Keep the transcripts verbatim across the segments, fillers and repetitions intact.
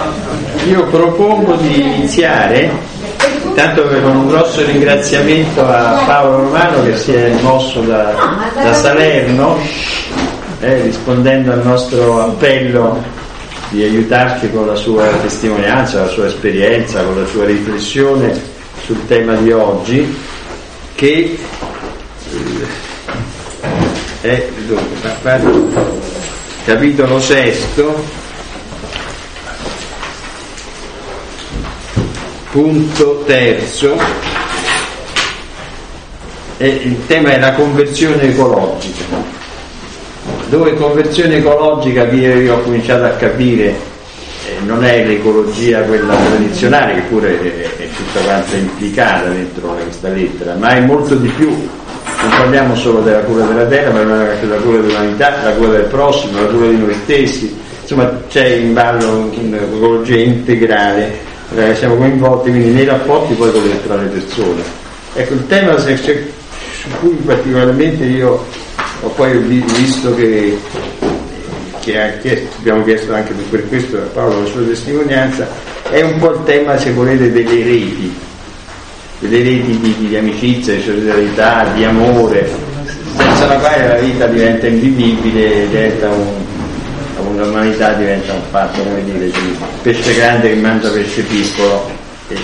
io propongo di iniziare, intanto con un grosso ringraziamento a Paolo Romano che si è mosso da, da Salerno, eh, rispondendo al nostro appello di aiutarci con la sua testimonianza, la sua esperienza, con la sua riflessione sul tema di oggi, che è capitolo sesto, punto terzo, e il tema è la conversione ecologica, dove conversione ecologica io ho cominciato a capire eh, non è l'ecologia quella tradizionale, che pure è, è tutta quanta implicata dentro questa lettera, ma è molto di più. Non parliamo solo della cura della terra, ma anche della cura dell'umanità, della cura del prossimo, della cura di noi stessi. Insomma, c'è in ballo un'ecologia integrale, eh, siamo coinvolti quindi nei rapporti poi con le, tra le persone. Ecco, il tema se, se, su cui particolarmente io ho poi visto che, che ha chiesto, abbiamo chiesto anche per questo a Paolo la sua testimonianza, è un po' il tema, se volete, delle reti, delle reti di, di amicizia, di solidarietà, di amore, senza la quale la vita diventa invivibile, diventa un, l'umanità diventa un fatto, come dire, di pesce grande che mangia pesce piccolo e,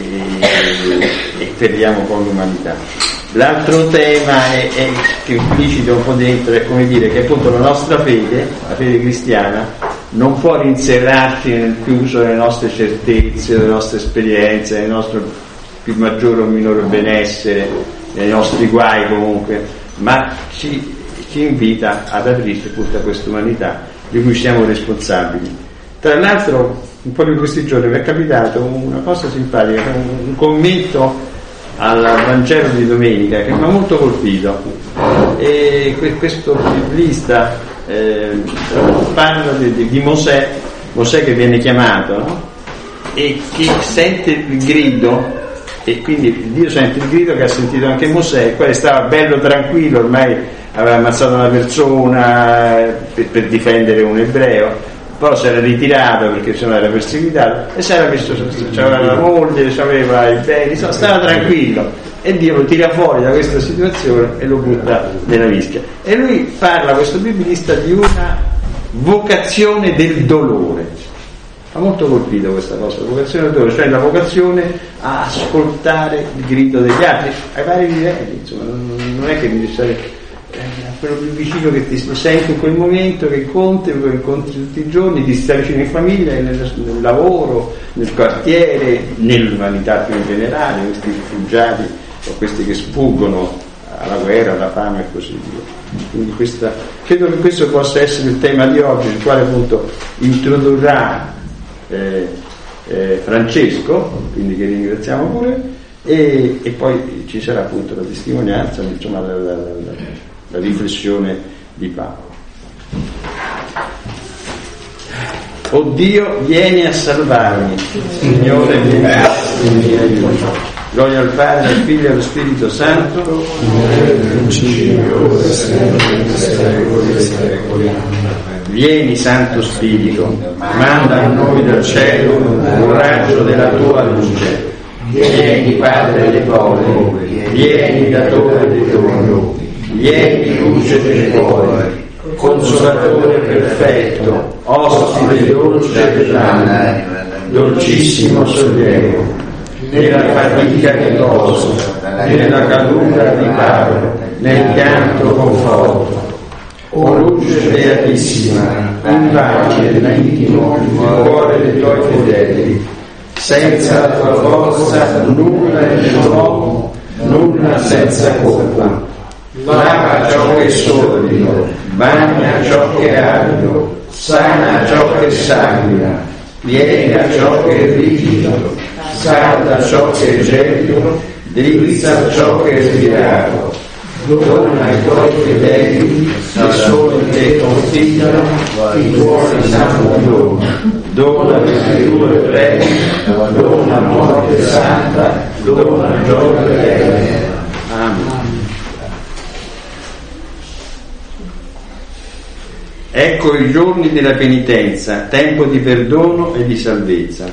e, e perdiamo con l'umanità. L'altro tema è, è che implicita un po' dentro, è come dire che appunto la nostra fede, la fede cristiana, non può rinserrarci nel chiuso delle nostre certezze, delle nostre esperienze, nel nostro più maggiore o minore benessere, nei nostri guai comunque, ma ci, ci invita ad aprirci appunto a questa umanità di cui siamo responsabili. Tra l'altro, un po' di questi giorni mi è capitato una cosa simpatica, un, un commento al Vangelo di domenica che mi ha molto colpito, e questo biblista eh, parla di, di Mosè, Mosè che viene chiamato, no? E che sente il grido, e quindi Dio sente il grido che ha sentito anche Mosè, il quale stava bello tranquillo, ormai aveva ammazzato una persona per, per difendere un ebreo, però si era ritirato perché se no era perseguitato, e si era messo, c'aveva la moglie, c'aveva i beni, stava tranquillo, e Dio lo tira fuori da questa situazione e lo butta nella mischia. E lui parla, questo biblista, di una vocazione del dolore. Ha molto colpito questa cosa, la vocazione del dolore, cioè la vocazione a ascoltare il grido degli altri ai vari livelli, insomma, non è che devi stare quello più vicino che ti senti in quel momento, che incontri, lo incontri tutti i giorni, ti stai vicino in famiglia, nel, nel lavoro, nel quartiere, nell'umanità più in generale, questi rifugiati o questi che sfuggono alla guerra, alla fame e così via. Quindi questa, credo che questo possa essere il tema di oggi, il quale appunto introdurrà eh, eh, Francesco, quindi che ringraziamo pure, e, e poi ci sarà appunto la testimonianza, insomma la, la, la, la riflessione di Paolo. O Dio, vieni a salvarmi, Signore, vieni a aiuto. Gloria al Padre, al Figlio e allo Spirito Santo, vieni Santo Spirito, manda a noi dal cielo un raggio della tua luce. Vieni Padre dei poveri, vieni datore dei doni, vieni luce dei cuori, consolatore perfetto, ospite dolce dell'anima, dolcissimo sollievo, nella fatica riposo, nella calura riparo, nel pianto conforto. O luce beatissima, invadi nell'intimo il cuore dei tuoi fedeli. Senza la tua forza nulla è nell'uomo, nulla senza colpa. Lava ciò che è solido, bagna ciò che è arido, sana ciò che sanguina, piega ciò che è rigido, scalda ciò che è gelido, drizza ciò che è svirato. Dona ai tuoi fedeli, che solo in te confidano, i cuori santo dona. Dona le tue pregi, dona morte santa, dona gioia eterna. Amen. Ecco i giorni della penitenza, tempo di perdono e di salvezza.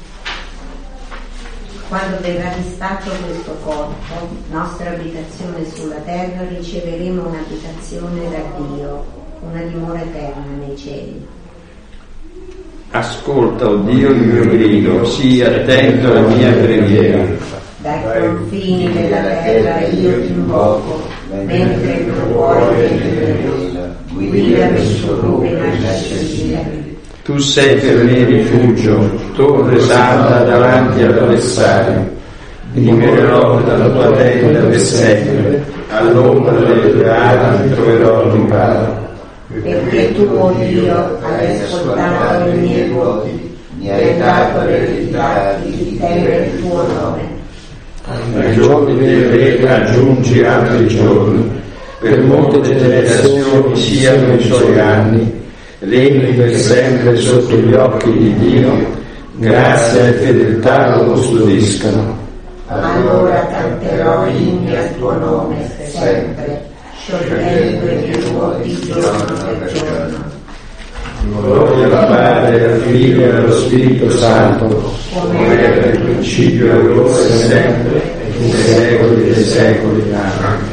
Quando verrà distratto questo corpo, nostra abitazione sulla terra, riceveremo un'abitazione da Dio, una dimora eterna nei cieli. Ascolta, o Dio, il mio grido, sii attento alla mia preghiera. Dai confini della terra io ti invoco, mentre il mio cuore è guidami su rupe inaccessibili. Tu sei per me rifugio, torre salda davanti all'avversario. Dimorerò dalla tua tenda per sempre, all'ombra delle tue ali troverò riparo. Perché tu, o Dio, hai ascoltato i miei voti, mi hai dato l'eredità di temere il tuo nome. Ai giorni del re aggiungi altri giorni, per molte generazioni siano i suoi anni, regni per sempre sotto gli occhi di Dio, grazia e fedeltà lo custodiscano. Allora canterò inni al tuo nome sempre, sciogliendo i miei voti giorno per giorno. Gloria al Padre, al Figlio e allo Spirito Santo, come era nel principio e ora e sempre, e nei secoli dei secoli. Amen.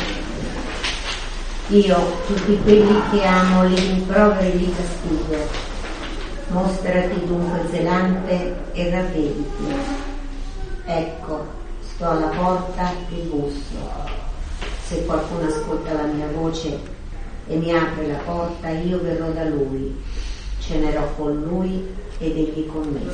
Io, tutti quelli che amo, li rimproveri di castigo. Mostrati dunque zelante e ravvediti. Ecco, sto alla porta e busso. Se qualcuno ascolta la mia voce e mi apre la porta, io verrò da lui, cenerò con lui ed egli con me.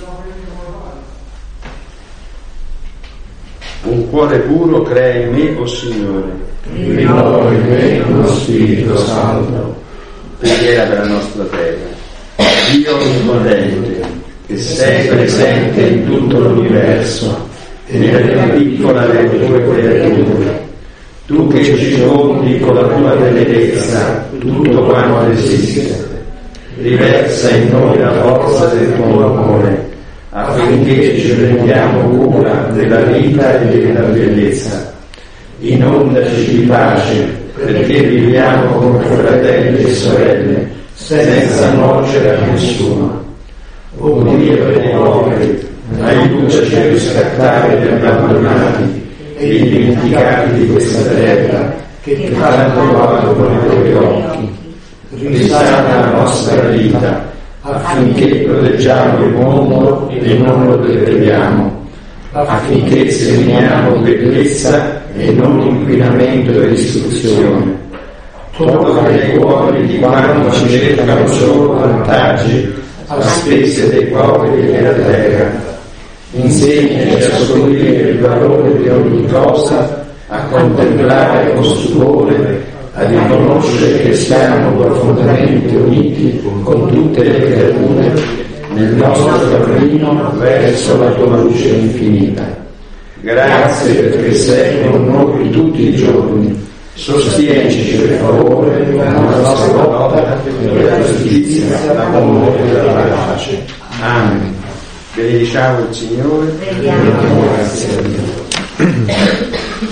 Un cuore puro crea in me, o Signore. Rinnova in me uno spirito santo. Preghiera per la nostra terra. Dio onnipotente, che sei presente in tutto l'universo e nella piccola delle tue creature, tu che circondi con la tua bellezza tutto quanto esiste, riversa in noi la forza del tuo amore, affinché ci prendiamo cura della vita e della bellezza. Inondaci di pace, perché viviamo come fratelli e sorelle, senza nuocere a nessuno. O Dio dei poveri, aiutaci a riscattare gli abbandonati e i dimenticati di questa terra che tanto guardo con i tuoi occhi. Risana la nostra vita, affinché proteggiamo il mondo e non lo degradiamo, affinché seminiamo bellezza e non inquinamento e distruzione. Tocca i cuori di quanti cercano solo vantaggi a spese dei poveri della terra. Insegnaci a scoprire il valore di ogni cosa, a contemplare con stupore, a riconoscere che siamo profondamente uniti con tutte le creature nel nostro cammino verso la tua luce infinita. Grazie perché sei con noi tutti i giorni. Sostienici per favore nella nostra lotta per la giustizia, l'amore e la pace. Amen. Benediciamo il Signore. Preghiamo. Grazie a Dio.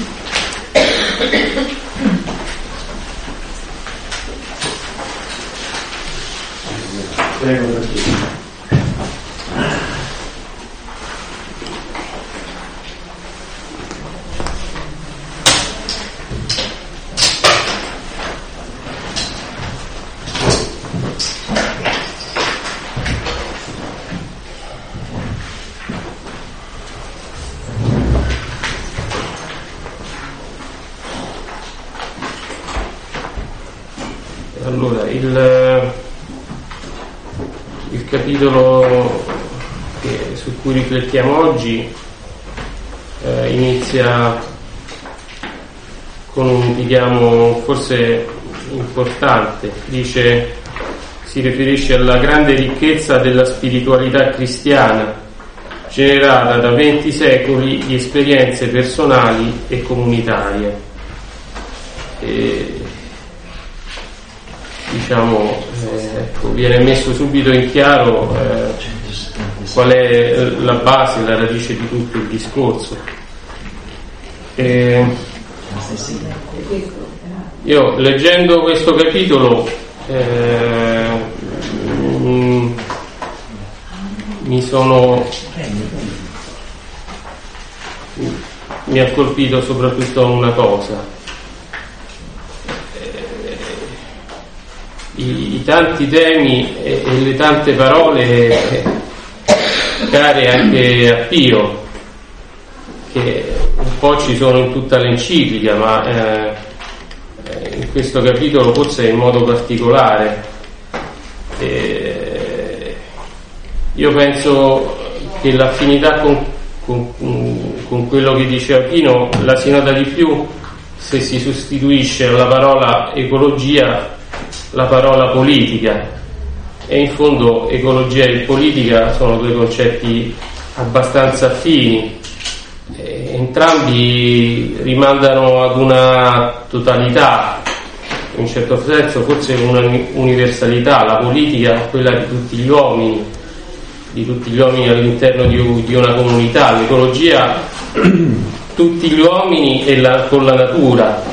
Prego per te. Allora, il, il capitolo che, su cui riflettiamo oggi eh, inizia con un richiamo forse importante. Dice, si riferisce alla grande ricchezza della spiritualità cristiana generata da venti secoli di esperienze personali e comunitarie. E, diciamo, eh, ecco, viene messo subito in chiaro eh, qual è la base, la radice di tutto il discorso. E io, leggendo questo capitolo, eh, mm, mi sono mi ha colpito soprattutto una cosa: eh, i, i tanti temi e, e le tante parole eh, care anche a Pio, che un po' ci sono in tutta l'enciclica, ma eh, in questo capitolo forse in modo particolare. Eh, io penso che l'affinità con, con, con quello che diceva Pino la si nota di più se si sostituisce alla parola ecologia la parola politica, e in fondo ecologia e politica sono due concetti abbastanza affini. Entrambi rimandano ad una totalità, in un certo senso forse una universalità. La politica è quella di tutti gli uomini, di tutti gli uomini all'interno di, di una comunità. L'ecologia tutti gli uomini e la, con la natura.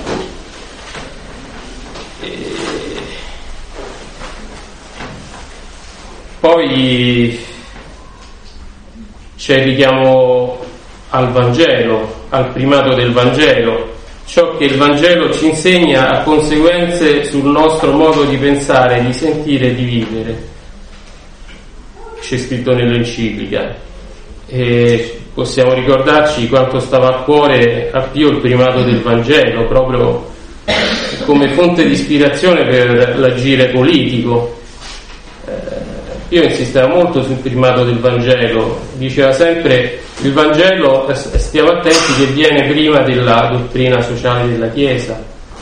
E poi c'è il richiamo al Vangelo, al primato del Vangelo. Ciò che il Vangelo ci insegna ha conseguenze sul nostro modo di pensare, di sentire e di vivere. C'è scritto nell'enciclica, e possiamo ricordarci quanto stava a cuore a Pio il primato del Vangelo, proprio come fonte di ispirazione per l'agire politico. Io insisteva molto sul primato del Vangelo, diceva sempre: il Vangelo, stiamo attenti, che viene prima della dottrina sociale della Chiesa.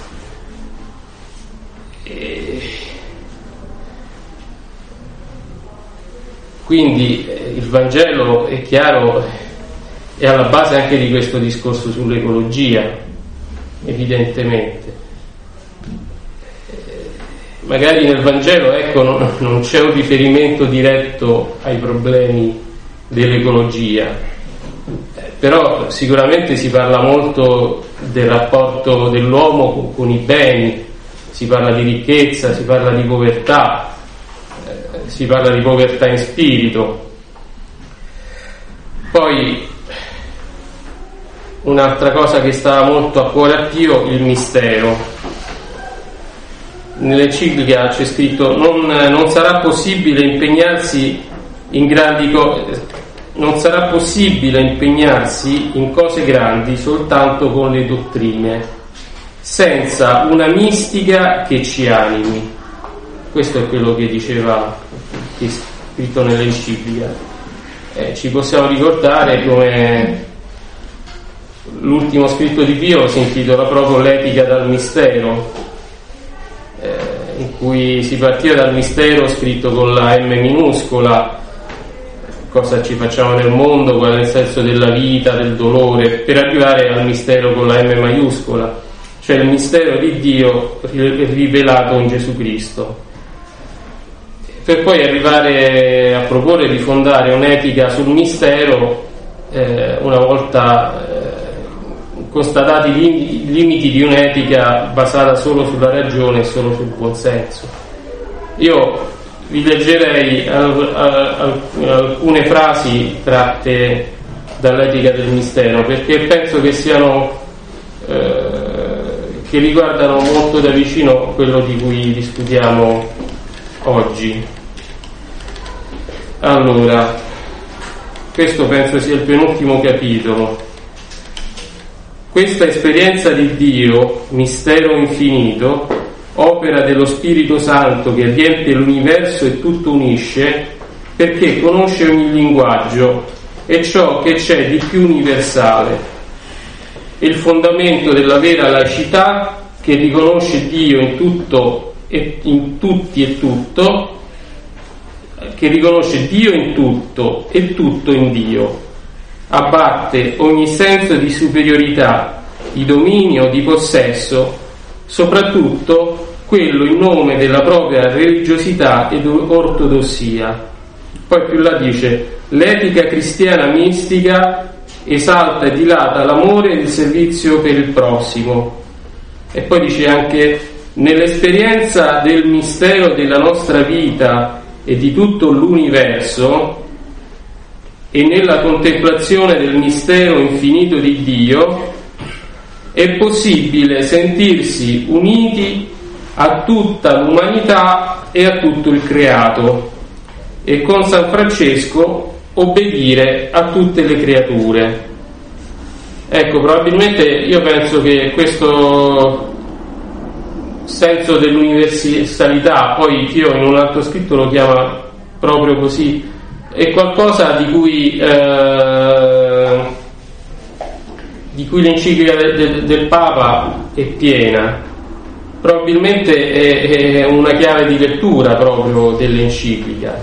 E quindi il Vangelo, è chiaro, è alla base anche di questo discorso sull'ecologia, evidentemente. Magari nel Vangelo, ecco, non, non c'è un riferimento diretto ai problemi dell'ecologia, eh, però sicuramente si parla molto del rapporto dell'uomo con, con i beni, si parla di ricchezza, si parla di povertà, eh, si parla di povertà in spirito. Poi un'altra cosa che stava molto a cuore a Pio, il mistero. Nell'enciclica c'è scritto: non, non sarà possibile impegnarsi in grandi cose, non sarà possibile impegnarsi in cose grandi soltanto con le dottrine, senza una mistica che ci animi. Questo è quello che diceva, che è scritto nell'enciclica. Eh, ci possiamo ricordare come l'ultimo scritto di Pio si intitola proprio l'Etica dal mistero, in cui si partiva dal mistero scritto con la M minuscola, cosa ci facciamo nel mondo, qual è il senso della vita, del dolore, per arrivare al mistero con la M maiuscola, cioè il mistero di Dio rivelato in Gesù Cristo, per poi arrivare a proporre di fondare un'etica sul mistero eh, una volta eh, constatati i limiti di un'etica basata solo sulla ragione e solo sul buonsenso. Io vi leggerei al, al, al, alcune frasi tratte dall'Etica del mistero, perché penso che siano eh, che riguardano molto da vicino quello di cui discutiamo oggi. Allora, questo penso sia il penultimo capitolo. Questa esperienza di Dio, mistero infinito, opera dello Spirito Santo che riempie l'universo e tutto unisce, perché conosce ogni linguaggio e ciò che c'è di più universale. È il fondamento della vera laicità, che riconosce Dio in tutto e in tutti e tutto, che riconosce Dio in tutto e tutto in Dio. Abbatte ogni senso di superiorità, di dominio, di possesso, soprattutto quello in nome della propria religiosità ed ortodossia. Poi più là dice: l'etica cristiana mistica esalta e dilata l'amore e il servizio per il prossimo. E poi dice anche: nell'esperienza del mistero della nostra vita e di tutto l'universo e nella contemplazione del mistero infinito di Dio è possibile sentirsi uniti a tutta l'umanità e a tutto il creato e con San Francesco obbedire a tutte le creature. Ecco, probabilmente io penso che questo senso dell'universalità, poi io in un altro scritto lo chiama proprio così, è qualcosa di cui eh, di cui l'enciclica del, del, del Papa è piena. Probabilmente è, è una chiave di lettura proprio dell'enciclica.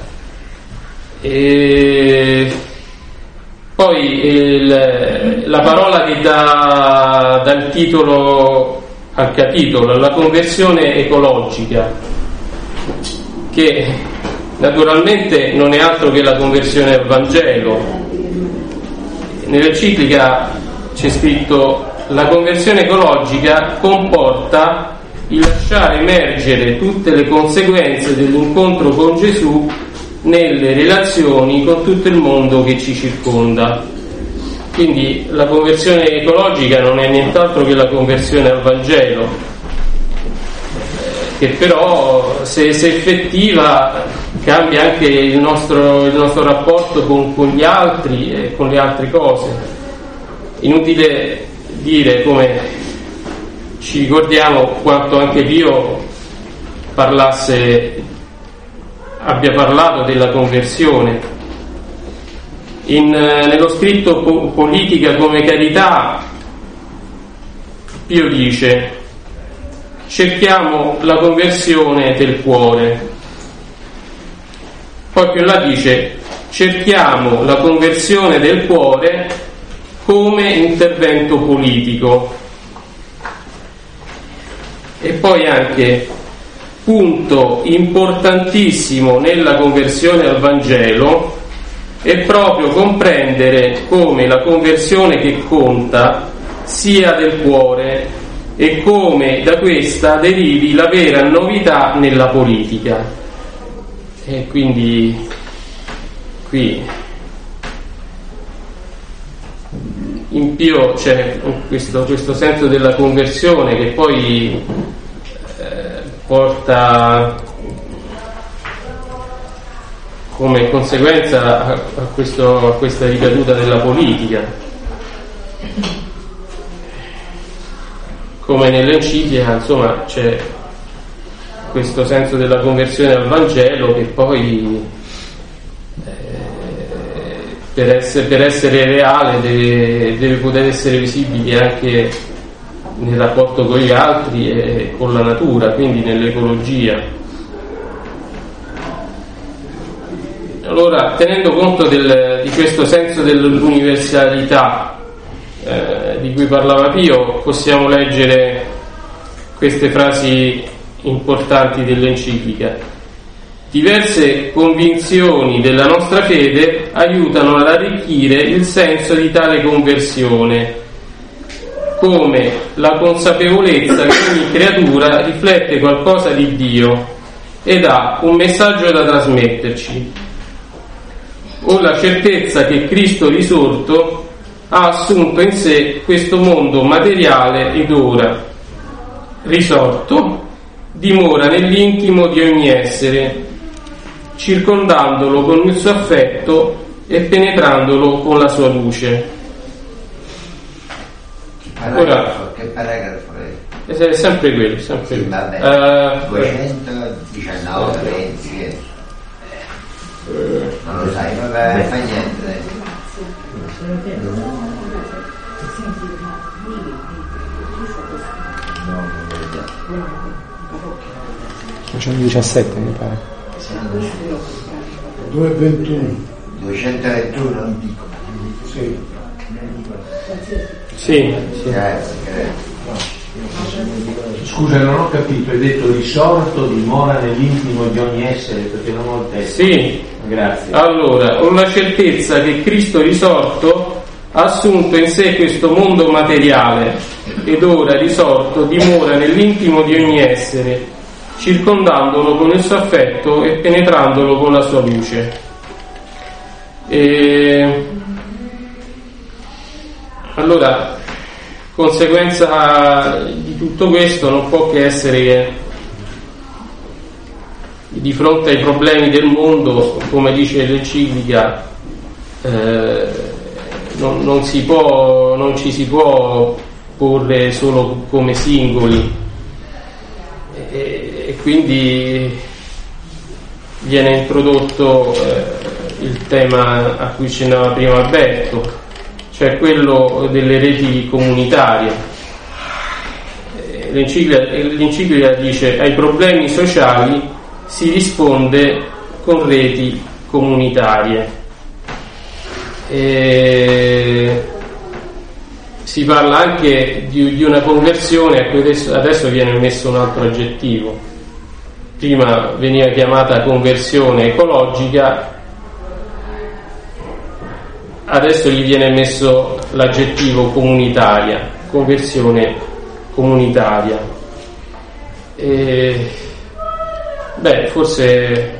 E poi il, la parola che dà, dà il titolo al capitolo, la conversione ecologica, che naturalmente non è altro che la conversione al Vangelo. Nell'enciclica c'è scritto: la conversione ecologica comporta il lasciare emergere tutte le conseguenze dell'incontro con Gesù nelle relazioni con tutto il mondo che ci circonda. Quindi la conversione ecologica non è nient'altro che la conversione al Vangelo, che però se, se effettiva cambia anche il nostro, il nostro rapporto con, con gli altri e con le altre cose. Inutile dire, come ci ricordiamo, quanto anche Dio parlasse, abbia parlato della conversione. In, nello scritto Politica come carità, Pio dice: cerchiamo la conversione del cuore. Poi più là dice: cerchiamo la conversione del cuore come intervento politico. E poi anche: punto importantissimo nella conversione al Vangelo è proprio comprendere come la conversione che conta sia del cuore e come da questa derivi la vera novità nella politica. E quindi qui in Pio c'è questo, questo senso della conversione che poi eh, porta come conseguenza a, a, questo, a questa ricaduta nella politica, come nell'enciclica. Insomma, c'è questo senso della conversione al Vangelo che poi eh, per, essere, per essere reale deve, deve poter essere visibile anche nel rapporto con gli altri e con la natura, quindi nell'ecologia. Allora, tenendo conto del, di questo senso dell'universalità eh, di cui parlava Pio, possiamo leggere queste frasi importanti dell'enciclica. Diverse convinzioni della nostra fede aiutano ad arricchire il senso di tale conversione, come la consapevolezza che ogni creatura riflette qualcosa di Dio ed ha un messaggio da trasmetterci, o la certezza che Cristo risorto ha assunto in sé questo mondo materiale ed ora, risorto, dimora nell'intimo di ogni essere, circondandolo con il suo affetto e penetrandolo con la sua luce. Ora, che paragrafo è? È sempre quello, sempre sì, quello. Vabbè. Uh, duecentodiciannove pensi. Non lo sai, vabbè, fa niente. duecentodiciassette mi pare. duecentoventuno. duecentoventuno non dico. Sì. Sì, sì. Grazie, grazie. Scusa, non ho capito, hai detto risorto, dimora nell'intimo di ogni essere, perché non ho il testo. Sì, grazie. Allora, con la certezza che Cristo risorto ha assunto in sé questo mondo materiale ed ora risorto dimora nell'intimo di ogni essere, circondandolo con il suo affetto e penetrandolo con la sua luce. E allora, conseguenza di tutto questo non può che essere che di fronte ai problemi del mondo, come dice l'enciclica, eh, non, non si può, non ci si può porre solo come singoli, e, e quindi viene introdotto eh, il tema a cui accennava prima Alberto, cioè quello delle reti comunitarie. L'enciclica, l'enciclica dice: ai problemi sociali si risponde con reti comunitarie. E si parla anche di, di una conversione a cui adesso, adesso viene messo un altro aggettivo. Prima veniva chiamata conversione ecologica, adesso gli viene messo l'aggettivo comunitaria, conversione comunitaria. E, beh, forse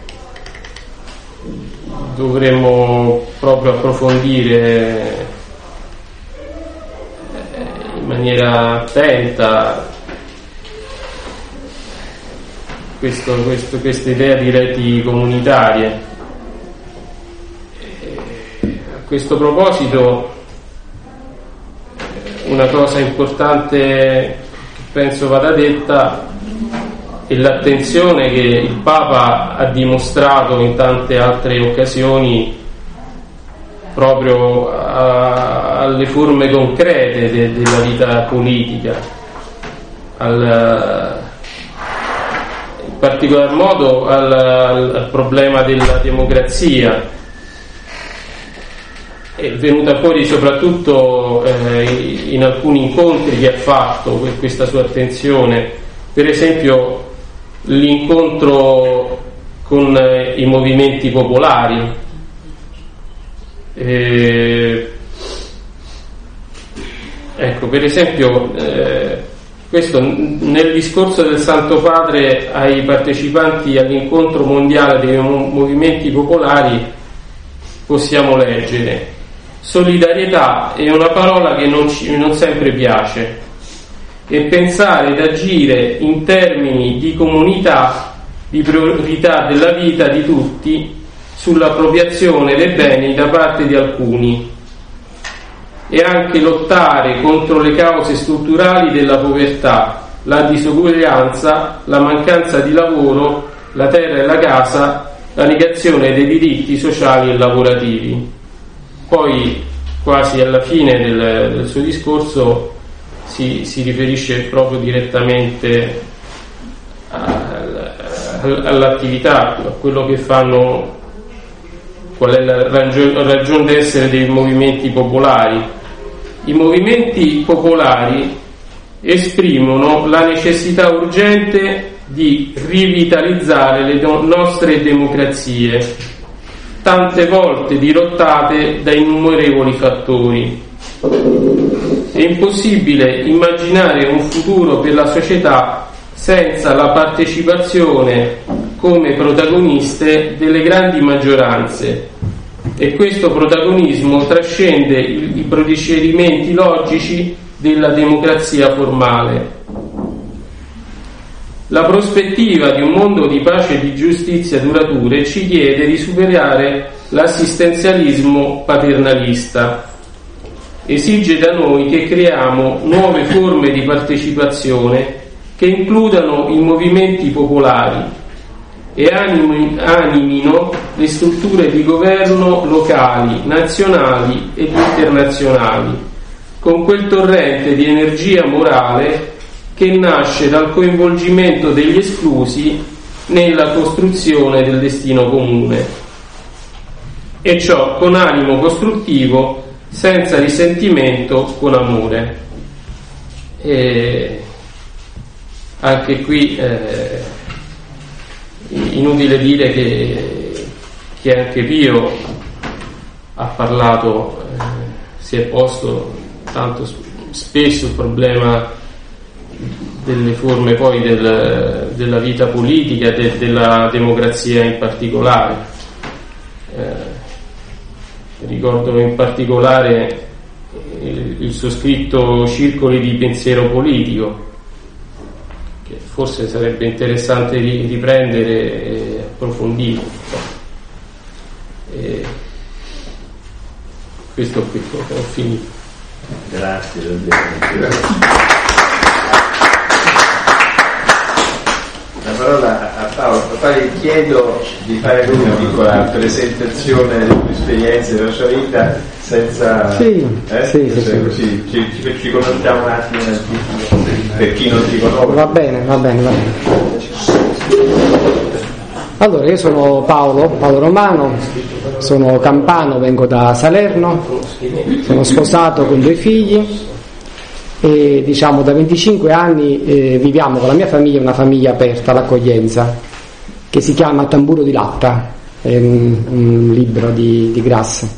dovremmo proprio approfondire in maniera attenta questo, questo, questa idea di reti comunitarie. A questo proposito, una cosa importante che penso vada detta è l'attenzione che il Papa ha dimostrato in tante altre occasioni proprio a, alle forme concrete de, della vita politica, al, in particolar modo al, al problema della democrazia. È venuta fuori soprattutto eh, in alcuni incontri che ha fatto per questa sua attenzione, per esempio l'incontro con eh, i movimenti popolari. Eh, ecco, per esempio, eh, questo nel discorso del Santo Padre ai partecipanti all'incontro mondiale dei movimenti popolari possiamo leggere: solidarietà è una parola che non, ci, non sempre piace, e pensare ed agire in termini di comunità, di priorità della vita di tutti sull'appropriazione dei beni da parte di alcuni, e anche lottare contro le cause strutturali della povertà, la disuguaglianza, la mancanza di lavoro, la terra e la casa, la negazione dei diritti sociali e lavorativi. Poi, quasi alla fine del, del suo discorso, si, si riferisce proprio direttamente all'attività, a quello che fanno, qual è la ragione, ragione d'essere dei movimenti popolari. I movimenti popolari esprimono la necessità urgente di rivitalizzare le do- nostre democrazie, tante volte dirottate da innumerevoli fattori. È impossibile immaginare un futuro per la società senza la partecipazione come protagoniste delle grandi maggioranze, e questo protagonismo trascende i procedimenti logici della democrazia formale. La prospettiva di un mondo di pace e di giustizia durature ci chiede di superare l'assistenzialismo paternalista. Esige da noi che creiamo nuove forme di partecipazione che includano i movimenti popolari e animino le strutture di governo locali, nazionali ed internazionali, con quel torrente di energia morale che nasce dal coinvolgimento degli esclusi nella costruzione del destino comune, e ciò con animo costruttivo, senza risentimento, con amore. E anche qui eh, inutile dire che, che anche Pio ha parlato, eh, si è posto tanto spesso il problema delle forme poi del, della vita politica, de, della democrazia in particolare. Eh, ricordo in particolare il, il suo scritto Circoli di pensiero politico, che forse sarebbe interessante riprendere e approfondire. E questo qui, ho finito. Grazie, Grazie. La parola a Paolo. Poi chiedo di fare una piccola presentazione delle tue esperienze della sua vita senza sì, eh? sì, sì, sì. Così ci, ci, ci conosciamo un attimo per chi non ti conosce. Va bene, va bene, va bene. Allora, io sono Paolo, Paolo Romano, sono campano, vengo da Salerno, sono sposato con due figli e diciamo da venticinque anni eh, viviamo con la mia famiglia, una famiglia aperta all'accoglienza che si chiama Tamburo di Latta, è un, un libro di, di Grasse.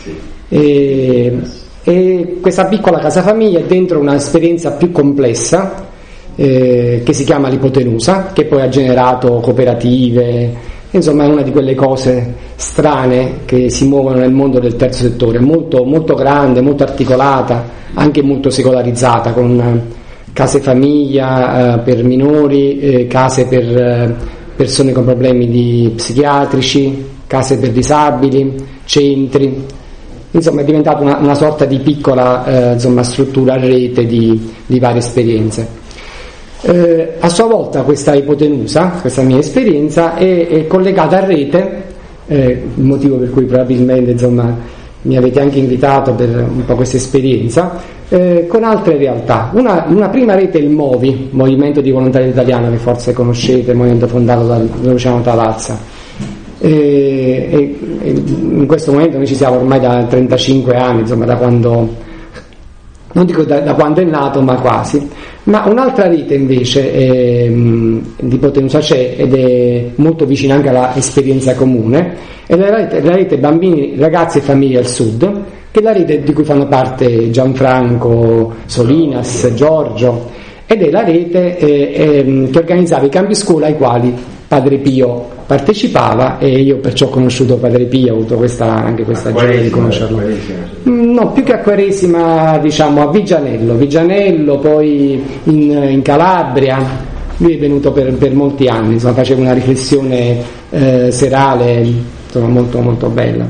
E, e questa piccola casa famiglia è dentro un'esperienza più complessa eh, che si chiama l'ipotenusa, che poi ha generato cooperative, insomma è una di quelle cose strane che si muovono nel mondo del terzo settore, molto, molto grande, molto articolata, anche molto secolarizzata, con case famiglia eh, per minori, eh, case per eh, persone con problemi di psichiatrici, case per disabili, centri. Insomma è diventata una, una sorta di piccola eh, insomma, struttura a rete di, di varie esperienze. Eh, a sua volta questa ipotenusa, questa mia esperienza, è, è collegata a rete, eh, il motivo per cui probabilmente insomma, mi avete anche invitato per un po' questa esperienza, eh, con altre realtà. Una, una prima rete è il MOVI, Movimento di Volontariato Italiano, che forse conoscete, movimento fondato da Luciano Tavazza. E, e, e in questo momento noi ci siamo ormai da trentacinque anni, insomma da quando, non dico da, da quando è nato, ma quasi. Ma un'altra rete invece è, di ipotenusa c'è ed è molto vicina anche all'esperienza comune, ed è la rete, la rete Bambini, Ragazzi e Famiglie al Sud, che è la rete di cui fanno parte Gianfranco, Solinas, Giorgio, ed è la rete eh, eh, che organizzava i campi scuola ai quali Padre Pio partecipava, e io perciò ho conosciuto Padre Pio, ho avuto questa, anche questa gioia di conoscerlo. No, più che a Quaresima, diciamo a Vigianello, Vigianello, poi in, in Calabria. Lui è venuto per, per molti anni, insomma, faceva una riflessione eh, serale, insomma, molto molto bella.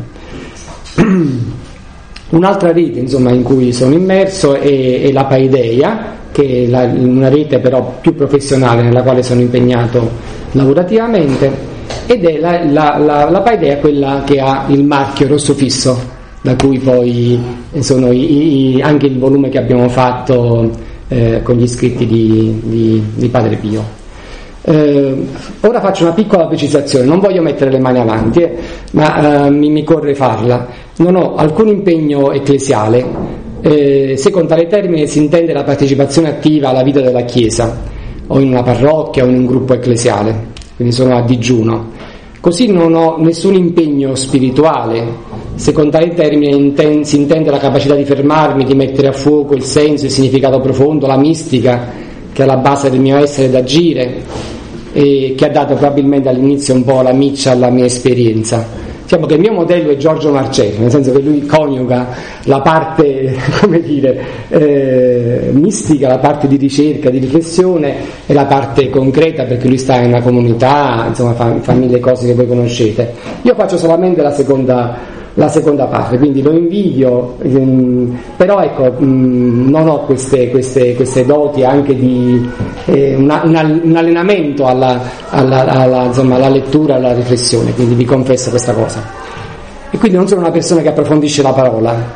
Un'altra rete, insomma, in cui sono immerso è, è la Paideia, che è la, una rete però più professionale nella quale sono impegnato lavorativamente, ed è la, la, la, la Paideia quella che ha il marchio rosso fisso, da cui poi sono i, i, anche il volume che abbiamo fatto eh, con gli scritti di, di, di Padre Pio. Eh, ora faccio una piccola precisazione, non voglio mettere le mani avanti, eh, ma eh, mi, mi corre farla. Non ho alcun impegno ecclesiale, eh, se con tale termine si intende la partecipazione attiva alla vita della Chiesa, o in una parrocchia o in un gruppo ecclesiale, quindi sono a digiuno. Così non ho nessun impegno spirituale, se con tale termine inten- si intende la capacità di fermarmi, di mettere a fuoco il senso, il significato profondo, la mistica che è alla base del mio essere ed agire, e che ha dato probabilmente all'inizio un po' la miccia alla mia esperienza. Diciamo che il mio modello è Giorgio Marcelli, nel senso che lui coniuga la parte, come dire, eh, mistica, la parte di ricerca, di riflessione, e la parte concreta, perché lui sta in una comunità, insomma fa, fa mille cose che voi conoscete. Io faccio solamente la seconda, la seconda parte, quindi lo invidio, ehm, però ecco, mh, non ho queste, queste, queste doti anche di eh, una, una, un allenamento alla, alla, alla, insomma, alla lettura, alla riflessione, quindi vi confesso questa cosa. E quindi non sono una persona che approfondisce la parola.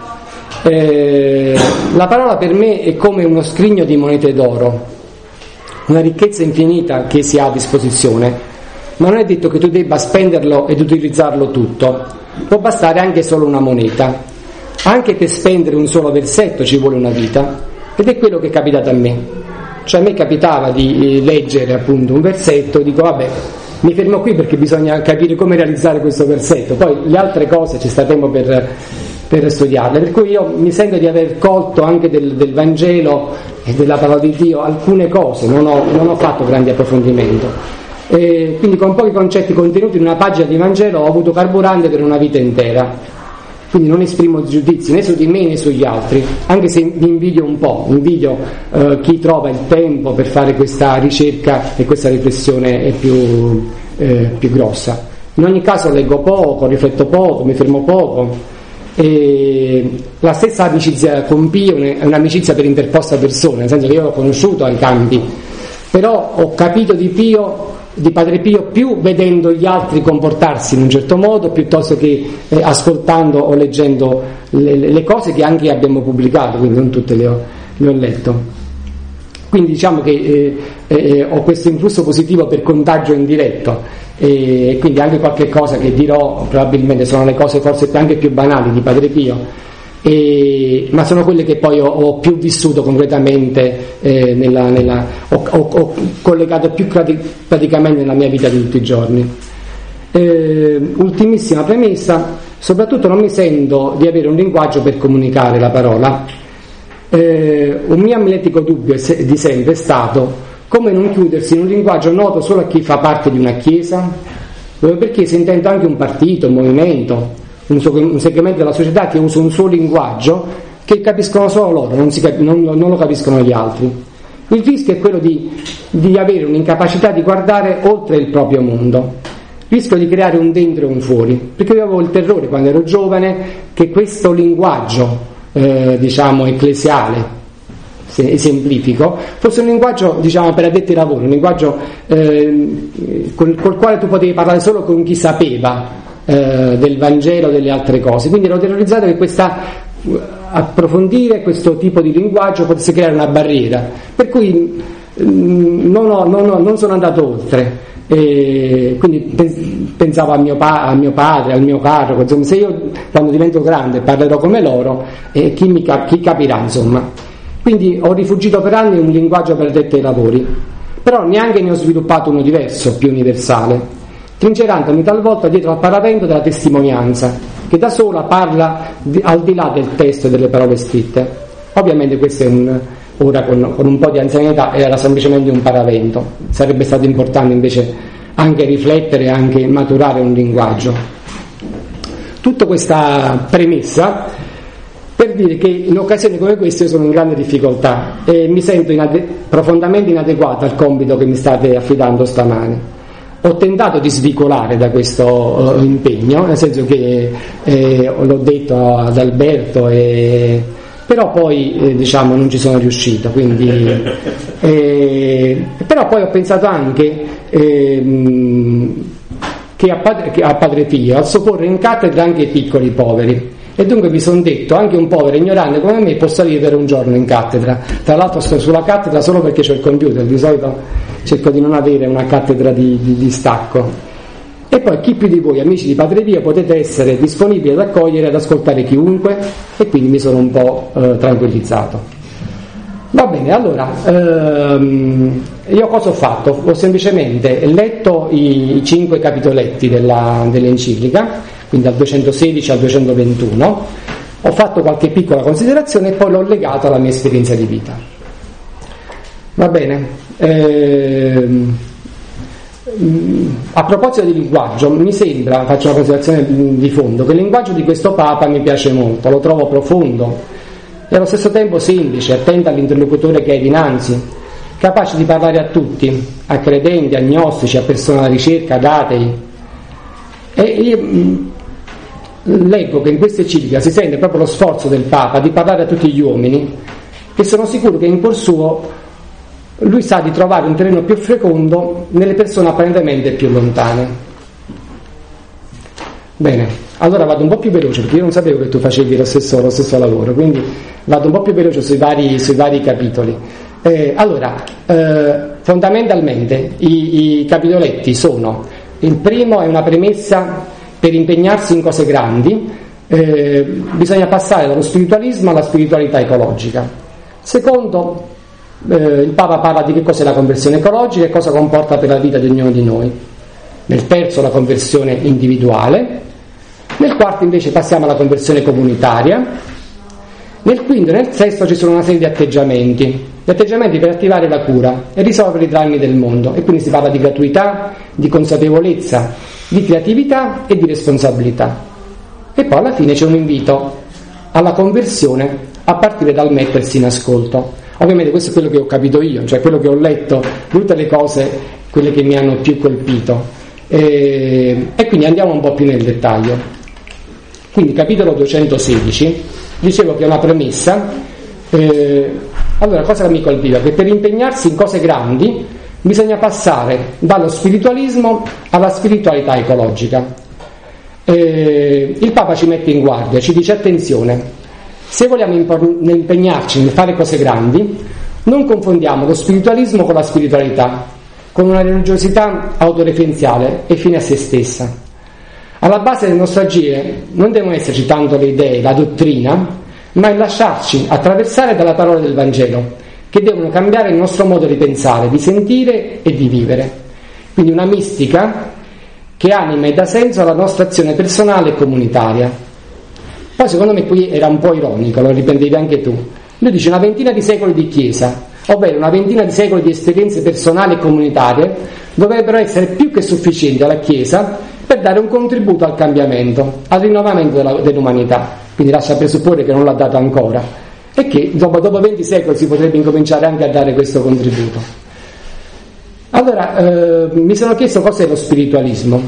Eh, la parola per me è come uno scrigno di monete d'oro, una ricchezza infinita che si ha a disposizione, ma non è detto che tu debba spenderlo ed utilizzarlo tutto. Può bastare anche solo una moneta. Anche per spendere un solo versetto ci vuole una vita, ed è quello che è capitato a me. Cioè a me capitava di leggere appunto un versetto, dico vabbè, mi fermo qui perché bisogna capire come realizzare questo versetto, poi le altre cose ci sta tempo per, per studiarle, per cui io mi sento di aver colto anche del, del Vangelo e della parola di Dio alcune cose, non ho, non ho fatto grandi approfondimento, e quindi con pochi concetti contenuti in una pagina di Vangelo ho avuto carburante per una vita intera. Quindi non esprimo giudizi né su di me né sugli altri, anche se mi invidio un po', invidio eh, chi trova il tempo per fare questa ricerca e questa riflessione più, eh, più grossa. In ogni caso leggo poco, rifletto poco, mi fermo poco, e la stessa amicizia con Pio è un'amicizia per interposta persona, nel senso che io l'ho conosciuto ai campi, però ho capito di Pio, di Padre Pio, più vedendo gli altri comportarsi in un certo modo piuttosto che eh, ascoltando o leggendo le, le cose che anche abbiamo pubblicato, quindi non tutte le ho, le ho letto. Quindi diciamo che eh, eh, ho questo influsso positivo per contagio indiretto, e quindi anche qualche cosa che dirò probabilmente sono le cose forse anche più banali di Padre Pio, E, ma sono quelle che poi ho, ho più vissuto concretamente, eh, nella, nella, ho, ho, ho collegato più praticamente nella mia vita di tutti i giorni. Eh, ultimissima premessa: soprattutto non mi sento di avere un linguaggio per comunicare la parola. Eh, un mio amletico dubbio di sempre è stato come non chiudersi in un linguaggio noto solo a chi fa parte di una chiesa, dove per chiesa intendo anche un partito, un movimento, un, so, un segmento della società che usa un suo linguaggio che capiscono solo loro, non, si, non, non lo capiscono gli altri. Il rischio è quello di, di avere un'incapacità di guardare oltre il proprio mondo, rischio di creare un dentro e un fuori, perché io avevo il terrore quando ero giovane che questo linguaggio eh, diciamo ecclesiale, se esemplifico, fosse un linguaggio diciamo per addetti ai lavori, un linguaggio eh, col, col quale tu potevi parlare solo con chi sapeva Eh, del Vangelo, delle altre cose. Quindi ero terrorizzato che questa approfondire questo tipo di linguaggio potesse creare una barriera, per cui mh, non, ho, non, ho, non sono andato oltre, e quindi pensavo a mio, pa- a mio padre, al mio parroco, insomma, se io quando divento grande parlerò come loro, e chi, mi cap- chi capirà, insomma. Quindi ho rifugito per anni un linguaggio per addetti ai lavori, però neanche ne ho sviluppato uno diverso, più universale, trincerandomi talvolta dietro al paravento della testimonianza, che da sola parla di, al di là del testo e delle parole scritte. Ovviamente questo è un, ora con, con un po' di anzianità era semplicemente un paravento, sarebbe stato importante invece anche riflettere, anche maturare un linguaggio. Tutta questa premessa per dire che in occasioni come queste io sono in grande difficoltà e mi sento inade- profondamente inadeguato al compito che mi state affidando stamane. Ho tentato di svicolare da questo uh, impegno, nel senso che eh, l'ho detto ad Alberto, e, però poi eh, diciamo non ci sono riuscito, quindi, eh, però poi ho pensato anche eh, che, a padre, che a Padre Pio al sopporre in cattedra anche i piccoli poveri, e dunque mi sono detto anche un povero ignorante come me possa vivere un giorno in cattedra. Tra l'altro sto sulla cattedra solo perché c'ho il computer, di solito cerco di non avere una cattedra di, di, di stacco. E poi chi più di voi, amici di Padre Pio, potete essere disponibili ad accogliere e ad ascoltare chiunque, e quindi mi sono un po' eh, tranquillizzato. Va bene, allora ehm, io cosa ho fatto? Ho semplicemente letto i, i cinque capitoletti della, dell'enciclica, quindi dal duecentosedici al duecentoventuno, ho fatto qualche piccola considerazione e poi l'ho legato alla mia esperienza di vita. Va bene? Ehm, a proposito di linguaggio, mi sembra, faccio una considerazione di fondo, che il linguaggio di questo Papa mi piace molto, lo trovo profondo e allo stesso tempo semplice, attento all'interlocutore che hai dinanzi, capace di parlare a tutti, a credenti, agnostici, a persone alla ricerca, ad atei. E io mh, leggo che in questa enciclica si sente proprio lo sforzo del Papa di parlare a tutti gli uomini, e sono sicuro che in cuor suo lui sa di trovare un terreno più fecondo nelle persone apparentemente più lontane. Bene, allora vado un po' più veloce, perché io non sapevo che tu facevi lo stesso, lo stesso lavoro, quindi vado un po' più veloce sui vari, sui vari capitoli. Eh, allora, eh, fondamentalmente i, i capitoletti sono: il primo è una premessa per impegnarsi in cose grandi, eh, bisogna passare dallo spiritualismo alla spiritualità ecologica. Secondo, eh, il Papa parla di che cos'è la conversione ecologica e cosa comporta per la vita di ognuno di noi. Nel terzo, la conversione individuale. Nel quarto invece passiamo alla conversione comunitaria. Nel quinto e nel sesto ci sono una serie di atteggiamenti, gli atteggiamenti per attivare la cura e risolvere i drammi del mondo, e quindi si parla di gratuità, di consapevolezza, di creatività e di responsabilità. E poi alla fine c'è un invito alla conversione a partire dal mettersi in ascolto. Ovviamente questo è quello che ho capito io, cioè quello che ho letto, tutte le cose, quelle che mi hanno più colpito. E, e quindi andiamo un po' più nel dettaglio. Quindi capitolo duecentosedici, dicevo che è una premessa. Eh, allora cosa mi colpiva? Che per impegnarsi in cose grandi bisogna passare dallo spiritualismo alla spiritualità ecologica. Eh, il Papa ci mette in guardia, ci dice: attenzione, se vogliamo impegnarci nel fare cose grandi, non confondiamo lo spiritualismo con la spiritualità, con una religiosità autoreferenziale e fine a se stessa. Alla base del nostro agire non devono esserci tanto le idee, la dottrina, ma il lasciarci attraversare dalla parola del Vangelo, che devono cambiare il nostro modo di pensare, di sentire e di vivere. Quindi una mistica che anima e dà senso alla nostra azione personale e comunitaria. Poi secondo me qui era un po' ironico, lo riprendevi anche tu. Lui dice una ventina di secoli di chiesa, ovvero una ventina di secoli di esperienze personali e comunitarie dovrebbero essere più che sufficienti alla chiesa per dare un contributo al cambiamento, al rinnovamento della, dell'umanità. Quindi lascia presupporre che non l'ha dato ancora e che dopo, dopo venti secoli si potrebbe incominciare anche a dare questo contributo. Allora, eh, mi sono chiesto cos'è lo spiritualismo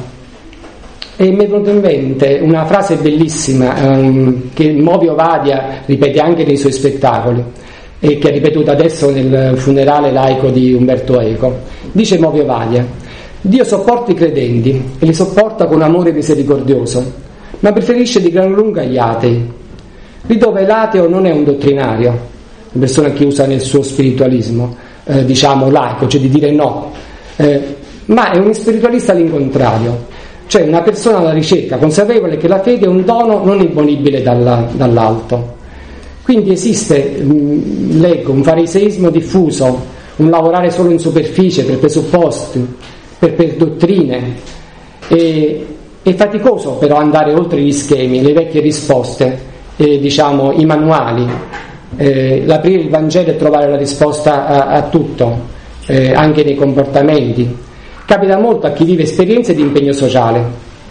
e mi è venuta in mente una frase bellissima ehm, che Movio Vadia ripete anche nei suoi spettacoli e che ha ripetuto adesso nel funerale laico di Umberto Eco. Dice Movio Vadia: Dio sopporta i credenti e li sopporta con amore misericordioso, ma preferisce di gran lunga gli atei. Lì dove l'ateo non è un dottrinario, una persona che usa nel suo spiritualismo Eh, diciamo laico, cioè di dire no, eh, ma è un spiritualista all'incontrario, cioè una persona alla ricerca, consapevole che la fede è un dono non imponibile dalla, dall'alto. Quindi esiste, mh, leggo, un fariseismo diffuso, un lavorare solo in superficie per presupposti, per, per dottrine, e, è faticoso però andare oltre gli schemi, le vecchie risposte, eh, diciamo i manuali. Eh, l'aprire il Vangelo e trovare la risposta a, a tutto, eh, anche nei comportamenti. Capita molto a chi vive esperienze di impegno sociale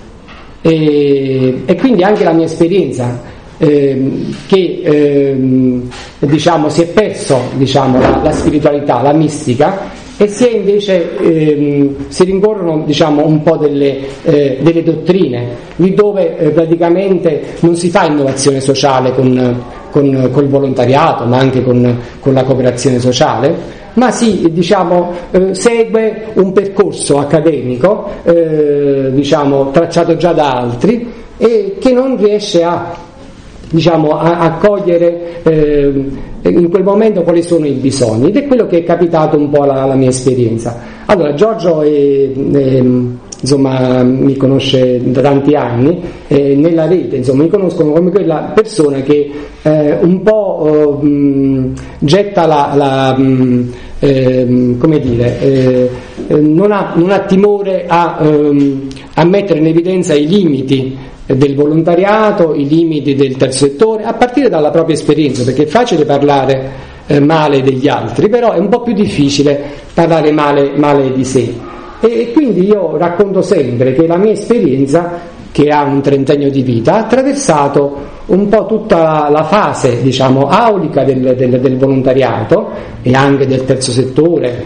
e, e quindi anche la mia esperienza eh, che eh, diciamo si è perso diciamo, la, la spiritualità, la mistica, e si è invece ehm, si rincorrono diciamo un po' delle, eh, delle dottrine, lì dove eh, praticamente non si fa innovazione sociale con, con, con il volontariato, ma anche con, con la cooperazione sociale, ma si diciamo eh, segue un percorso accademico eh, diciamo tracciato già da altri e che non riesce a diciamo a, a cogliere eh, in quel momento quali sono i bisogni, ed è quello che è capitato un po' alla, alla mia esperienza. Allora Giorgio è, è, insomma mi conosce da tanti anni, eh, nella rete insomma mi conoscono come quella persona che eh, un po' eh, getta la, la mh, eh, come dire eh, non, ha, non ha timore a, ehm, a mettere in evidenza i limiti del volontariato, i limiti del terzo settore, a partire dalla propria esperienza, perché è facile parlare eh, male degli altri, però è un po' più difficile parlare male, male di sé. E, e quindi io racconto sempre che la mia esperienza, che ha un trentennio di vita, ha attraversato un po' tutta la fase diciamo aulica del, del, del volontariato e anche del terzo settore,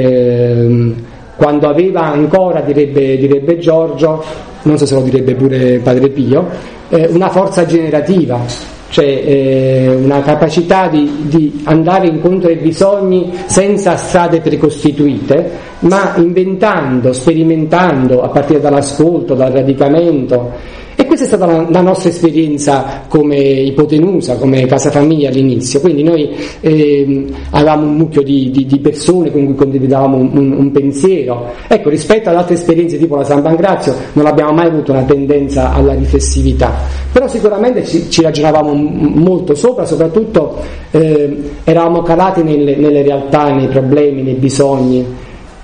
ehm, quando aveva ancora, direbbe, direbbe Giorgio, non so se lo direbbe pure Padre Pio, eh, una forza generativa, cioè eh, una capacità di, di andare incontro ai bisogni senza strade precostituite, ma inventando, sperimentando a partire dall'ascolto, dal radicamento. E questa è stata la, la nostra esperienza come ipotenusa, come casa famiglia all'inizio. Quindi noi eh, avevamo un mucchio di, di, di persone con cui condividevamo un, un, un pensiero. Ecco, rispetto ad altre esperienze tipo la San Pancrazio non abbiamo mai avuto una tendenza alla riflessività, però sicuramente ci, ci ragionavamo molto sopra, soprattutto eh, eravamo calati nelle, nelle realtà, nei problemi, nei bisogni.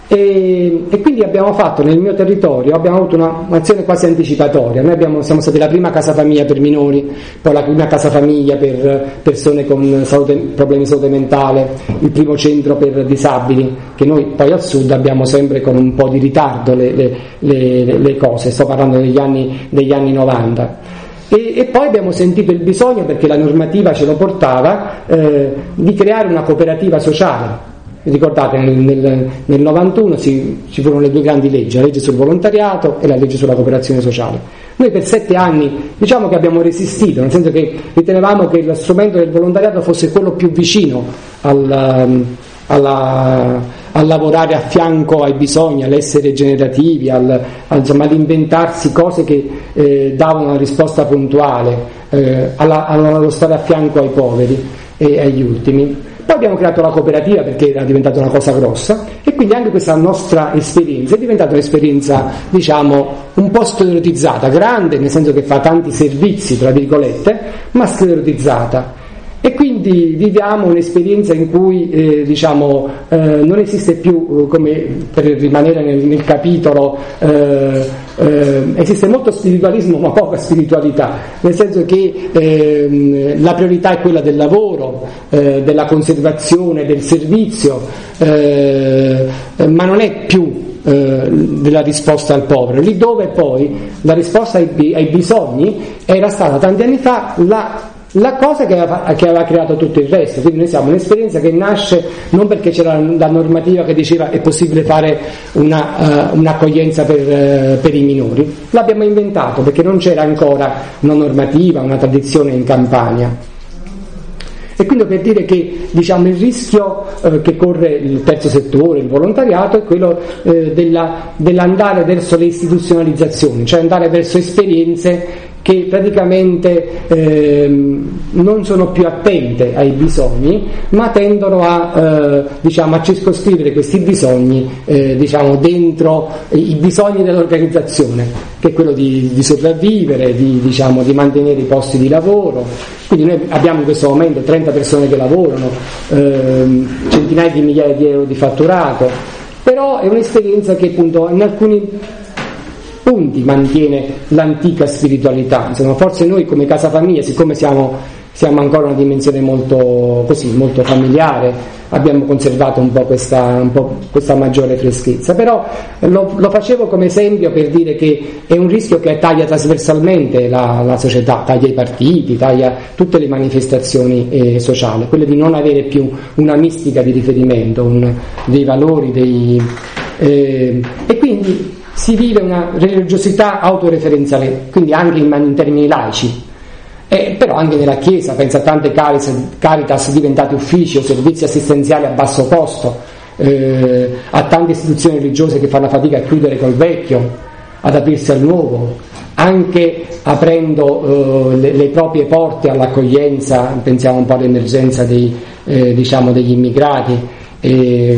E, e quindi abbiamo fatto nel mio territorio, abbiamo avuto una, un'azione quasi anticipatoria. Noi abbiamo, siamo stati la prima casa famiglia per minori, poi la prima casa famiglia per persone con salute, problemi di salute mentale, il primo centro per disabili, che noi poi al sud abbiamo sempre con un po' di ritardo le, le, le, le cose, sto parlando degli anni, degli anni novanta. E, e poi abbiamo sentito il bisogno, perché la normativa ce lo portava, eh, di creare una cooperativa sociale. Ricordate, nel, nel, nel novantuno si, ci furono le due grandi leggi, la legge sul volontariato e la legge sulla cooperazione sociale. Noi per sette anni diciamo che abbiamo resistito, nel senso che ritenevamo che lo strumento del volontariato fosse quello più vicino al, alla, a lavorare a fianco ai bisogni, all'essere generativi, al, al, insomma, all'inventarsi cose che eh, davano una risposta puntuale, eh, alla, allo stare a fianco ai poveri e agli ultimi. Poi abbiamo creato la cooperativa perché era diventata una cosa grossa, e quindi anche questa nostra esperienza è diventata un'esperienza, diciamo, un po' sclerotizzata, grande nel senso che fa tanti servizi, tra virgolette, ma sclerotizzata. E quindi viviamo un'esperienza in cui eh, diciamo eh, non esiste più, come per rimanere nel, nel capitolo, eh, eh, esiste molto spiritualismo ma poca spiritualità, nel senso che eh, la priorità è quella del lavoro, eh, della conservazione, del servizio, eh, ma non è più eh, della risposta al povero, lì dove poi la risposta ai, ai bisogni era stata tanti anni fa la la cosa che aveva, che aveva creato tutto il resto. Quindi noi siamo un'esperienza che nasce non perché c'era la normativa che diceva è possibile fare una, uh, un'accoglienza per, uh, per i minori, l'abbiamo inventato perché non c'era ancora una normativa, una tradizione in Campania. E quindi per dire che diciamo il rischio eh, che corre il terzo settore, il volontariato, è quello eh, della, dell'andare verso le istituzionalizzazioni, cioè andare verso esperienze che praticamente eh, non sono più attente ai bisogni, ma tendono a, eh, diciamo, a circoscrivere questi bisogni eh, diciamo, dentro i bisogni dell'organizzazione, che è quello di, di sopravvivere, di, diciamo, di mantenere i posti di lavoro. Quindi noi abbiamo in questo momento trenta persone che lavorano, eh, centinaia di migliaia di euro di fatturato, però è un'esperienza che appunto in alcuni punti mantiene l'antica spiritualità. Insomma, forse noi come casa famiglia, siccome siamo, siamo ancora una dimensione molto così, molto familiare, abbiamo conservato un po' questa, un po' questa maggiore freschezza, però lo, lo facevo come esempio per dire che è un rischio che taglia trasversalmente la, la società, taglia i partiti, taglia tutte le manifestazioni eh, sociali, quelle di non avere più una mistica di riferimento, un, dei valori, dei, eh, e quindi si vive una religiosità autoreferenziale, quindi anche in, in termini laici, eh, però anche nella Chiesa, pensa a tante Caritas diventate uffici o servizi assistenziali a basso costo, eh, a tante istituzioni religiose che fanno fatica a chiudere col vecchio, ad aprirsi al nuovo, anche aprendo eh, le, le proprie porte all'accoglienza. Pensiamo un po' all'emergenza dei, eh, diciamo degli immigrati. Eh,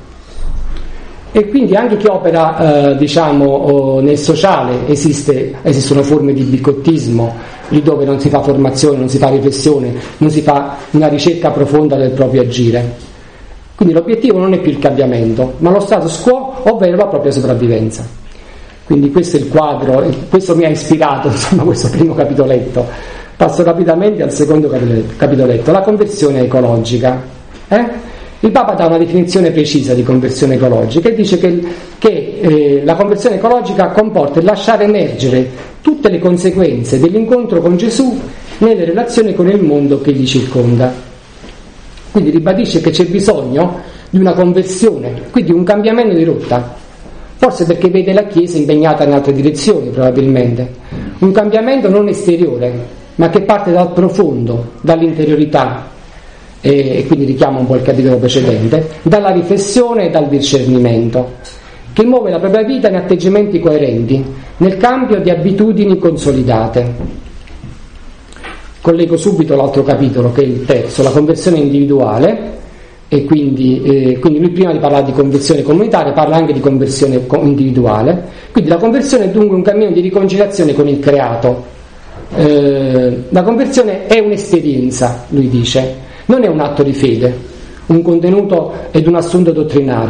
E quindi anche chi opera eh, diciamo oh, nel sociale esiste, esistono forme di bicottismo, lì dove non si fa formazione, non si fa riflessione, non si fa una ricerca profonda del proprio agire. Quindi l'obiettivo non è più il cambiamento, ma lo status quo, ovvero la propria sopravvivenza. Quindi questo è il quadro, questo mi ha ispirato, insomma, questo primo capitoletto. Passo rapidamente al secondo capitoletto, la conversione ecologica. Eh? Il Papa dà una definizione precisa di conversione ecologica e dice che, che eh, la conversione ecologica comporta il lasciare emergere tutte le conseguenze dell'incontro con Gesù nelle relazioni con il mondo che gli circonda. Quindi ribadisce che c'è bisogno di una conversione, quindi un cambiamento di rotta, forse perché vede la Chiesa impegnata in altre direzioni probabilmente, un cambiamento non esteriore ma che parte dal profondo, dall'interiorità, e quindi richiama un po' il capitolo precedente, dalla riflessione e dal discernimento, che muove la propria vita in atteggiamenti coerenti nel cambio di abitudini consolidate. Collego subito l'altro capitolo, che è il terzo, la conversione individuale, e quindi, eh, quindi lui prima di parlare di conversione comunitaria parla anche di conversione individuale. Quindi la conversione è dunque un cammino di riconciliazione con il creato. Eh, la conversione è un'esperienza, lui dice, non è un atto di fede, un contenuto ed un assunto dottrinario,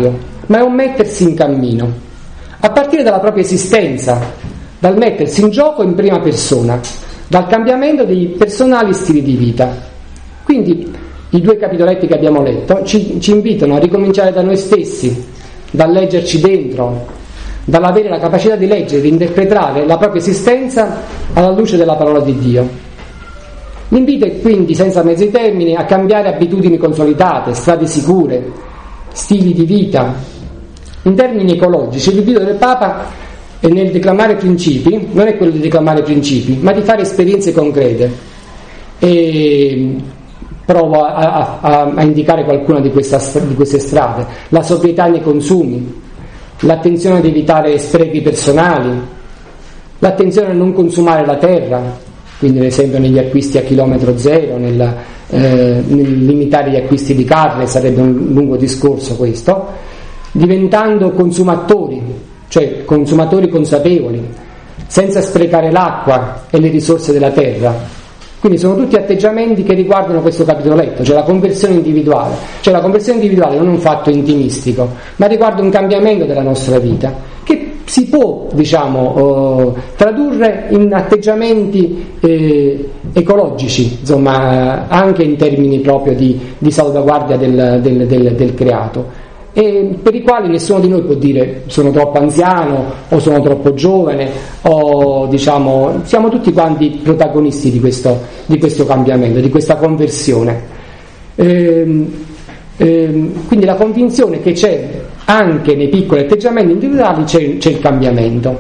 ma è un mettersi in cammino, a partire dalla propria esistenza, dal mettersi in gioco in prima persona, dal cambiamento dei personali stili di vita. Quindi i due capitoletti che abbiamo letto ci, ci invitano a ricominciare da noi stessi, dal leggerci dentro, dall'avere la capacità di leggere, di interpretare la propria esistenza alla luce della parola di Dio. L'invito è quindi, senza mezzi termini, a cambiare abitudini consolidate, strade sicure, stili di vita. In termini ecologici, l'invito del Papa nel declamare principi non è quello di declamare principi, ma di fare esperienze concrete. E provo a, a, a indicare qualcuna di, questa, di queste strade: la sobrietà nei consumi, l'attenzione ad evitare sprechi personali, l'attenzione a non consumare la terra, quindi ad esempio negli acquisti a chilometro zero, nel, eh, nel limitare gli acquisti di carne, sarebbe un lungo discorso questo, diventando consumatori, cioè consumatori consapevoli, senza sprecare l'acqua e le risorse della terra. Quindi sono tutti atteggiamenti che riguardano questo capitoletto, cioè la conversione individuale. Cioè la conversione individuale non è un fatto intimistico, ma riguarda un cambiamento della nostra vita, che si può, diciamo, eh, tradurre in atteggiamenti eh, ecologici, insomma, anche in termini proprio di, di salvaguardia del, del, del, del creato, e per i quali nessuno di noi può dire sono troppo anziano o sono troppo giovane, o diciamo siamo tutti quanti protagonisti di questo, di questo cambiamento, di questa conversione. Ehm, ehm, quindi la convinzione che c'è anche nei piccoli atteggiamenti individuali c'è, c'è il cambiamento.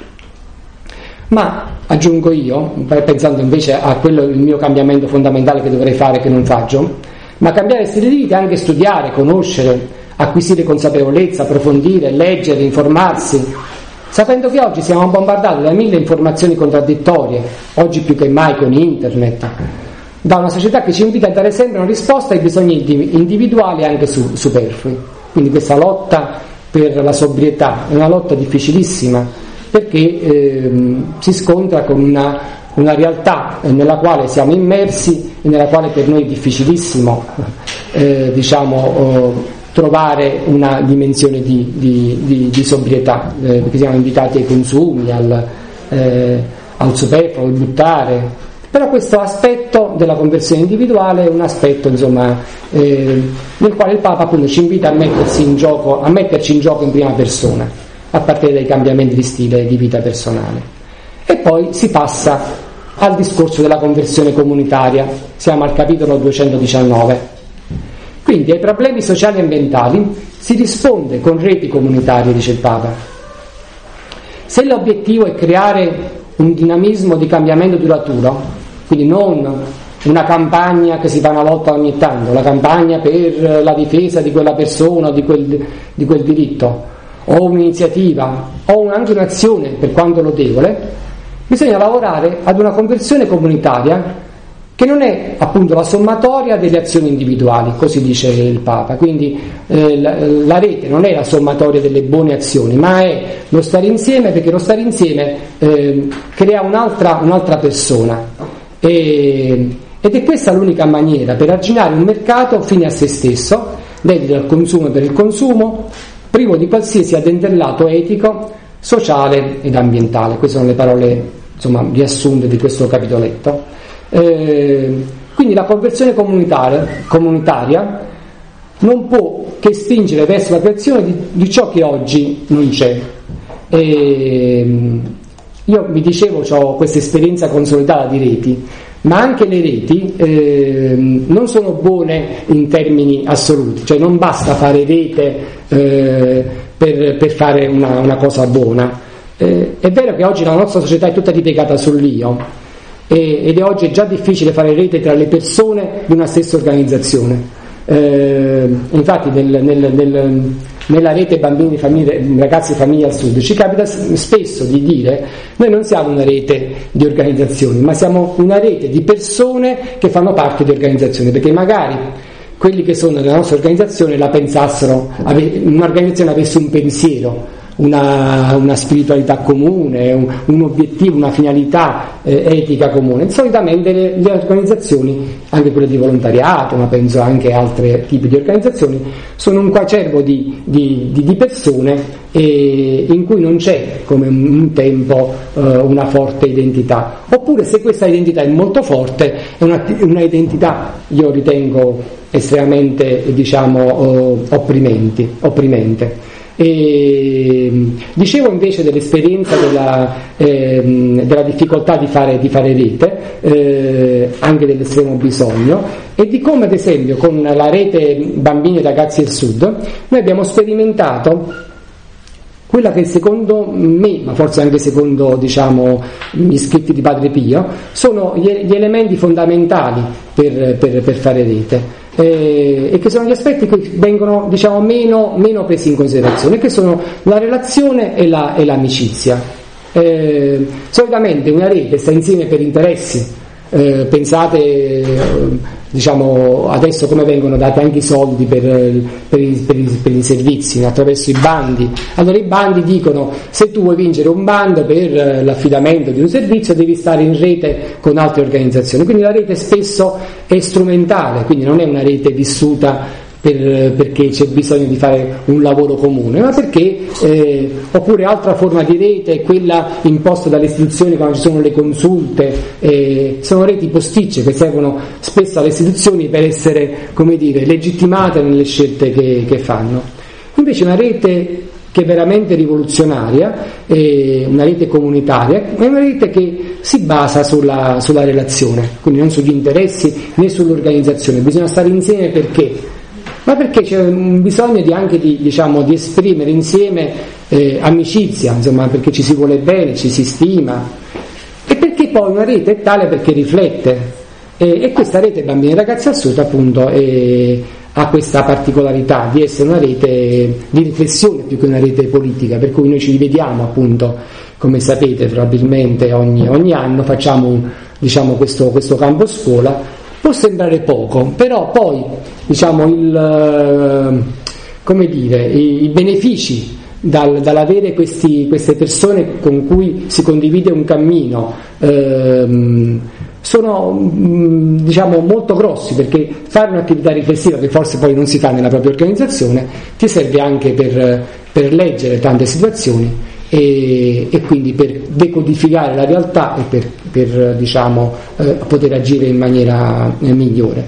Ma aggiungo io, pensando invece a quello il mio cambiamento fondamentale che dovrei fare, che non faccio, ma cambiare stile di vita è anche studiare, conoscere, acquisire consapevolezza, approfondire, leggere, informarsi, sapendo che oggi siamo bombardati da mille informazioni contraddittorie, oggi più che mai con internet, da una società che ci invita a dare sempre una risposta ai bisogni individuali anche su, superflui. Quindi questa lotta per la sobrietà è una lotta difficilissima, perché ehm, si scontra con una, una realtà nella quale siamo immersi e nella quale per noi è difficilissimo eh, diciamo oh, trovare una dimensione di, di, di, di sobrietà, eh, perché siamo invitati ai consumi, al, eh, al superfluo, al buttare. Però questo aspetto della conversione individuale è un aspetto, insomma, eh, nel quale il Papa appunto ci invita a mettersi in gioco, a metterci in gioco in prima persona, a partire dai cambiamenti di stile e di vita personale. E poi si passa al discorso della conversione comunitaria. Siamo al capitolo duecentodiciannove. Quindi ai problemi sociali e ambientali si risponde con reti comunitarie, dice il Papa. Se l'obiettivo è creare un dinamismo di cambiamento duraturo, quindi non una campagna che si fa una volta ogni tanto, la campagna per la difesa di quella persona o di quel, di quel diritto, o un'iniziativa, o anche un'azione per quanto lodevole, bisogna lavorare ad una conversione comunitaria che non è appunto la sommatoria delle azioni individuali, così dice il Papa. Quindi eh, la, la rete non è la sommatoria delle buone azioni, ma è lo stare insieme, perché lo stare insieme eh, crea un'altra, un'altra persona, e, ed è questa l'unica maniera per arginare un mercato fine a se stesso, dedito al consumo per il consumo, privo di qualsiasi addentellato etico, sociale ed ambientale. Queste sono le parole, insomma, riassunte di questo capitoletto. Eh, quindi la conversione comunitaria, comunitaria non può che spingere verso la creazione di, di ciò che oggi non c'è. E, io vi dicevo, ho questa esperienza consolidata di reti, ma anche le reti eh, non sono buone in termini assoluti, cioè non basta fare rete eh, per, per fare una, una cosa buona. Eh, è vero che oggi la nostra società è tutta ripiegata sull'io, ed è oggi già difficile fare rete tra le persone di una stessa organizzazione. Eh, infatti nel, nel, nel, nella rete bambini, famiglie, ragazzi, famiglie al sud ci capita spesso di dire: noi non siamo una rete di organizzazioni, ma siamo una rete di persone che fanno parte di organizzazioni, perché magari quelli che sono nella nostra organizzazione la pensassero, un'organizzazione avesse un pensiero, una, una spiritualità comune, un, un obiettivo, una finalità eh, etica comune. Solitamente le, le organizzazioni, anche quelle di volontariato, ma penso anche a altri tipi di organizzazioni, sono un coacervo di, di, di, di persone e in cui non c'è come un tempo eh, una forte identità, oppure se questa identità è molto forte è una, una identità, io ritengo, estremamente diciamo eh, opprimenti, opprimente. E, dicevo invece dell'esperienza della, eh, della difficoltà di fare, di fare rete, eh, anche dell'estremo bisogno, e di come ad esempio con la rete Bambini e Ragazzi del Sud noi abbiamo sperimentato quella che secondo me, ma forse anche secondo diciamo gli scritti di Padre Pio, sono gli, gli elementi fondamentali per, per, per fare rete. Eh, e che sono gli aspetti che vengono diciamo meno, meno presi in considerazione, che sono la relazione e, la, e l'amicizia. Eh, solitamente una rete sta insieme per interessi. Eh, pensate eh, diciamo adesso come vengono dati anche i soldi per, per, i, per, i, per i servizi attraverso i bandi. Allora i bandi dicono: se tu vuoi vincere un bando per l'affidamento di un servizio devi stare in rete con altre organizzazioni, quindi la rete spesso è strumentale, quindi non è una rete vissuta Per, perché c'è bisogno di fare un lavoro comune, ma perché eh, oppure altra forma di rete è quella imposta dalle istituzioni quando ci sono le consulte, eh, sono reti posticce che servono spesso alle istituzioni per essere, come dire, legittimate nelle scelte che, che fanno. Invece una rete che è veramente rivoluzionaria, eh, una rete comunitaria, è una rete che si basa sulla, sulla relazione, quindi non sugli interessi né sull'organizzazione. Bisogna stare insieme perché? Ma perché c'è un bisogno di anche di, diciamo, di esprimere insieme eh, amicizia, insomma, perché ci si vuole bene, ci si stima, e perché poi una rete è tale perché riflette, e, e questa rete Bambini e Ragazzi al Sud appunto è, ha questa particolarità di essere una rete di riflessione più che una rete politica, per cui noi ci rivediamo appunto, come sapete probabilmente ogni, ogni anno facciamo diciamo, questo, questo campo scuola. Può sembrare poco, però poi diciamo il, come dire, i, i benefici dal, dall'avere questi, queste persone con cui si condivide un cammino ehm, sono diciamo molto grossi, perché fare un'attività riflessiva che forse poi non si fa nella propria organizzazione ti serve anche per, per leggere tante situazioni e, e quindi per decodificare la realtà e per, per diciamo eh, poter agire in maniera eh, migliore.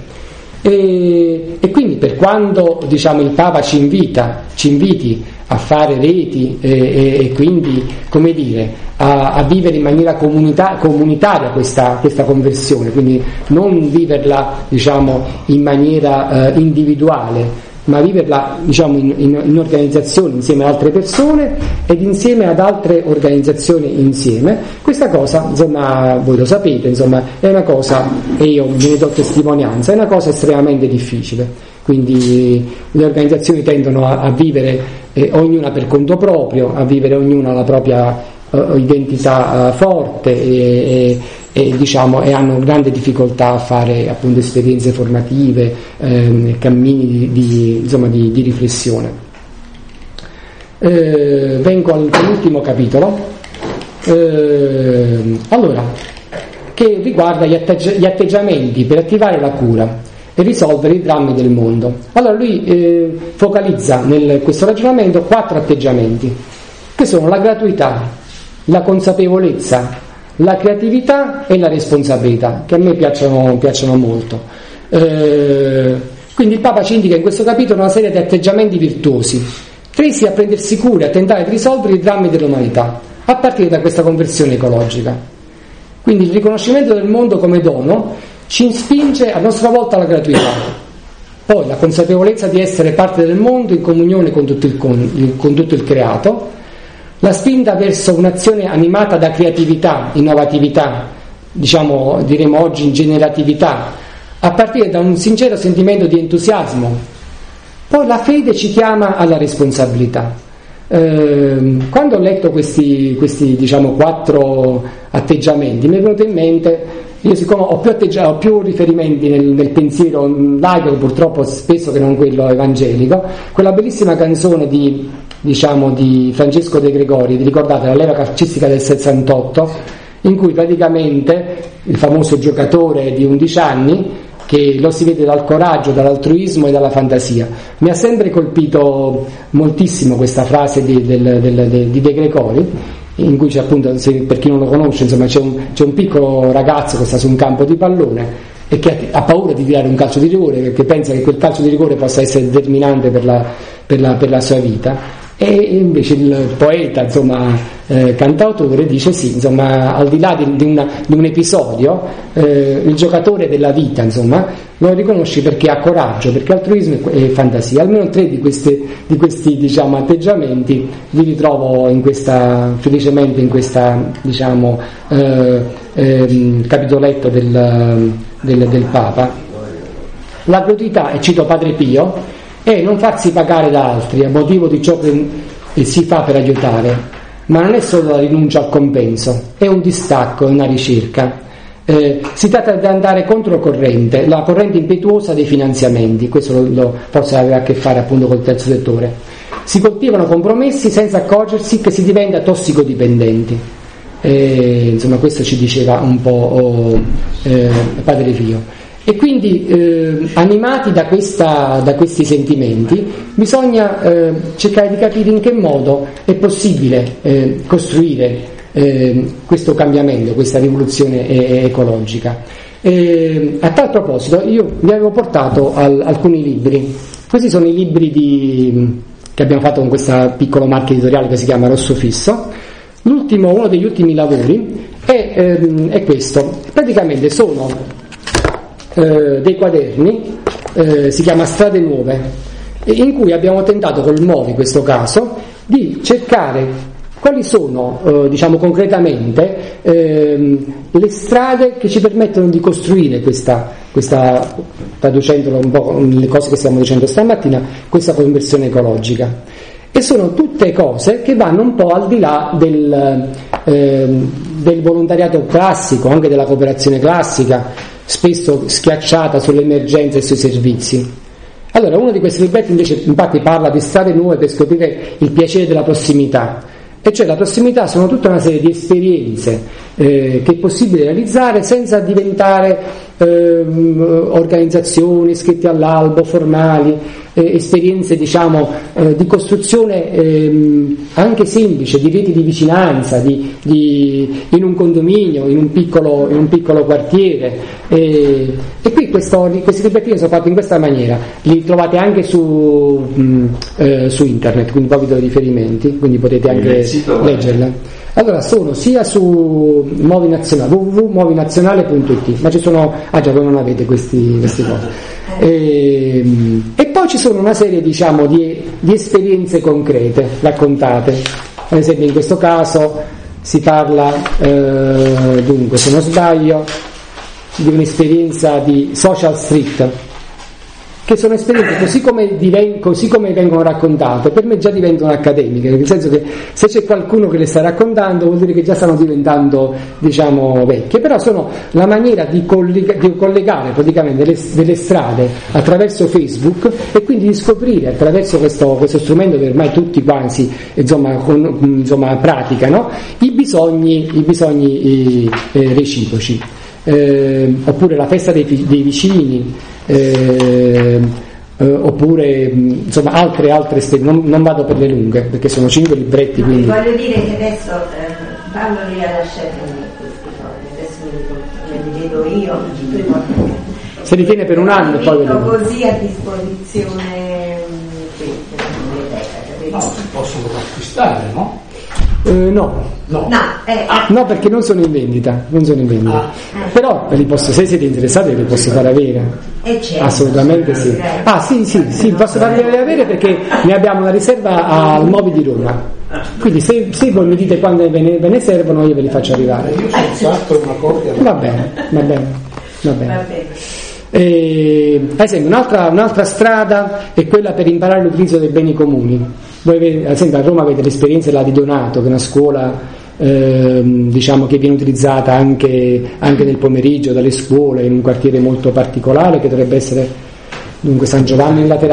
E, e quindi per quando diciamo il Papa ci invita, ci inviti a fare reti e, e, e quindi come dire a, a vivere in maniera comunita- comunitaria questa, questa conversione, quindi non viverla diciamo in maniera eh, individuale, ma viverla diciamo in, in, in organizzazioni insieme ad altre persone ed insieme ad altre organizzazioni insieme. Questa cosa, insomma, voi lo sapete, insomma, è una cosa, e io ve ne do testimonianza, è una cosa estremamente difficile. Quindi le organizzazioni tendono a, a vivere eh, ognuna per conto proprio, a vivere ognuna la propria eh, identità eh, forte e, e E, diciamo, e hanno grande difficoltà a fare appunto esperienze formative, ehm, cammini di, di, insomma, di, di riflessione. Eh, vengo al, all'ultimo capitolo, eh, allora, che riguarda gli, atteggi- gli atteggiamenti per attivare la cura e risolvere i drammi del mondo. Allora lui eh, focalizza nel questo ragionamento quattro atteggiamenti, che sono la gratuità, la consapevolezza, la creatività e la responsabilità, che a me piacciono, piacciono molto. Eh, quindi il Papa ci indica in questo capitolo una serie di atteggiamenti virtuosi, tesi a prendersi cura e a tentare di risolvere i drammi dell'umanità, a partire da questa conversione ecologica. Quindi il riconoscimento del mondo come dono ci spinge a nostra volta alla gratuità, poi la consapevolezza di essere parte del mondo in comunione con tutto il, con, con tutto il creato, la spinta verso un'azione animata da creatività, innovatività, diciamo, diremo oggi generatività, a partire da un sincero sentimento di entusiasmo. Poi la fede ci chiama alla responsabilità. Eh, quando ho letto questi, questi diciamo, quattro atteggiamenti mi è venuto in mente, io siccome ho più, atteggia- ho più riferimenti nel, nel pensiero laico, purtroppo spesso che non quello evangelico, quella bellissima canzone di diciamo di Francesco De Gregori, vi ricordate la leva calcistica del sessantotto, in cui praticamente il famoso giocatore di undici anni, che lo si vede dal coraggio, dall'altruismo e dalla fantasia. Mi ha sempre colpito moltissimo questa frase di, del, del, de, di De Gregori, in cui c'è appunto, se, per chi non lo conosce, insomma, c'è un, c'è un piccolo ragazzo che sta su un campo di pallone e che ha paura di tirare un calcio di rigore perché pensa che quel calcio di rigore possa essere determinante per la, per la, per la sua vita. E invece il poeta, insomma, eh, cantautore dice sì, insomma, al di là di, di, una, di un episodio, eh, il giocatore della vita, insomma, lo riconosci perché ha coraggio, perché altruismo e fantasia. Almeno tre di, queste, di questi, diciamo, atteggiamenti li ritrovo in questa, felicemente in questa, diciamo, eh, eh, capitoletto del, del, del Papa. La gratuità, e cito Padre Pio, è non farsi pagare da altri a motivo di ciò che si fa per aiutare, ma non è solo la rinuncia al compenso, è un distacco, è una ricerca. Eh, si tratta di andare controcorrente, la corrente impetuosa dei finanziamenti, questo lo, lo, forse aveva a che fare appunto col terzo settore. Si coltivano compromessi senza accorgersi che si diventa tossicodipendenti. Eh, insomma, questo ci diceva un po' oh, eh, Padre Pio. E quindi eh, animati da, questa, da questi sentimenti bisogna eh, cercare di capire in che modo è possibile eh, costruire eh, questo cambiamento, questa rivoluzione eh, ecologica. E, a tal proposito io vi avevo portato al, alcuni libri. Questi sono i libri di, che abbiamo fatto con questo piccolo marchio editoriale che si chiama Rosso Fisso. L'ultimo, uno degli ultimi lavori è, ehm, è questo. Praticamente sono Eh, dei quaderni, eh, si chiama Strade Nuove, in cui abbiamo tentato col Movi, in questo caso, di cercare quali sono, eh, diciamo concretamente, ehm, le strade che ci permettono di costruire questa, questa, traducendolo un po' le cose che stiamo dicendo stamattina, questa conversione ecologica. E sono tutte cose che vanno un po' al di là del, eh, del volontariato classico, anche della cooperazione classica, spesso schiacciata sulle emergenze e sui servizi. Allora, uno di questi libretti invece infatti parla di strade nuove per scoprire il piacere della prossimità, e cioè la prossimità sono tutta una serie di esperienze eh, che è possibile realizzare senza diventare eh, organizzazioni iscritte all'albo, formali, eh, esperienze diciamo eh, di costruzione eh, anche semplice, di reti di vicinanza, di, di, in un condominio, in un piccolo, in un piccolo quartiere. E, e qui questo, questi librettini sono fatti in questa maniera, li trovate anche su, mh, eh, su internet, quindi poi vi do i riferimenti, quindi potete anche leggerla. Allora sono sia su Movi Nazionale, w w w punto movi nazionale punto i t, ma ci sono, ah già voi non avete questi, queste cose. E, e poi ci sono una serie diciamo di, di esperienze concrete raccontate. Ad esempio in questo caso si parla eh, dunque, se non sbaglio, di un'esperienza di Social Street, che sono esperienze così come, diven- così come vengono raccontate, per me già diventano accademiche, nel senso che se c'è qualcuno che le sta raccontando vuol dire che già stanno diventando diciamo vecchie, però sono la maniera di, collega- di collegare praticamente delle, delle strade attraverso Facebook, e quindi di scoprire attraverso questo, questo strumento che ormai tutti quasi insomma, con, insomma praticano i bisogni, i bisogni eh, reciproci. Eh, oppure la festa dei, dei vicini, eh, eh, oppure insomma altre altre esperienze. Non, non vado per le lunghe perché sono cinque libretti, quindi voglio dire che adesso eh, Paolo li ha lasciati questi soldi, adesso li vedo io, se li tiene per un anno e poi vedo così a disposizione per la biblioteca. No, si possono acquistare, no? Eh, no, no, no, eh, no, perché non sono in vendita, non sono in vendita. Ah. Però li posso, se siete interessati li posso far avere. Eh, certo. Assolutamente sì. Ah sì, sì, sì, posso farli avere perché ne abbiamo una riserva al Movi di Roma. Quindi se, se voi mi dite quando ve ne, ve ne servono, io ve li faccio arrivare. Io sono fatto una copia. Va bene, va bene, va bene. Va bene. Eh, ad esempio un'altra, un'altra strada è quella per imparare l'utilizzo dei beni comuni. Voi ad esempio a Roma avete l'esperienza là di Donato, che è una scuola eh, diciamo che viene utilizzata anche, anche nel pomeriggio dalle scuole in un quartiere molto particolare che dovrebbe essere dunque San Giovanni in Laterano.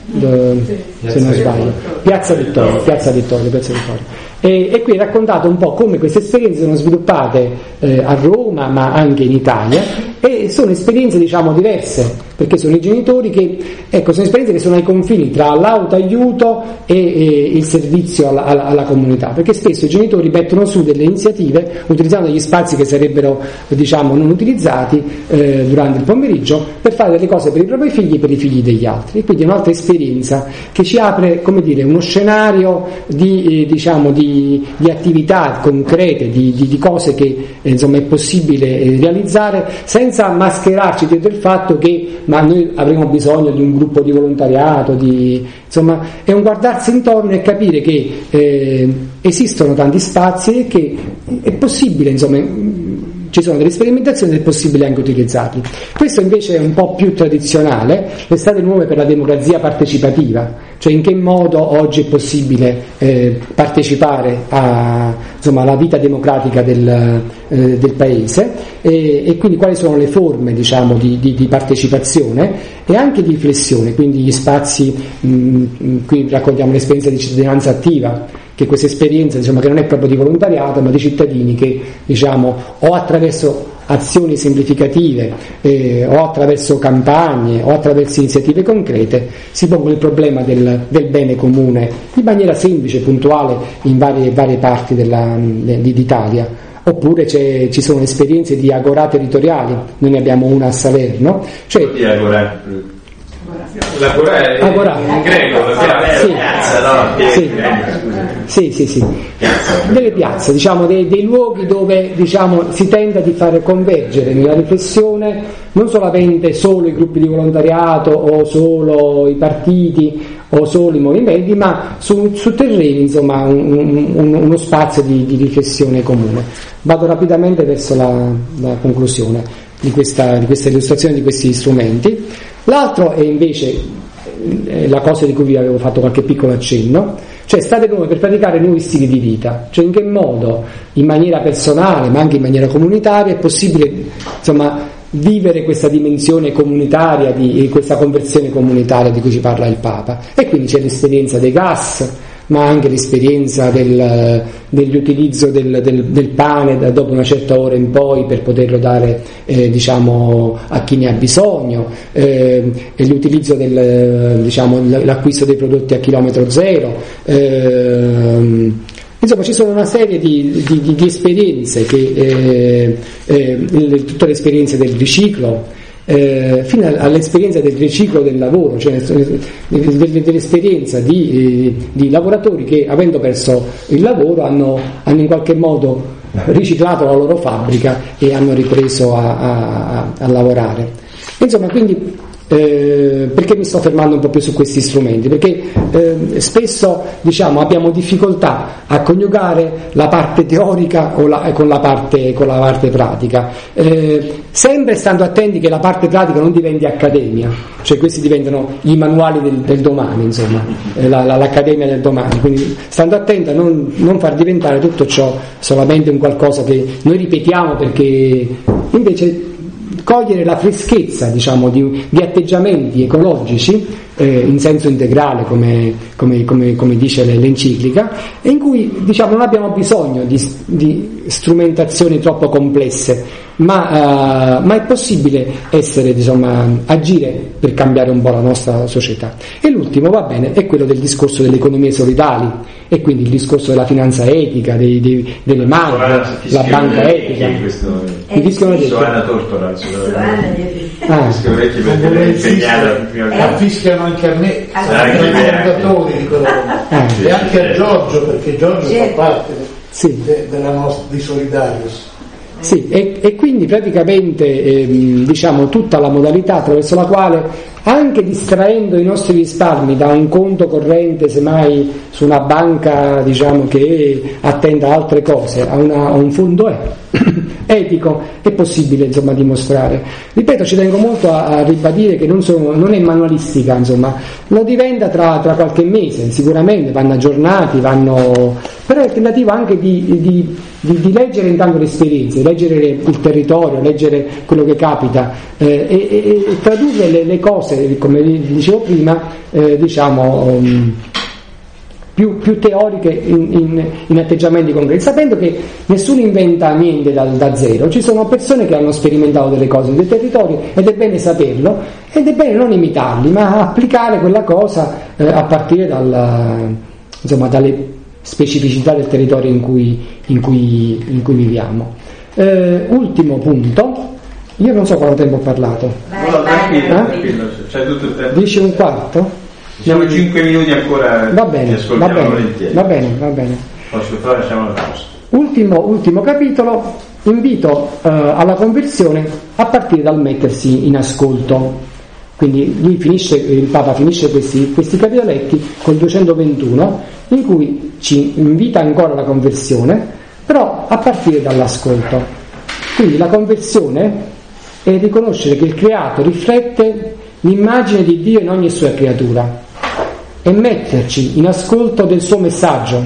se non sbaglio, Piazza Vittorio, Piazza Vittorio, Piazza Vittorio. E, e qui è raccontato un po' come queste esperienze sono sviluppate eh, a Roma ma anche in Italia, e sono esperienze diciamo diverse, perché sono i genitori che, ecco, sono esperienze che sono ai confini tra l'autoaiuto e, e il servizio alla, alla, alla comunità, perché spesso i genitori mettono su delle iniziative utilizzando degli spazi che sarebbero diciamo non utilizzati eh, durante il pomeriggio per fare delle cose per i propri figli e per i figli degli altri, e quindi è un'altra esperienza che ci apre, come dire, uno scenario di eh, diciamo di di attività concrete, di, di, di cose che eh, insomma è possibile eh, realizzare senza mascherarci dietro il fatto che ma noi avremo bisogno di un gruppo di volontariato, di, insomma è un guardarsi intorno e capire che eh, esistono tanti spazi e che è possibile, insomma ci sono delle sperimentazioni ed è possibile anche utilizzarli. Questo invece è un po' più tradizionale, le strade nuove per la democrazia partecipativa, cioè in che modo oggi è possibile eh, partecipare a, insomma, alla vita democratica del, eh, del paese e, e quindi quali sono le forme diciamo, di, di, di partecipazione e anche di riflessione, quindi gli spazi, mh, qui raccontiamo l'esperienza di cittadinanza attiva, che questa esperienza diciamo, che non è proprio di volontariato ma di cittadini che diciamo o attraverso azioni semplificative eh, o attraverso campagne o attraverso iniziative concrete si pongono il problema del, del bene comune in maniera semplice, puntuale in varie, varie parti della, de, d'Italia. Oppure c'è, ci sono esperienze di agorà territoriali, noi ne abbiamo una a Salerno, cioè di agorà. L'agorà è agorà. in greco, la piazza, sì. piazza, no? Sì. Sì, sì, sì. Delle piazze, diciamo, dei, dei luoghi dove diciamo, si tenta di far convergere nella riflessione non solamente solo i gruppi di volontariato o solo i partiti o solo i movimenti, ma su, su terreni, insomma, un, un, uno spazio di, di riflessione comune. Vado rapidamente verso la, la conclusione di questa, di questa illustrazione di questi strumenti. L'altro è invece eh, la cosa di cui vi avevo fatto qualche piccolo accenno, cioè strade nuove per praticare nuovi stili di vita, cioè in che modo in maniera personale ma anche in maniera comunitaria è possibile insomma vivere questa dimensione comunitaria, di questa conversione comunitaria di cui ci parla il Papa. E quindi c'è l'esperienza dei gas, ma anche l'esperienza del, dell'utilizzo del, del, del pane da, dopo una certa ora in poi per poterlo dare eh, diciamo a chi ne ha bisogno, eh, e l'utilizzo del diciamo l'acquisto dei prodotti a chilometro zero, eh, insomma ci sono una serie di, di, di, di esperienze che eh, eh, tutte le esperienze del riciclo, Eh, fino all'esperienza del riciclo del lavoro, cioè dell'esperienza di, eh, di lavoratori che avendo perso il lavoro hanno, hanno in qualche modo riciclato la loro fabbrica e hanno ripreso a, a, a lavorare. Insomma, quindi Eh, perché mi sto fermando un po' più su questi strumenti? Perché eh, spesso diciamo abbiamo difficoltà a coniugare la parte teorica con la, con la, parte, con la parte pratica, eh, sempre stando attenti che la parte pratica non diventi accademia, cioè questi diventano i manuali del, del domani, insomma, eh, la, la, l'accademia del domani, quindi stando attenti a non, non far diventare tutto ciò solamente un qualcosa che noi ripetiamo, perché invece cogliere la freschezza diciamo di, di atteggiamenti ecologici eh, in senso integrale come, come, come, come dice l'enciclica, e in cui diciamo non abbiamo bisogno di, di strumentazioni troppo complesse, ma, uh, ma è possibile essere insomma agire per cambiare un po' la nostra società. E l'ultimo, va bene, è quello del discorso delle economie solidali, e quindi il discorso della finanza etica, dei, dei, delle banche, la banca etica. Mi fischiano detto. Soana Tortora, ah. Fischiano vecchi per tenere impegnato. Fischiano anche a me, anche ai commentatori di quello, ah. e anche a Giorgio, perché Giorgio fa parte sì. de, della nostra, di Solidarius. Sì, e, e quindi praticamente ehm, diciamo tutta la modalità attraverso la quale, anche distraendo i nostri risparmi da un conto corrente, semmai su una banca diciamo che attenda a altre cose, a, una, a un fondo è, etico, è possibile insomma dimostrare. Ripeto, ci tengo molto a, a ribadire che non, sono, non è manualistica, insomma, lo diventa tra, tra qualche mese, sicuramente vanno aggiornati, vanno, però è tentativo anche di, di, di, di leggere intanto le esperienze, leggere il territorio, leggere quello che capita eh, e, e, e tradurre le, le cose cose, come dicevo prima, eh, diciamo um, più, più teoriche in, in, in atteggiamenti concreti, sapendo che nessuno inventa niente da, da zero. Ci sono persone che hanno sperimentato delle cose in dei territori ed è bene saperlo, ed è bene non imitarli, ma applicare quella cosa eh, a partire dal, insomma, dalle specificità del territorio in cui, in cui, in cui viviamo. Eh, ultimo punto, io non so quanto tempo ho parlato. No, no, tranquillo, eh? tranquillo, c'è tutto il tempo. Dici un quarto? Diciamo cinque minuti ancora. Va bene, va bene, va bene, va bene. Posso fare, facciamo la pausa. Ultimo, ultimo capitolo, invito eh, alla conversione a partire dal mettersi in ascolto. Quindi lui finisce, il Papa finisce questi, questi capitoletti col duecentoventuno, in cui ci invita ancora alla conversione, però a partire dall'ascolto. Quindi la conversione è riconoscere che il creato riflette l'immagine di Dio in ogni sua creatura e metterci in ascolto del suo messaggio.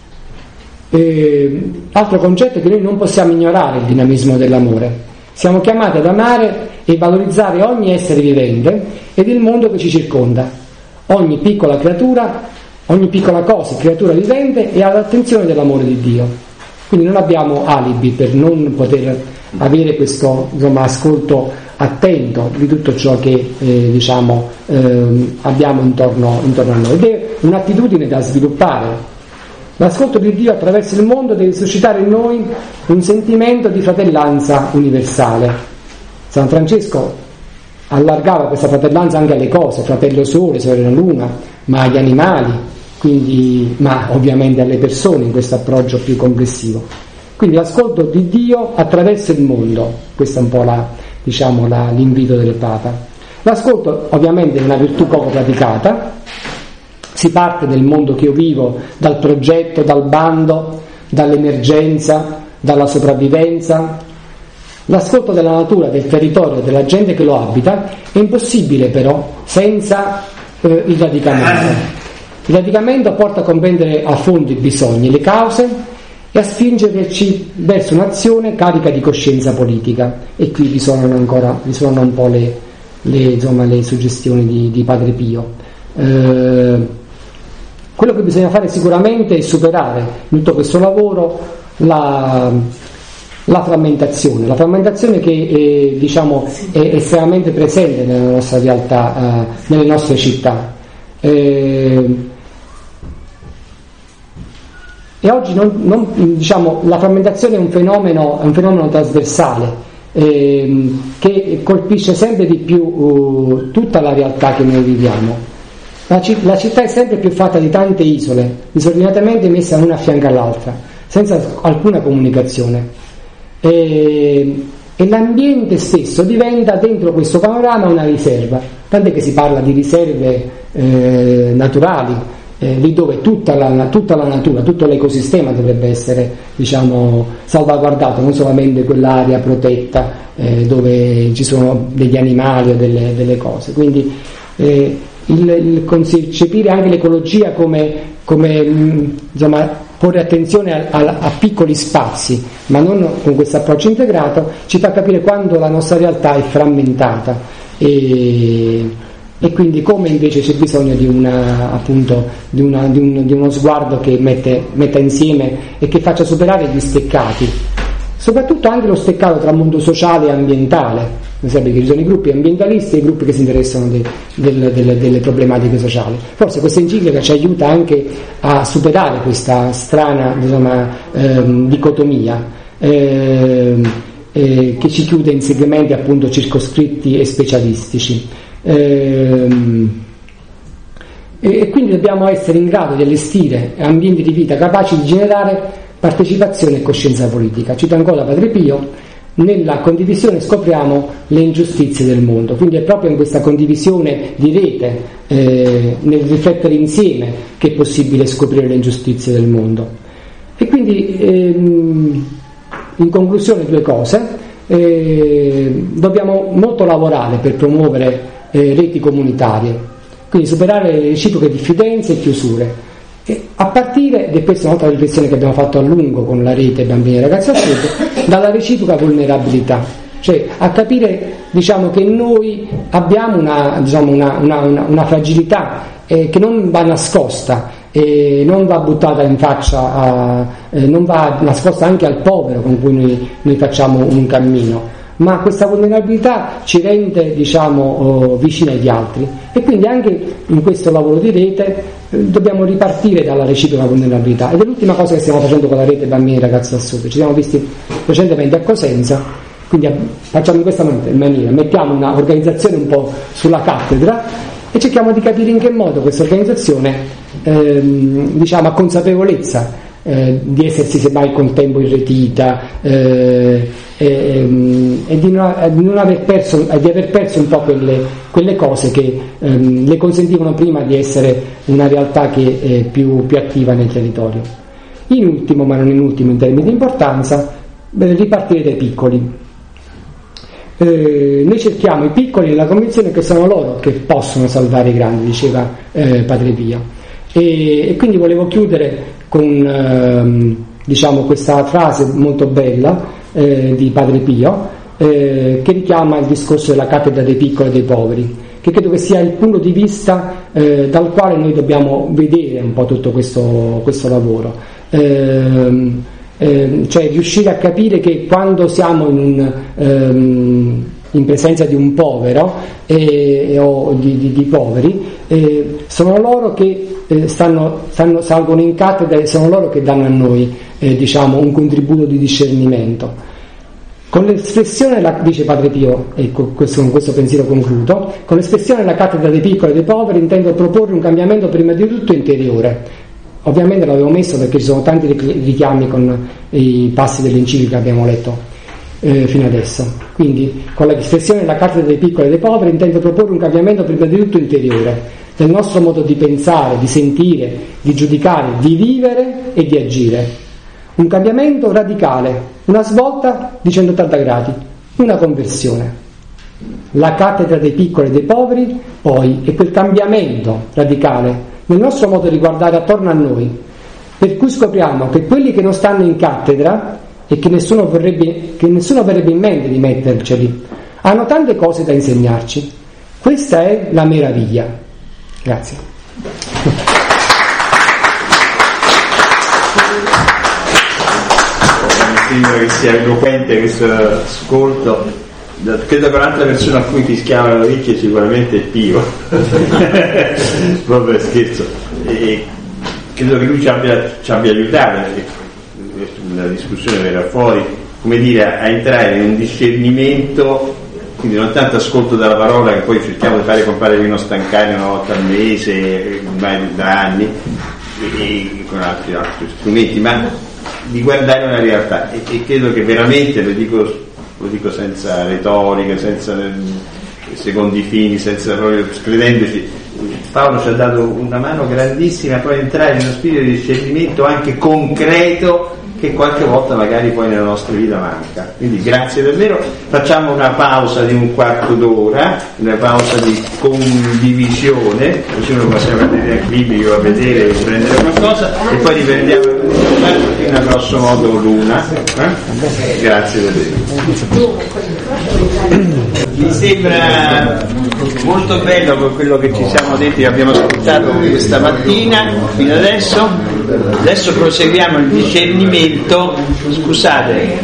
E, altro concetto è che noi non possiamo ignorare il dinamismo dell'amore. Siamo chiamati ad amare e valorizzare ogni essere vivente ed il mondo che ci circonda, ogni piccola creatura, ogni piccola cosa, creatura vivente, e all'attenzione dell'amore di Dio. Quindi non abbiamo alibi per non poter avere questo, insomma, ascolto attento di tutto ciò che eh, diciamo eh, abbiamo intorno, intorno a noi, ed è un'attitudine da sviluppare. L'ascolto di Dio attraverso il mondo deve suscitare in noi un sentimento di fratellanza universale. San Francesco allargava questa fratellanza anche alle cose, fratello sole, sorella luna, ma agli animali, quindi, ma ovviamente alle persone in questo approccio più complessivo. Quindi l'ascolto di Dio attraverso il mondo, questo è un po' la, diciamo, la, l'invito del Papa. L'ascolto ovviamente è una virtù poco praticata. Si parte del mondo che io vivo, dal progetto, dal bando, dall'emergenza, dalla sopravvivenza. L'ascolto della natura, del territorio, della gente che lo abita è impossibile però senza eh, il radicamento. Il radicamento porta a comprendere a fondo i bisogni, le cause e a spingerci verso un'azione carica di coscienza politica. E qui vi suonano ancora, vi suonano un po' le, le, insomma, le suggestioni di, di Padre Pio. Eh, Quello che bisogna fare sicuramente è superare in tutto questo lavoro la, la frammentazione, la frammentazione che è, diciamo, è estremamente presente nella nostra realtà, eh, nelle nostre città. Eh, e oggi non, non, diciamo, la frammentazione è un fenomeno, è un fenomeno trasversale eh, che colpisce sempre di più uh, tutta la realtà che noi viviamo. La città è sempre più fatta di tante isole, disordinatamente messe una a fianco all'altra, senza alcuna comunicazione. E, e l'ambiente stesso diventa dentro questo panorama una riserva, tant'è che si parla di riserve eh, naturali, eh, lì dove tutta la, tutta la natura, tutto l'ecosistema dovrebbe essere, diciamo, salvaguardato, non solamente quell'area protetta eh, dove ci sono degli animali o delle, delle cose. Quindi eh, Il, il concepire anche l'ecologia come, come insomma, porre attenzione a, a, a piccoli spazi, ma non con questo approccio integrato, ci fa capire quando la nostra realtà è frammentata e, e quindi come invece c'è bisogno di, una, appunto, di, una, di, un, di uno sguardo che mette, metta insieme e che faccia superare gli steccati, soprattutto anche lo steccato tra mondo sociale e ambientale. Sapete che ci sono i gruppi ambientalisti e i gruppi che si interessano de, de, de, delle problematiche sociali. Forse questa enciclica ci aiuta anche a superare questa strana, insomma, ehm, dicotomia ehm, eh, che ci chiude in segmenti appunto circoscritti e specialistici. Ehm, e, e quindi dobbiamo essere in grado di allestire ambienti di vita capaci di generare partecipazione e coscienza politica. Cito ancora Padre Pio: nella condivisione scopriamo le ingiustizie del mondo. Quindi è proprio in questa condivisione di rete, eh, nel riflettere insieme, che è possibile scoprire le ingiustizie del mondo. E quindi ehm, in conclusione due cose: eh, dobbiamo molto lavorare per promuovere eh, reti comunitarie, quindi superare le reciproche diffidenze e chiusure. E a partire, ed è questa un'altra riflessione che abbiamo fatto a lungo con la rete Bambini e Ragazzi al Sud, dalla reciproca vulnerabilità, cioè a capire, diciamo, che noi abbiamo una, diciamo, una, una, una, una fragilità eh, che non va nascosta, eh, non va buttata in faccia, a, eh, non va nascosta anche al povero con cui noi, noi facciamo un cammino, ma questa vulnerabilità ci rende, diciamo, oh, vicini agli altri, e quindi anche in questo lavoro di rete eh, dobbiamo ripartire dalla reciproca vulnerabilità, ed è l'ultima cosa che stiamo facendo con la rete Bambini e Ragazzi al Sud. Ci siamo visti recentemente a Cosenza, quindi facciamo in questa maniera, mettiamo una organizzazione un po' sulla cattedra e cerchiamo di capire in che modo questa organizzazione ehm, diciamo, ha consapevolezza Eh, di essersi semmai con tempo irretita eh, eh, e di non, di non aver perso, di aver perso un po' quelle, quelle cose che ehm, le consentivano prima di essere una realtà che è più, più attiva nel territorio. In ultimo, ma non in ultimo in termini di importanza, beh, ripartire dai piccoli. Eh, noi cerchiamo i piccoli nella convinzione che sono loro che possono salvare i grandi, diceva eh, Padre Pio, e, e quindi volevo chiudere con ehm, diciamo questa frase molto bella eh, di Padre Pio eh, che richiama il discorso della cattedra dei piccoli e dei poveri, che credo che sia il punto di vista eh, dal quale noi dobbiamo vedere un po' tutto questo, questo lavoro, eh, eh, cioè riuscire a capire che quando siamo in un ehm, in presenza di un povero eh, o di, di, di poveri, eh, sono loro che eh, stanno, stanno, salgono in cattedra e sono loro che danno a noi eh, diciamo, un contributo di discernimento. Con l'espressione, la, dice Padre Pio, e con questo, con questo pensiero concludo, con l'espressione la cattedra dei piccoli e dei poveri intendo proporre un cambiamento prima di tutto interiore. Ovviamente l'avevo messo perché ci sono tanti richiami con i passi dell'enciclica che abbiamo letto Eh, fino adesso. Quindi con l'espressione della cattedra dei piccoli e dei poveri intendo proporre un cambiamento prima di tutto interiore del nostro modo di pensare, di sentire, di giudicare, di vivere e di agire. Un cambiamento radicale, una svolta di centottanta gradi, una conversione. La cattedra dei piccoli e dei poveri poi è quel cambiamento radicale nel nostro modo di guardare attorno a noi, per cui scopriamo che quelli che non stanno in cattedra e che nessuno vorrebbe, che nessuno avrebbe in mente di metterceli, hanno tante cose da insegnarci. Questa è la meraviglia. Grazie. Mi sembra che sia eloquente questo ascolto. Credo che un'altra persona a cui fischiava le orecchie sicuramente è Pio. Proprio scherzo. E credo che lui ci abbia, ci abbia aiutato. La discussione verrà fuori, come dire, a entrare in un discernimento, quindi non tanto ascolto della parola che poi cerchiamo di fare con Padre Pino Stancani una volta al mese, ormai da anni, e, e con altri, altri strumenti, ma di guardare una realtà, e, e credo che veramente, lo dico, lo dico senza retorica, senza secondi fini, senza proprio credendoci, Paolo ci ha dato una mano grandissima per entrare in uno spirito di discernimento anche concreto che qualche volta magari poi nella nostra vita manca. Quindi grazie davvero. Facciamo una pausa di un quarto d'ora, una pausa di condivisione, così uno possiamo andare a biblico a vedere e prendere qualcosa, e poi riprendiamo fino a grosso modo l'una. Eh? Grazie davvero. Mi sembra molto bello con quello che ci siamo detti, che abbiamo ascoltato questa mattina fino adesso. Adesso proseguiamo il discernimento. Scusate,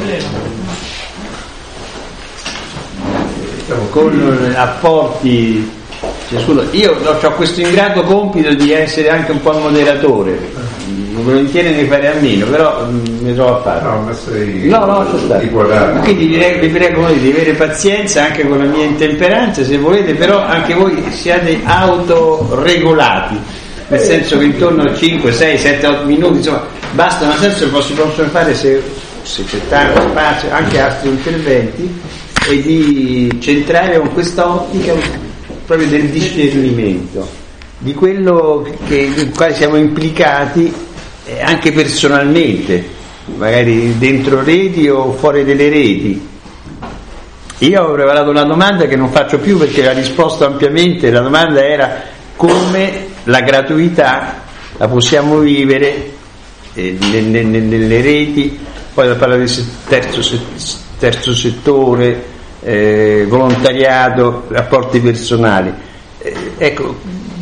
con apporti ciascuno. Io ho questo ingrato compito di essere anche un po' moderatore, volentieri ne fare a meno, però mh, mi trovo a fare. No, ma sei no, no, quindi vi prego, vi prego di avere pazienza anche con la mia intemperanza, se volete, però anche voi siate autoregolati, nel senso che intorno a cinque, sei, sette, otto minuti, insomma, basta, nel senso che si possono fare, se, se c'è tanto spazio, anche altri interventi, e di centrare con questa ottica proprio del discernimento, di quello che, in quale siamo implicati eh, anche personalmente, magari dentro reti o fuori delle reti. Io ho preparato una domanda che non faccio più perché la risposta ampiamente, la domanda era: come la gratuità la possiamo vivere eh, nelle, nelle reti, poi da parlare di terzo, terzo settore, eh, volontariato, rapporti personali. Eh, ecco,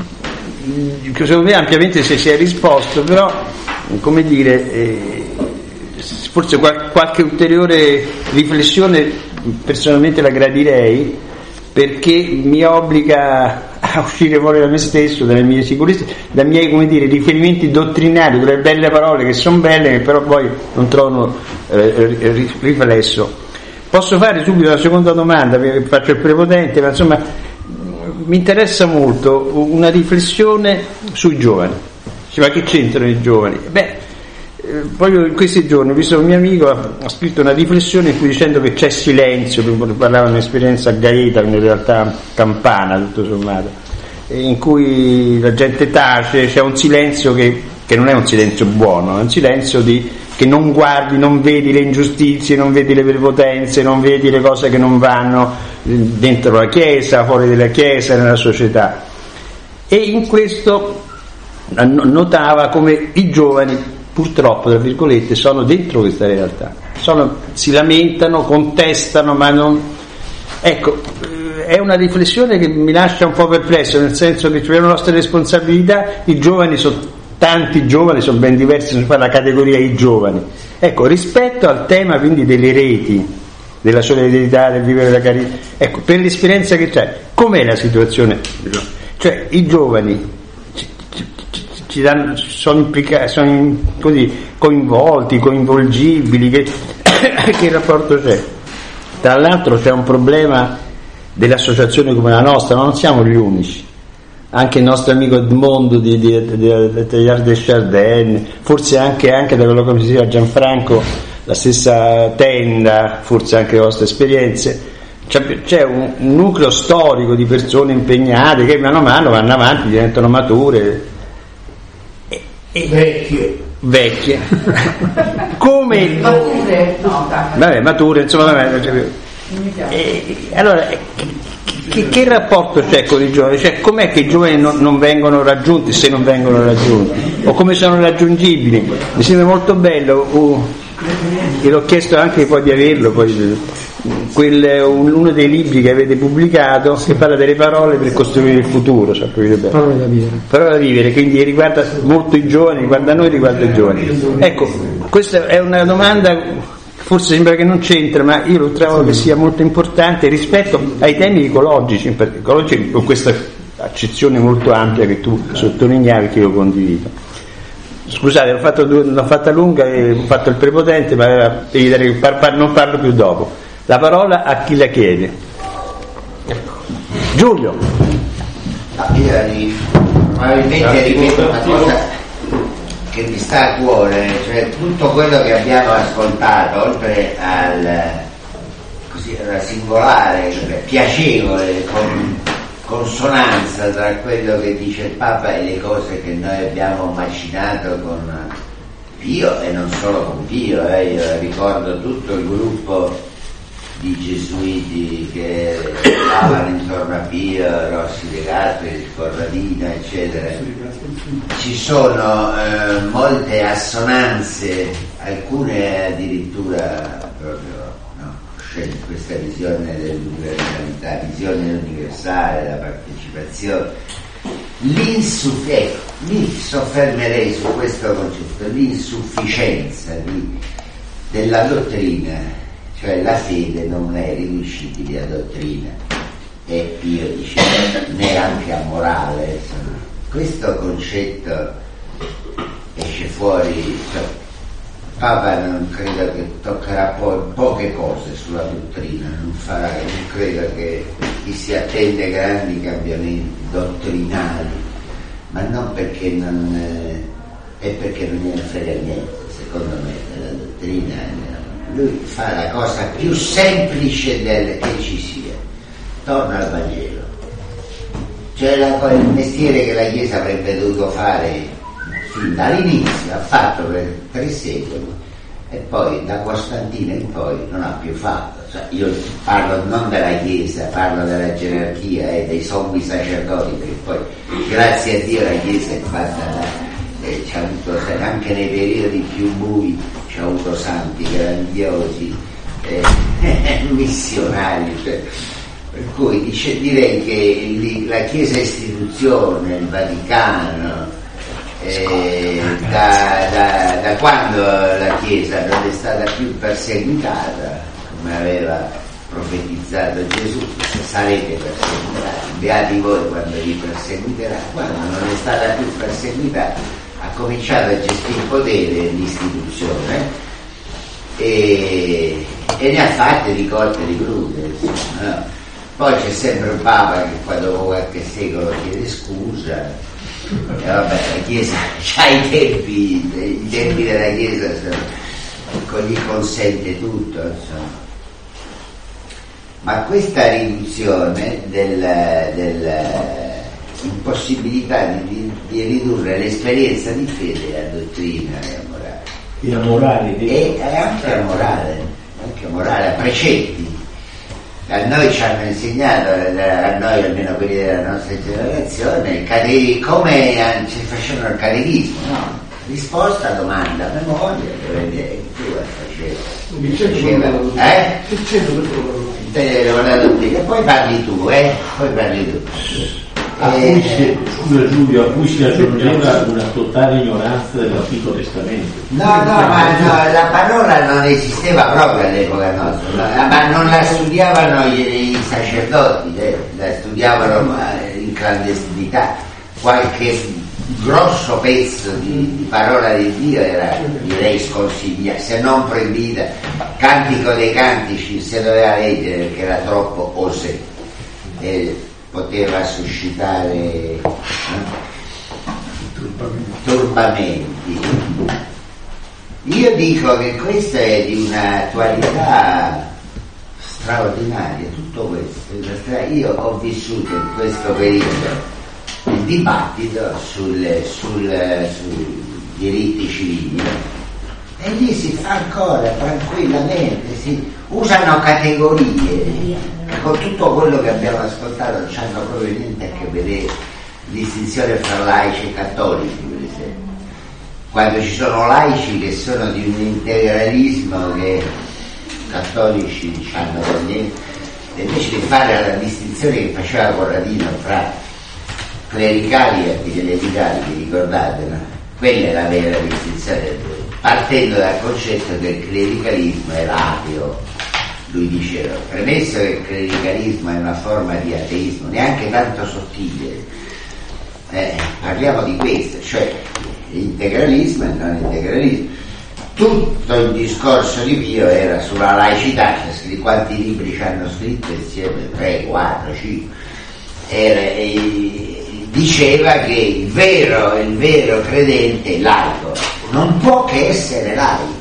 secondo me ampiamente si, si è risposto, però come dire, eh, forse qual- qualche ulteriore riflessione personalmente la gradirei, perché mi obbliga a uscire fuori da me stesso, dalle mie sicurezze, dai miei, come dire, riferimenti dottrinari, delle belle parole che sono belle, che però poi non trovano eh, riflesso. Posso fare subito la seconda domanda, faccio il prepotente, ma insomma mi interessa molto una riflessione sui giovani. Ma che c'entrano i giovani? Beh, proprio in questi giorni ho visto un mio amico ha, ha scritto una riflessione in cui dicendo che c'è silenzio, parlava di un'esperienza gaeta, in realtà campana tutto sommato, in cui la gente tace, c'è un silenzio che, che non è un silenzio buono, è un silenzio di, che non guardi, non vedi le ingiustizie, non vedi le prepotenze, non vedi le cose che non vanno dentro la Chiesa, fuori dalla Chiesa, nella società. E in questo notava come i giovani purtroppo, tra virgolette, sono dentro questa realtà, sono, si lamentano, contestano, ma non... Ecco, è una riflessione che mi lascia un po' perplesso, nel senso che c'è una nostra responsabilità, i giovani sono, tanti giovani sono ben diversi, non si fa la categoria i giovani. Ecco, rispetto al tema quindi delle reti, della solidarietà, del vivere la carità, ecco, per l'esperienza che c'è, com'è la situazione? Cioè, i giovani ci danno, sono, implicati, sono così coinvolti, coinvolgibili, che, che rapporto c'è? Tra l'altro c'è un problema dell'associazione come la nostra, ma non siamo gli unici, anche il nostro amico Edmondo di, di, di, di Teilhard de Chardin, forse anche, anche da quello che si diceva Gianfranco, la stessa Tenda, forse anche le vostre esperienze. C'è, c'è un, un nucleo storico di persone impegnate che mano a mano vanno avanti, diventano mature, vecchie vecchie come mature, no, vabbè, mature, insomma, vabbè. E, allora che, che rapporto c'è con i giovani? Cioè, com'è che i giovani non, non vengono raggiunti, se non vengono raggiunti, o come sono raggiungibili? Mi sembra molto bello, uh, e l'ho chiesto anche poi di averlo poi, quel, uno dei libri che avete pubblicato che parla delle parole per costruire il futuro, so, parole da vivere, parole da vivere, quindi riguarda molto i giovani, riguarda noi, riguarda i giovani. Ecco, questa è una domanda, forse sembra che non c'entra, ma io lo trovo che sia molto importante rispetto ai temi ecologici, in particolare con questa accezione molto ampia che tu sottolineavi, che io condivido. Scusate, l'ho, fatto, l'ho fatta lunga e ho fatto il prepotente, ma devi dare, par, par, non parlo più dopo. La parola a chi la chiede. Giulio. Ah, io probabilmente ripeto una cosa che mi sta a cuore, cioè tutto quello che abbiamo ascoltato, oltre al così, alla singolare, cioè, piacevole con, consonanza tra quello che dice il Papa e le cose che noi abbiamo macinato con Pio, e non solo con Pio, eh, io ricordo tutto il gruppo di gesuiti che stavano intorno a Pio, Rossi Legato, Corradina, eccetera. Ci sono eh, molte assonanze, alcune addirittura proprio no, questa visione dell'universalità, visione universale, la partecipazione. L'insuff- ecco, mi soffermerei su questo concetto, l'insufficienza di, della dottrina. Cioè la fede non è riducibile a dottrina, e Pio dice neanche a morale, insomma. Questo concetto esce fuori, cioè, Papa non credo che toccherà po- poche cose sulla dottrina, non farà, non credo che chi si attende grandi cambiamenti dottrinali, ma non perché non eh, è perché non gliene frega niente, secondo me, della dottrina. Lui fa la cosa più semplice del, che ci sia, torna al Vangelo, cioè la, il mestiere che la Chiesa avrebbe dovuto fare fin dall'inizio, ha fatto per tre secoli, e poi da Costantino in poi non ha più fatto. Cioè, io parlo non della Chiesa, parlo della gerarchia e dei sommi sacerdoti, perché poi grazie a Dio la Chiesa è fatta eh, c'ha avuto, anche nei periodi più bui c'ha avuto santi grandiosi, eh, missionari, cioè, per cui dice, direi che la Chiesa istituzione, il Vaticano, eh, da, da, da quando la Chiesa non è stata più perseguitata, come aveva profetizzato Gesù, sarete perseguitati, beati voi quando vi perseguiterà, quando non è stata più perseguitata ha cominciato a gestire il potere l'istituzione e, e ne ha fatte di cotte di crude, insomma, no? Poi c'è sempre un Papa che qua dopo qualche secolo chiede scusa e vabbè, la Chiesa c'ha i tempi, i tempi della Chiesa sono, gli consente tutto, insomma. Ma questa riduzione dell'impossibilità di, di ridurre l'esperienza di fede a dottrina e a morale, e a morale, e anche a morale, anche a morale, a precetti. A noi ci hanno insegnato, a noi almeno quelli della nostra generazione, il cate- come ci facevano il catechismo, no? Risposta, domanda, memoria, che tu faceva. Eh? E poi parli tu, eh? Poi parli tu. A cui si, scusa Giulio, a cui si aggiungeva una totale ignoranza dell'Antico Testamento. No, no, ma no, la parola non esisteva proprio all'epoca nostra, no, ma non la studiavano i, i sacerdoti, eh, la studiavano in clandestinità. Qualche grosso pezzo di, di parola di Dio era, direi, sconsigliato, se non proibita. Cantico dei Cantici si doveva leggere perché era troppo osè. Eh, poteva suscitare eh, turbamenti. Io dico che questa è di un'attualità straordinaria, tutto questo. Io ho vissuto in questo periodo il dibattito sul, sul, sui diritti civili e lì si fa ancora tranquillamente, si usano categorie. Con tutto quello che abbiamo ascoltato non c'hanno proprio niente a che vedere, distinzione fra laici e cattolici, per esempio. Quando ci sono laici che sono di un integralismo che cattolici hanno con niente, e invece di fare la distinzione che faceva Corradino fra clericali e anticlericali, vi ricordate, no? Quella è la vera distinzione, partendo dal concetto che il clericalismo è ateo. Lui diceva, premesso che il clericalismo è una forma di ateismo neanche tanto sottile, eh, parliamo di questo, cioè l'integralismo e il non integralismo. Tutto il discorso di Pio era sulla laicità, cioè, quanti libri ci hanno scritto insieme? tre, quattro, cinque. Era, eh, diceva che il vero, il vero credente laico non può che essere laico.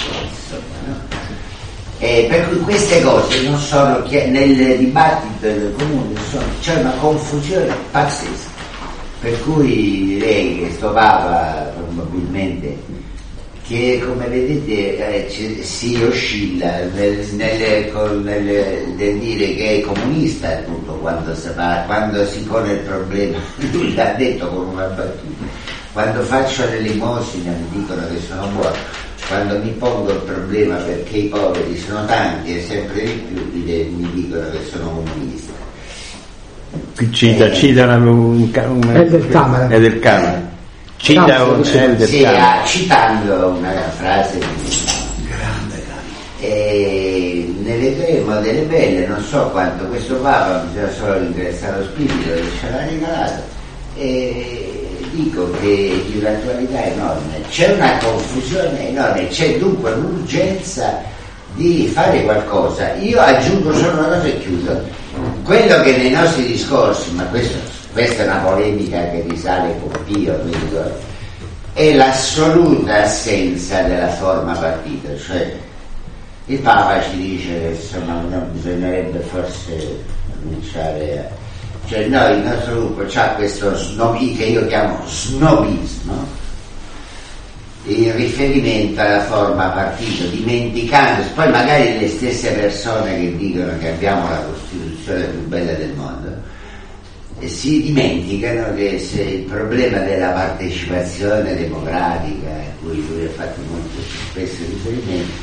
Eh, per cui queste cose non sono chiare, nel dibattito del comune sono, c'è una confusione pazzesca, per cui direi che sto Papa probabilmente, che come vedete eh, ci, si oscilla nel, nel, con, nel, nel dire che è comunista, appunto, quando si, fa, quando si pone il problema, lui l'ha detto con una battuta, quando faccio le elemosine mi dicono che sono buono, quando mi pongo il problema perché i poveri sono tanti e sempre di più, mi dicono che sono comunista. Qui cita, eh, cita una, un, una, è del Camera. È del Camera. Cita un, è del sì, Camera. Citando una frase di grande, e ne vedremo delle belle, non so quanto questo Papa, bisogna solo ringraziare lo spirito che ce l'ha regalato, e dico che di un'attualità enorme, c'è una confusione enorme, c'è dunque un'urgenza di fare qualcosa. Io aggiungo solo una cosa e chiudo, quello che nei nostri discorsi, ma questo, questa è una polemica che risale con Pio, mi ricordo, è l'assoluta assenza della forma partita, cioè il Papa ci dice che insomma non bisognerebbe forse cominciare a, cioè noi, il nostro gruppo c'ha questo snobi, che io chiamo snobismo, in riferimento alla forma partito, dimenticando, poi magari le stesse persone che dicono che abbiamo la Costituzione più bella del mondo, e si dimenticano che se il problema della partecipazione democratica, a cui lui ha fatto molto spesso riferimento,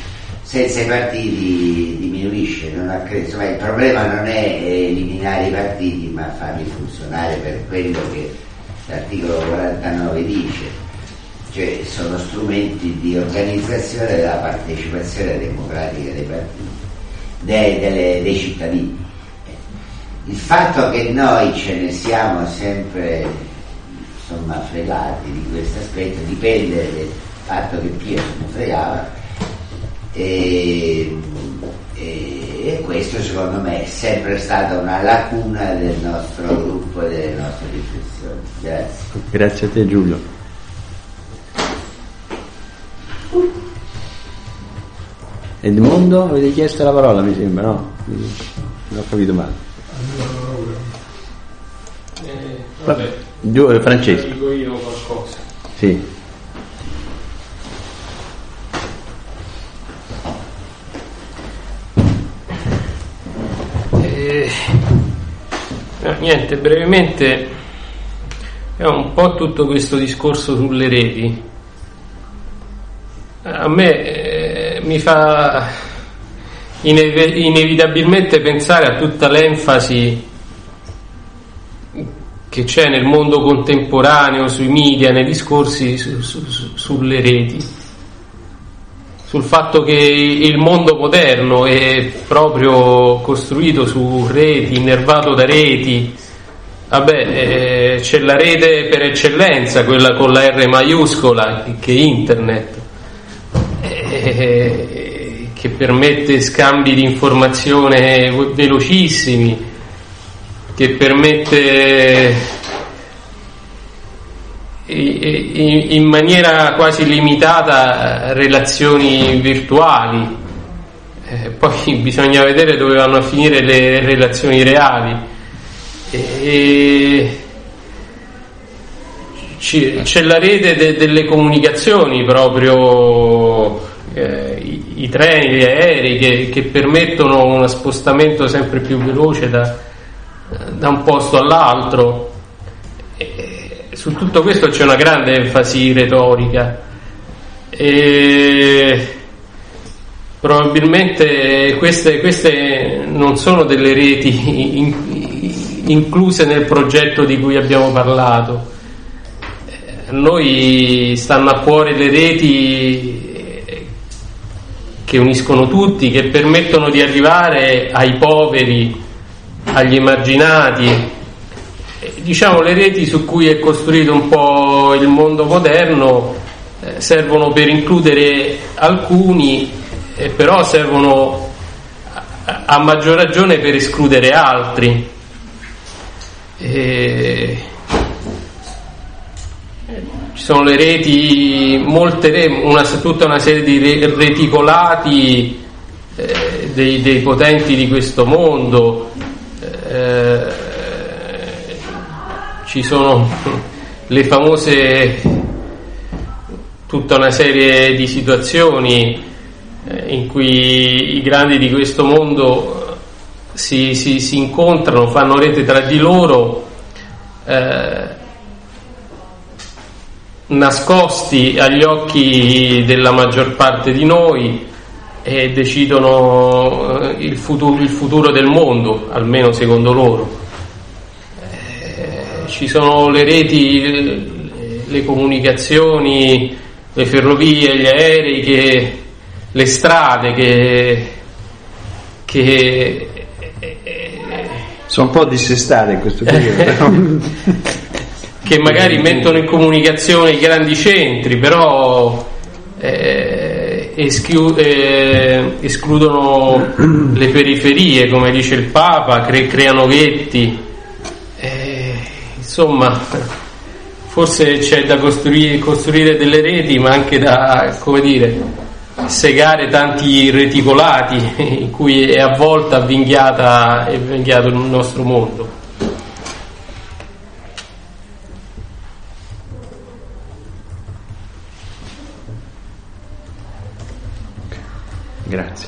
senza i partiti diminuisce, non ha cre- insomma, il problema non è eliminare i partiti, ma farli funzionare per quello che l'articolo quarantanove dice, cioè sono strumenti di organizzazione della partecipazione democratica dei partiti, dei, delle, dei cittadini. Il fatto che noi ce ne siamo sempre insomma fregati di questo aspetto dipende dal fatto che Piero se ne fregava, e, e, e questo secondo me è sempre stata una lacuna del nostro gruppo e delle nostre riflessioni. Grazie. Grazie a te Giulio. Edmondo, avete chiesto la parola mi sembra, no? Non ho capito male. Eh, vabbè, Giù, Francesco. dico io qualcosa. Sì. Eh, no, niente, brevemente è un po' tutto questo discorso sulle reti. A me eh, mi fa inev- inevitabilmente pensare a tutta l'enfasi che c'è nel mondo contemporaneo, sui media, nei discorsi su, su, su, sulle reti, sul fatto che il mondo moderno è proprio costruito su reti, innervato da reti. Vabbè, eh, c'è la rete per eccellenza, quella con la R maiuscola, che è internet, eh, che permette scambi di informazione velocissimi, che permette in maniera quasi limitata relazioni virtuali, eh, poi bisogna vedere dove vanno a finire le relazioni reali. E c'è la rete de- delle comunicazioni proprio, eh, i, i treni, gli aerei che, che permettono uno spostamento sempre più veloce da, da un posto all'altro. E su tutto questo c'è una grande enfasi retorica, e probabilmente queste, queste non sono delle reti in, incluse nel progetto di cui abbiamo parlato. A noi stanno a cuore le reti che uniscono tutti, che permettono di arrivare ai poveri, agli emarginati, diciamo le reti su cui è costruito un po' il mondo moderno. Eh, servono per includere alcuni, eh, però servono a, a maggior ragione per escludere altri. Eh, ci sono le reti, molte reti, una, tutta una serie di re, reticolati eh, dei, dei potenti di questo mondo. Eh, ci sono le famose, tutta una serie di situazioni eh, in cui i grandi di questo mondo si, si, si incontrano, fanno rete tra di loro, eh, nascosti agli occhi della maggior parte di noi, e decidono il futuro, il futuro del mondo, almeno secondo loro. Eh, ci sono le reti, le comunicazioni, le ferrovie, gli aerei, che, le strade che, che sono un po' dissestate in questo periodo. che magari mettono in comunicazione i grandi centri, però eh, esclu- eh, escludono le periferie, come dice il Papa, cre- creano ghetti. Eh, insomma, forse c'è da costruire, costruire delle reti, ma anche da, come dire, segare tanti reticolati in cui è avvolta, avvinghiata, è avvinghiato il nostro mondo. Grazie.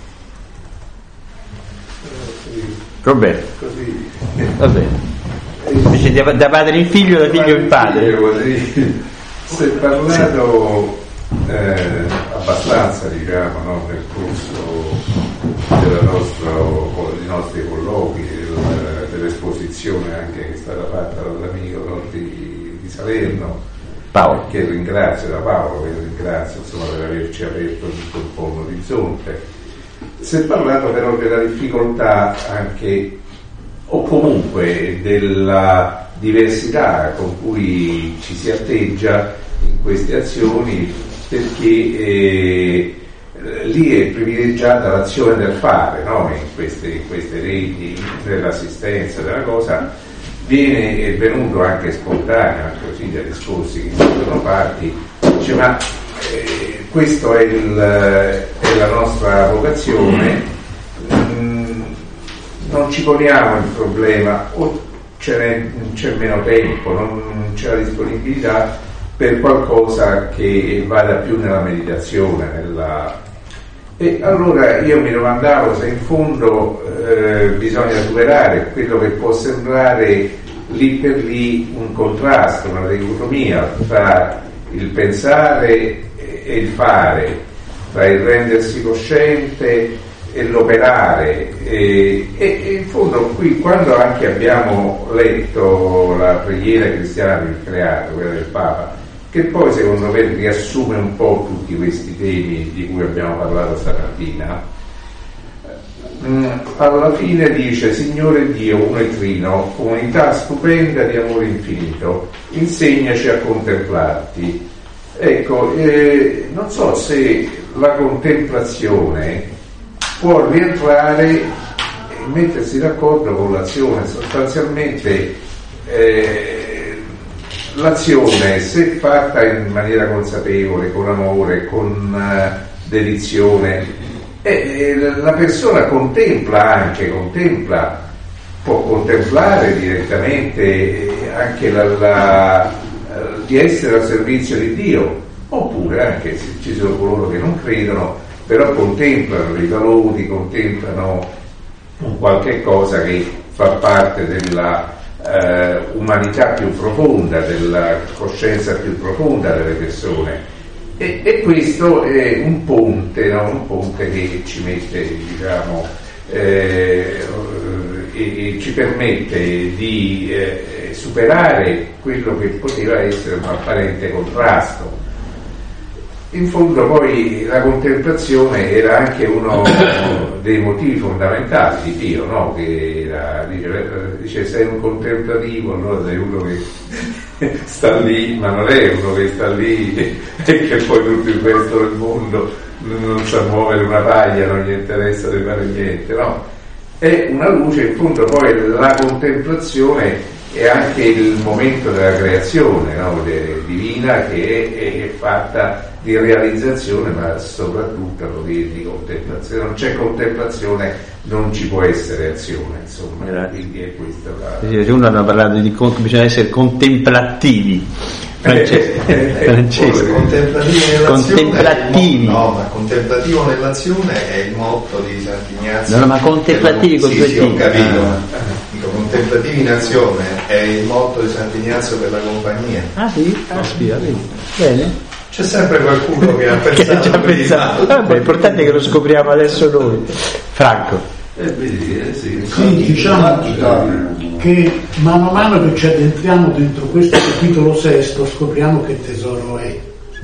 Roberto. Così. Va bene. Invece da, da padre in figlio, da figlio in padre. Così. Si è parlato eh, a abbastanza, diciamo, no, nel corso della nostra, dei nostri colloqui, del, dell'esposizione anche che è stata fatta dall'amico, no, di, di Salerno, Paolo, che ringrazio, da Paolo, che ringrazio insomma per averci aperto tutto un po' un orizzonte. Si è parlato però della difficoltà anche, o comunque della diversità con cui ci si atteggia in queste azioni, perché eh, lì è privilegiata l'azione del fare, no? In queste, in queste reti dell'assistenza, della cosa, viene è venuto anche spontaneo, così dai discorsi che sono fatti, dice ma eh, questo è, il, è la nostra vocazione, mm, non ci poniamo il problema, o ce n'è, c'è meno tempo, non c'è la disponibilità per qualcosa che vada più nella meditazione, nella... e allora io mi domandavo se in fondo eh, bisogna superare quello che può sembrare lì per lì un contrasto, una dicotomia tra il pensare e il fare, tra il rendersi cosciente e l'operare, e, e, e in fondo qui, quando anche abbiamo letto la preghiera cristiana del creato, quella del Papa, che poi secondo me riassume un po' tutti questi temi di cui abbiamo parlato stamattina, alla fine dice: Signore Dio uno e trino, comunità stupenda di amore infinito, insegnaci a contemplarti. Ecco, eh, non so se la contemplazione può rientrare e mettersi d'accordo con l'azione. Sostanzialmente eh, l'azione, se fatta in maniera consapevole, con amore, con uh, dedizione, eh, la persona contempla anche, contempla, può contemplare direttamente anche la, la, di essere al servizio di Dio, oppure anche se ci sono coloro che non credono, però contemplano i valori, contemplano un qualche cosa che fa parte della eh, umanità più profonda, della coscienza più profonda delle persone, e, e questo è un ponte, no? Un ponte che ci mette, diciamo, eh, e, e ci permette di eh, superare quello che poteva essere un apparente contrasto. In fondo poi la contemplazione era anche uno dei motivi fondamentali di Dio, no? Che era, dice, dice sei un contemplativo, allora sei uno che sta lì, ma non è uno che sta lì e che poi tutto il resto del mondo non sa muovere una paglia, non gli interessa di fare niente, no? È una luce. In fondo poi la contemplazione è anche il momento della creazione, no? De, divina, che è, è fatta di realizzazione, ma soprattutto di contemplazione. Non c'è contemplazione, non ci può essere azione, insomma. Grazie. Quindi è questa la... Sì, uno ha parlato di che bisogna essere contemplativi. Francesco, eh, eh, Francesco. Contemplativi nell'azione, contemplativi. No, ma contemplativo nell'azione è il motto di Sant'Ignazio. No, no, ma contemplativi con sì, due sì, ho T. capito. Ah. Dico, contemplativi in azione è il motto di Sant'Ignazio per la compagnia. Ah sì? Ah sì, bene. C'è sempre qualcuno che ha pensato. Che ha già pensato. Vabbè, l'importante è che lo scopriamo adesso noi. Franco. Eh, vedi, eh, sì, sì, diciamo che mano a mano che ci addentriamo dentro questo capitolo sesto scopriamo che tesoro è. Sì.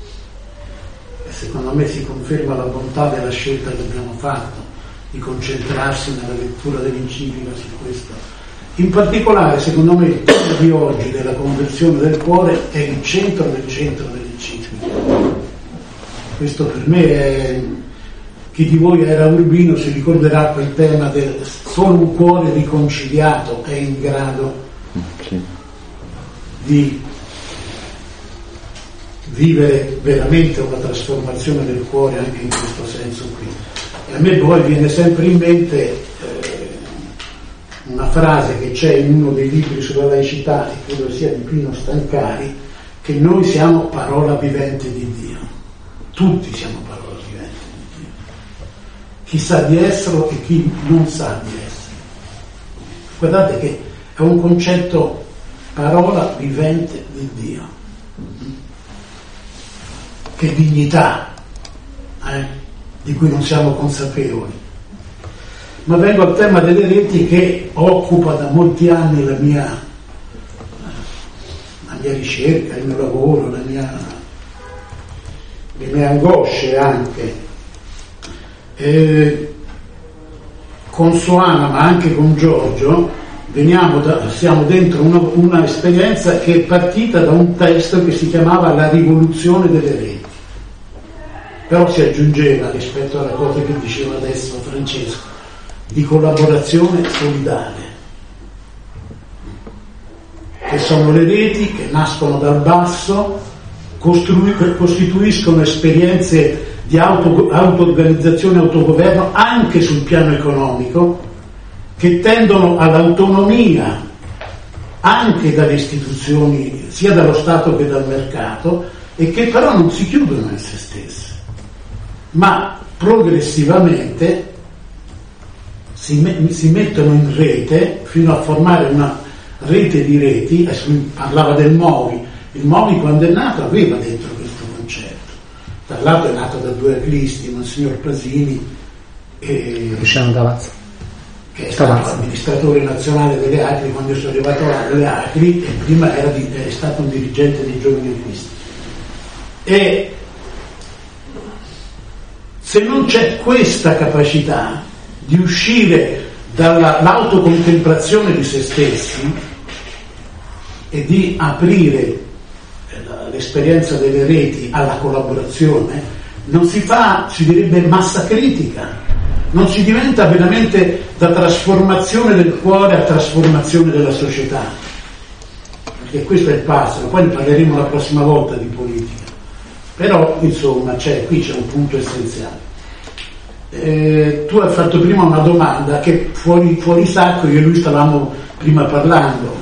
E secondo me si conferma la bontà della scelta che abbiamo fatto di concentrarsi nella lettura dell'enciclica su questo. In particolare, secondo me, il tema di oggi della conversione del cuore è il centro del centro dell'enciclica. Questo per me è... Chi di voi era urbino si ricorderà quel tema del solo un cuore riconciliato è in grado sì. di vivere veramente una trasformazione del cuore anche in questo senso qui. E a me poi viene sempre in mente eh, una frase che c'è in uno dei libri sulla laicità, e credo sia di Pino Stancari, che noi siamo parola vivente di Dio. Tutti siamo parola. Chi sa di esserlo e chi non sa di essere. Guardate che è un concetto, parola vivente di Dio. Che dignità eh, di cui non siamo consapevoli. Ma vengo al tema delle reti che occupa da molti anni la mia, la mia ricerca, il mio lavoro, la mia, le mie angosce anche. E con Soana, ma anche con Giorgio, veniamo da, siamo dentro una, una esperienza che è partita da un testo che si chiamava La rivoluzione delle reti, però si aggiungeva, rispetto alla cosa che diceva adesso Francesco, di collaborazione solidale, che sono le reti che nascono dal basso, costrui- costituiscono esperienze di auto- auto-organizzazione e autogoverno anche sul piano economico, che tendono all'autonomia anche dalle istituzioni, sia dallo Stato che dal mercato, e che però non si chiudono in se stesse, ma progressivamente si, me- si mettono in rete fino a formare una rete di reti. Parlava del Movi. Il Movi, quando è nato, aveva dentro questo concetto. Tra l'altro è nato da due aglisti, Monsignor Pasini e Luciano Gavazza, che è stato amministratore nazionale delle Acri quando io sono arrivato alle Acri, e prima era di, è stato un dirigente dei giovani aglisti. E se non c'è questa capacità di uscire dall'autocontemplazione di se stessi e di aprire l'esperienza delle reti alla collaborazione, non si fa, si direbbe, massa critica, non si diventa veramente da trasformazione del cuore a trasformazione della società, perché questo è il passo. Poi ne parleremo la prossima volta di politica, però insomma c'è, qui c'è un punto essenziale. Eh, tu hai fatto prima una domanda che fuori, fuori sacco, io e lui stavamo prima parlando.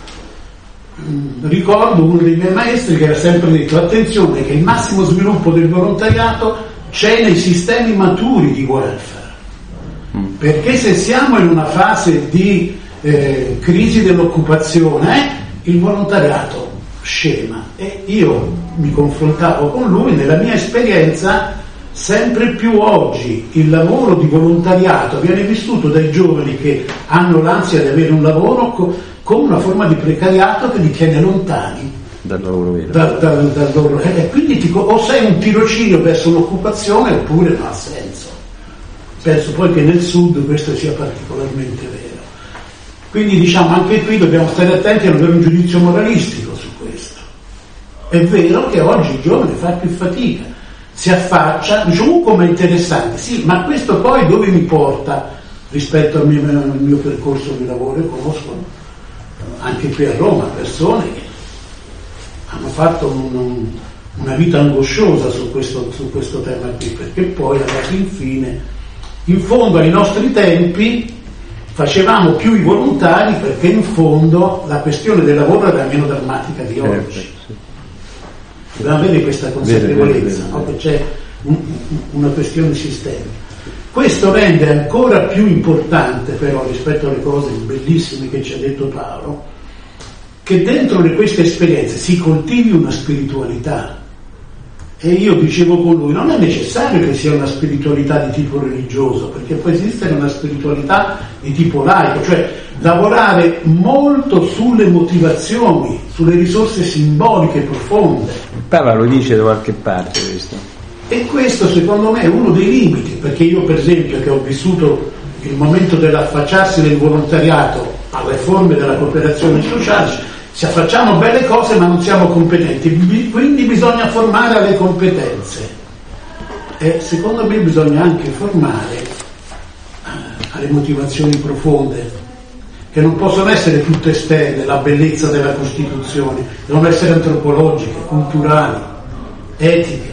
Mm, ricordo uno dei miei maestri che era sempre detto: attenzione, che il massimo sviluppo del volontariato c'è nei sistemi maturi di welfare, mm. perché se siamo in una fase di eh, crisi dell'occupazione, eh, il volontariato scema. E io mi confrontavo con lui, nella mia esperienza sempre più oggi il lavoro di volontariato viene vissuto dai giovani che hanno l'ansia di avere un lavoro co- come una forma di precariato che li tiene lontani dal lavoro vero. Da, da, da loro. E quindi ti, o sei un tirocinio verso l'occupazione oppure non ha senso. Penso poi che nel sud questo sia particolarmente vero. Quindi diciamo anche qui dobbiamo stare attenti a non avere un giudizio moralistico su questo. È vero che oggi il giovane fa più fatica, si affaccia, dice uh, come interessante, sì, ma questo poi dove mi porta rispetto al mio, al mio percorso di lavoro? Io conosco anche qui a Roma persone che hanno fatto un, una vita angosciosa su questo, su questo tema qui, perché poi alla fine, in fondo ai nostri tempi, facevamo più i volontari perché in fondo la questione del lavoro era meno drammatica di oggi. Dobbiamo avere questa consapevolezza, no? Che c'è un, una questione sistemica. Questo rende ancora più importante però rispetto alle cose bellissime che ci ha detto Paolo, che dentro di queste esperienze si coltivi una spiritualità. E io dicevo con lui, non è necessario che sia una spiritualità di tipo religioso, perché può esistere una spiritualità di tipo laico, cioè lavorare molto sulle motivazioni, sulle risorse simboliche profonde. Papa lo dice da qualche parte questo. E questo secondo me è uno dei limiti, perché io per esempio che ho vissuto il momento dell'affacciarsi del volontariato alle forme della cooperazione sociale, se facciamo belle cose ma non siamo competenti, quindi bisogna formare alle competenze. E secondo me bisogna anche formare alle motivazioni profonde, che non possono essere tutte esterne, la bellezza della Costituzione, devono essere antropologiche, culturali, etiche.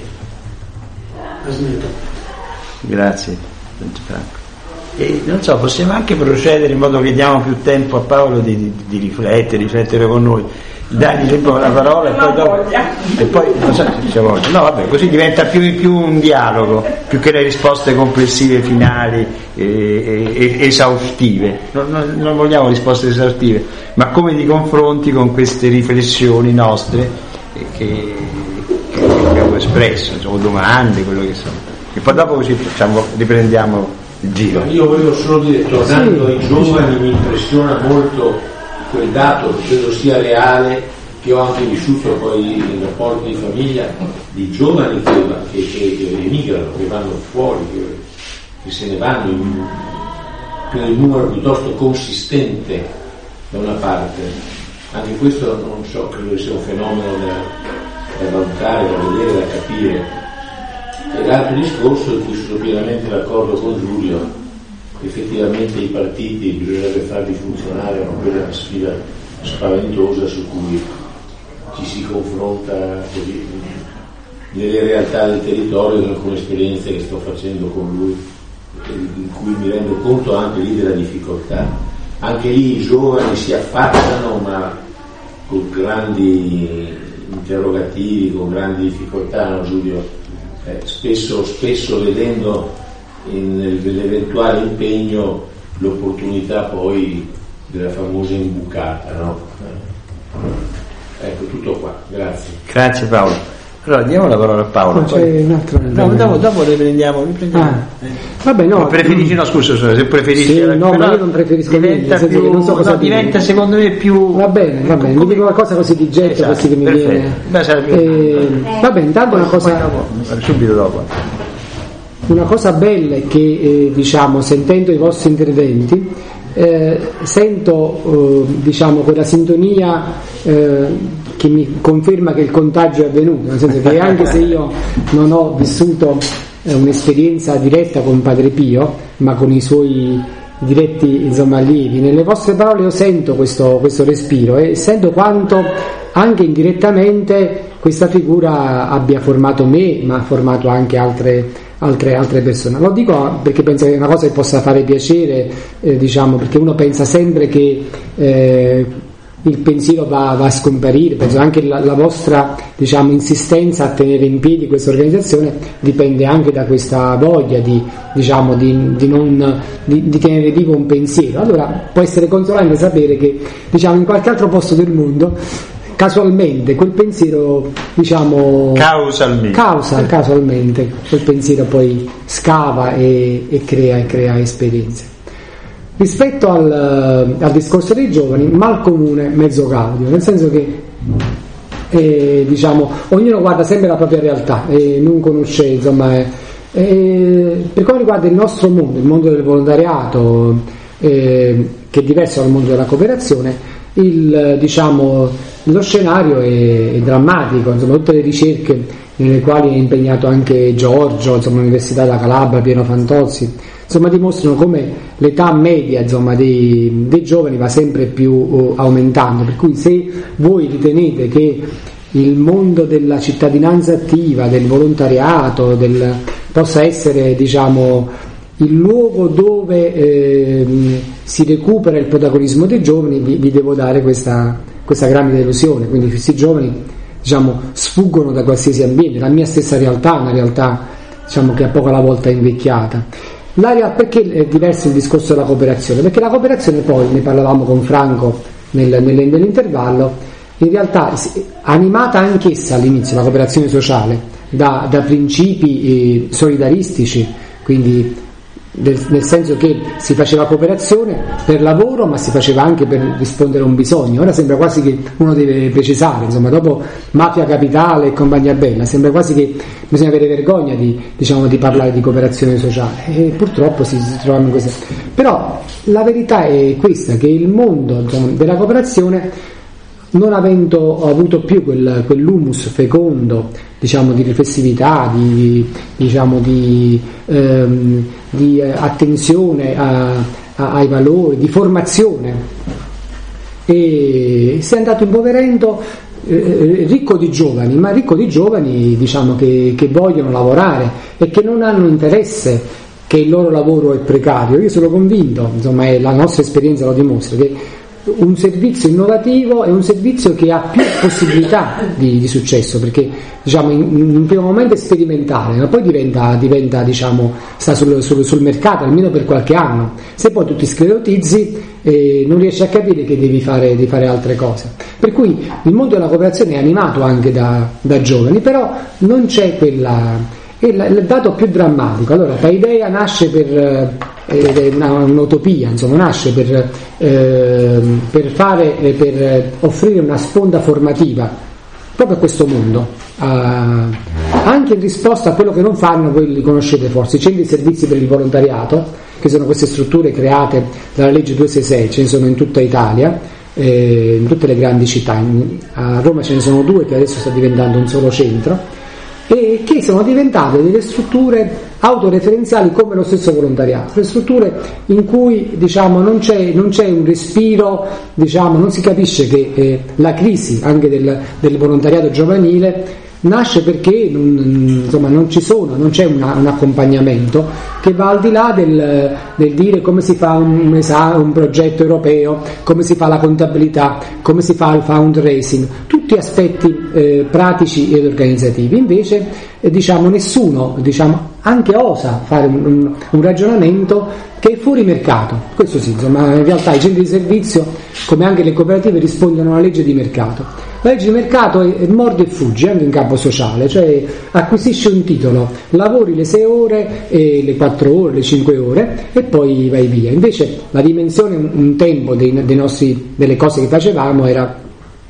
La smetto. Grazie, Franco. E non so, possiamo anche procedere in modo che diamo più tempo a Paolo di, di, di riflettere, riflettere con noi. Dagli sempre la parola e poi dopo. E poi non so se c'è voglia. No, vabbè, così diventa più, più un dialogo, più che le risposte complessive finali e, e, esaustive. Non, non, non vogliamo risposte esaustive, ma come di confronti con queste riflessioni nostre che, che, che abbiamo espresso, insomma, domande, quello che sono. e poi dopo così facciamo, riprendiamo il giro. Io volevo solo dire, tornando ai giovani, mi impressiona molto quel dato, credo sia reale, che ho anche vissuto poi in rapporti di famiglia, di giovani che, che, che, che emigrano, che vanno fuori, che, che se ne vanno in un numero piuttosto consistente da una parte. Anche questo non so, credo sia un fenomeno da, da valutare, da vedere, da capire. E l'altro discorso in cui sono pienamente d'accordo con Giulio, effettivamente i partiti bisognerebbe farli funzionare, ma quella è una sfida spaventosa su cui ci si confronta così, nelle realtà del territorio, con alcune esperienze che sto facendo con lui, in cui mi rendo conto anche lì della difficoltà. Anche lì i giovani si affacciano, ma con grandi interrogativi, con grandi difficoltà, no Giulio? Eh, spesso, spesso vedendo in, nell'eventuale impegno l'opportunità poi della famosa imbucata, no? Eh, ecco, tutto qua, grazie. Grazie Paolo. Allora diamo la parola a Paolo. C'è poi... un altro no, dopo, dopo le prendiamo, le prendiamo. Ah. Eh. Vabbè, no, preferisci, no scusa, se preferisci sì, la... no, ma io non preferisco diventa niente, più, non so cosa no, diventa secondo me più va bene, va bene, mi dico qualcosa così di getto, esatto, così che mi perfetto. Viene Beh, eh, va bene, intanto una cosa dopo, subito dopo una cosa bella è che eh, diciamo, sentendo i vostri interventi eh, sento eh, diciamo quella sintonia eh, che mi conferma che il contagio è avvenuto, nel senso che anche se io non ho vissuto eh, un'esperienza diretta con Padre Pio, ma con i suoi diretti insomma allievi, nelle vostre parole io sento questo, questo respiro e sento quanto anche indirettamente questa figura abbia formato me, ma ha formato anche altre, altre, altre persone. Lo dico perché penso che è una cosa che possa fare piacere, eh, diciamo, perché uno pensa sempre che eh, il pensiero va, va a scomparire. Penso anche la, la vostra diciamo insistenza a tenere in piedi questa organizzazione dipende anche da questa voglia di, diciamo, di, di, non, di, di tenere vivo un pensiero. Allora può essere consolante sapere che diciamo in qualche altro posto del mondo casualmente quel pensiero diciamo causalmente, causa, casualmente quel pensiero poi scava e, e crea e crea esperienze. Rispetto al, al discorso dei giovani, mal comune, mezzo gaudio, nel senso che eh, diciamo, ognuno guarda sempre la propria realtà e non conosce, insomma, eh, eh, per quanto riguarda il nostro mondo, il mondo del volontariato, eh, che è diverso dal mondo della cooperazione, il, diciamo, lo scenario è, è drammatico, insomma, tutte le ricerche nelle quali è impegnato anche Giorgio, insomma, l'Università della Calabria, Piero Fantozzi, insomma, dimostrano come l'età media insomma, dei, dei giovani va sempre più uh, aumentando, per cui se voi ritenete che il mondo della cittadinanza attiva, del volontariato, del, possa essere diciamo il luogo dove eh, si recupera il protagonismo dei giovani, vi, vi devo dare questa, questa grande delusione. Quindi questi giovani diciamo sfuggono da qualsiasi ambiente, la mia stessa realtà è una realtà diciamo che a poco alla volta è invecchiata. L'aria, perché è diverso il discorso della cooperazione? Perché la cooperazione, poi ne parlavamo con Franco nel, nell'intervallo, in realtà animata anch'essa all'inizio, la cooperazione sociale, da, da principi eh, solidaristici, quindi del, nel senso che si faceva cooperazione per lavoro, ma si faceva anche per rispondere a un bisogno. Ora sembra quasi che uno deve precisare, insomma, dopo Mafia Capitale e compagnia bella, sembra quasi che bisogna avere vergogna di, diciamo, di parlare di cooperazione sociale, e purtroppo si, si trova in questa. Però la verità è questa, che il mondo, diciamo, della cooperazione, non avendo avuto più quel, quell'humus fecondo, diciamo, di riflessività, di, diciamo, di, ehm, di attenzione a, a, ai valori, di formazione, e si è andato impoverendo, eh, ricco di giovani, ma ricco di giovani diciamo che, che vogliono lavorare e che non hanno interesse che il loro lavoro è precario. Io sono convinto, insomma, e la nostra esperienza lo dimostra, che un servizio innovativo è un servizio che ha più possibilità di, di successo, perché diciamo in, in un primo momento è sperimentale, ma poi diventa, diventa diciamo, sta sul, sul, sul mercato almeno per qualche anno. Se poi tu ti sclerotizzi eh, non riesci a capire che devi fare, devi fare altre cose. Per cui il mondo della cooperazione è animato anche da, da giovani, però non c'è quella, E il, il dato più drammatico, allora Paideia nasce per eh, una, un'utopia, insomma, nasce per, eh, per fare eh, per offrire una sponda formativa proprio a questo mondo, uh, anche in risposta a quello che non fanno, voi li conoscete forse, i centri di servizi per il volontariato, che sono queste strutture create dalla legge duecentosessantasei, ce ne sono in tutta Italia, eh, in tutte le grandi città, a Roma ce ne sono due che adesso sta diventando un solo centro, e che sono diventate delle strutture autoreferenziali come lo stesso volontariato, le strutture in cui, diciamo, non c'è, non c'è un respiro, diciamo, non si capisce che eh, la crisi anche del, del volontariato giovanile nasce perché non, insomma, non ci sono, non c'è una, un accompagnamento che va al di là del, del dire come si fa un, un, esame, un progetto europeo, come si fa la contabilità, come si fa il fundraising, tutti aspetti eh, pratici ed organizzativi. Invece eh, diciamo nessuno, diciamo, anche osa fare un, un, un ragionamento che è fuori mercato. Questo sì, insomma, in realtà i centri di servizio, come anche le cooperative, rispondono a una legge di mercato. La legge di mercato è, è mordi e fuggi anche in campo sociale, cioè acquisisci un titolo, lavori le sei ore, e le quattro ore, le cinque ore e poi vai via. Invece la dimensione un, un tempo dei, dei nostri, delle cose che facevamo era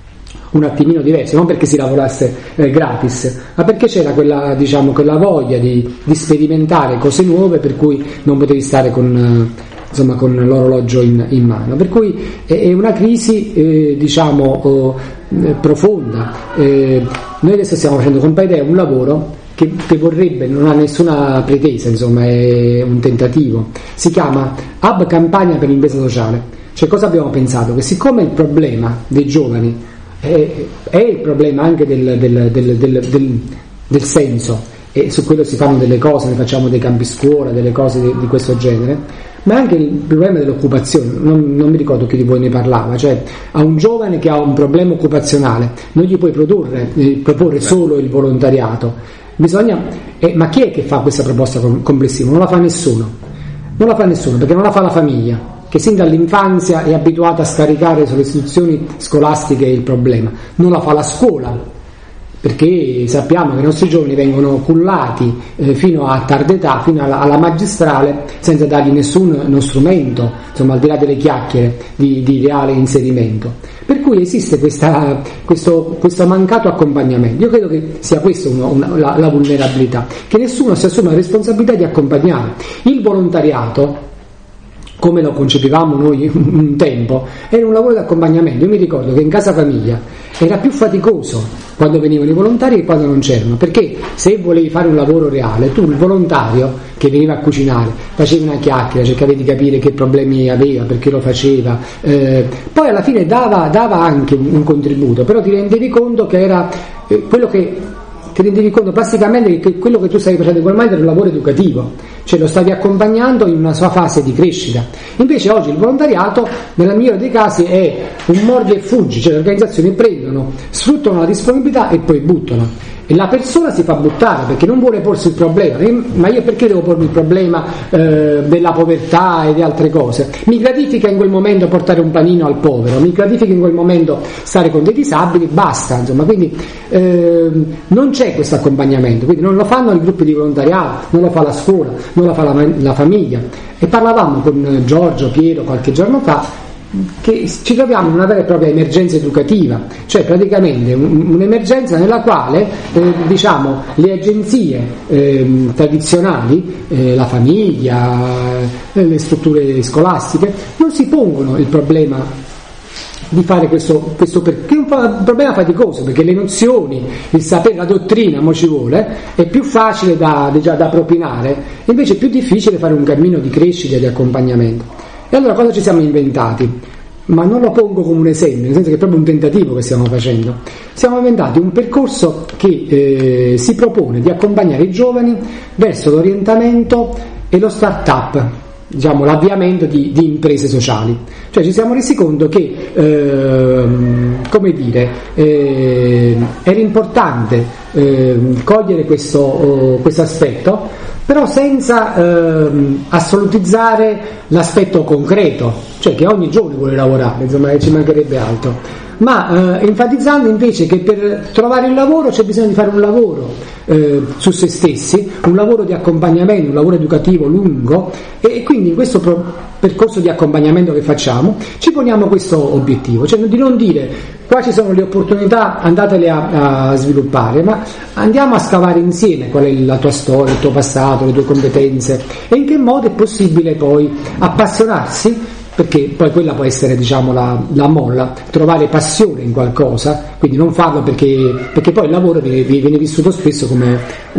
un attimino diverso, non perché si lavorasse eh, gratis, ma perché c'era quella, diciamo, quella voglia di, di sperimentare cose nuove, per cui non potevi stare con, eh, insomma, con l'orologio in, in mano. Per cui è, è una crisi eh, diciamo oh, eh, profonda. Eh, noi adesso stiamo facendo con Paideia un lavoro che, che vorrebbe, non ha nessuna pretesa, insomma, è un tentativo. Si chiama Hub Campagna per l'impresa sociale. Cioè, cosa abbiamo pensato? Che siccome il problema dei giovani È, è il problema anche del, del, del, del, del, del senso, e su quello si fanno delle cose, ne facciamo dei campi scuola, delle cose di, di questo genere, ma anche il problema dell'occupazione. Non, non mi ricordo chi di voi ne parlava, cioè a un giovane che ha un problema occupazionale non gli puoi produrre, eh, proporre solo il volontariato, bisogna, eh, ma chi è che fa questa proposta complessiva? Non la fa nessuno, non la fa nessuno perché non la fa la famiglia, che sin dall'infanzia è abituata a scaricare sulle istituzioni scolastiche il problema, non la fa la scuola, perché sappiamo che i nostri giovani vengono cullati eh, fino a tarda età, fino alla, alla magistrale, senza dargli nessun uno strumento, insomma, al di là delle chiacchiere di, di reale inserimento. Per cui esiste questa, questo, questo mancato accompagnamento. Io credo che sia questa una, una, la, la vulnerabilità, che nessuno si assume la responsabilità di accompagnare. Il volontariato, come lo concepivamo noi un tempo, era un lavoro di accompagnamento. Io mi ricordo che in casa famiglia era più faticoso quando venivano i volontari che quando non c'erano, perché se volevi fare un lavoro reale, tu, il volontario che veniva a cucinare, facevi una chiacchiera, cercavi di capire che problemi aveva, perché lo faceva, eh, poi alla fine dava, dava anche un, un contributo, però ti rendevi conto che era eh, quello che ti rendevi conto plasticamente che quello che tu stavi facendo in quel momento era un lavoro educativo, cioè lo stavi accompagnando in una sua fase di crescita. Invece oggi il volontariato, nella migliore dei casi, è un mordi e fuggi, cioè le organizzazioni prendono, sfruttano la disponibilità e poi buttano. E la persona si fa buttare perché non vuole porsi il problema. Ma io perché devo pormi il problema eh, della povertà e di altre cose? Mi gratifica in quel momento portare un panino al povero, mi gratifica in quel momento stare con dei disabili, basta, insomma. Quindi eh, non c'è questo accompagnamento, quindi non lo fanno i gruppi di volontariato, non lo fa la scuola, non lo fa la, la famiglia. E parlavamo con Giorgio Piero qualche giorno fa che ci troviamo in una vera e propria emergenza educativa, cioè praticamente un, un'emergenza nella quale eh, diciamo le agenzie eh, tradizionali, eh, la famiglia, eh, le strutture scolastiche non si pongono il problema di fare questo, questo perché è un, un problema faticoso, perché le nozioni, il sapere, la dottrina, mo ci vuole, è più facile da, da, da propinare, invece è più difficile fare un cammino di crescita e di accompagnamento. E allora cosa ci siamo inventati? Ma non lo pongo come un esempio, nel senso che è proprio un tentativo che stiamo facendo. Siamo inventati un percorso che eh, si propone di accompagnare i giovani verso l'orientamento e lo start-up, diciamo l'avviamento di, di imprese sociali. Cioè ci siamo resi conto che eh, come dire eh, era importante eh, cogliere questo, oh, questo aspetto però senza ehm, assolutizzare l'aspetto concreto, cioè che ogni giorno vuole lavorare, insomma, ci mancherebbe altro, ma eh, enfatizzando invece che per trovare il lavoro c'è bisogno di fare un lavoro eh, su se stessi, un lavoro di accompagnamento, un lavoro educativo lungo, e quindi in questo pro- percorso di accompagnamento che facciamo ci poniamo questo obiettivo, cioè di non dire qua ci sono le opportunità, andatele a, a sviluppare, ma andiamo a scavare insieme qual è la tua storia, il tuo passato, le tue competenze e in che modo è possibile poi appassionarsi, perché poi quella può essere, diciamo, la, la molla, trovare passione in qualcosa, quindi non farlo perché, perché poi il lavoro viene, viene vissuto spesso come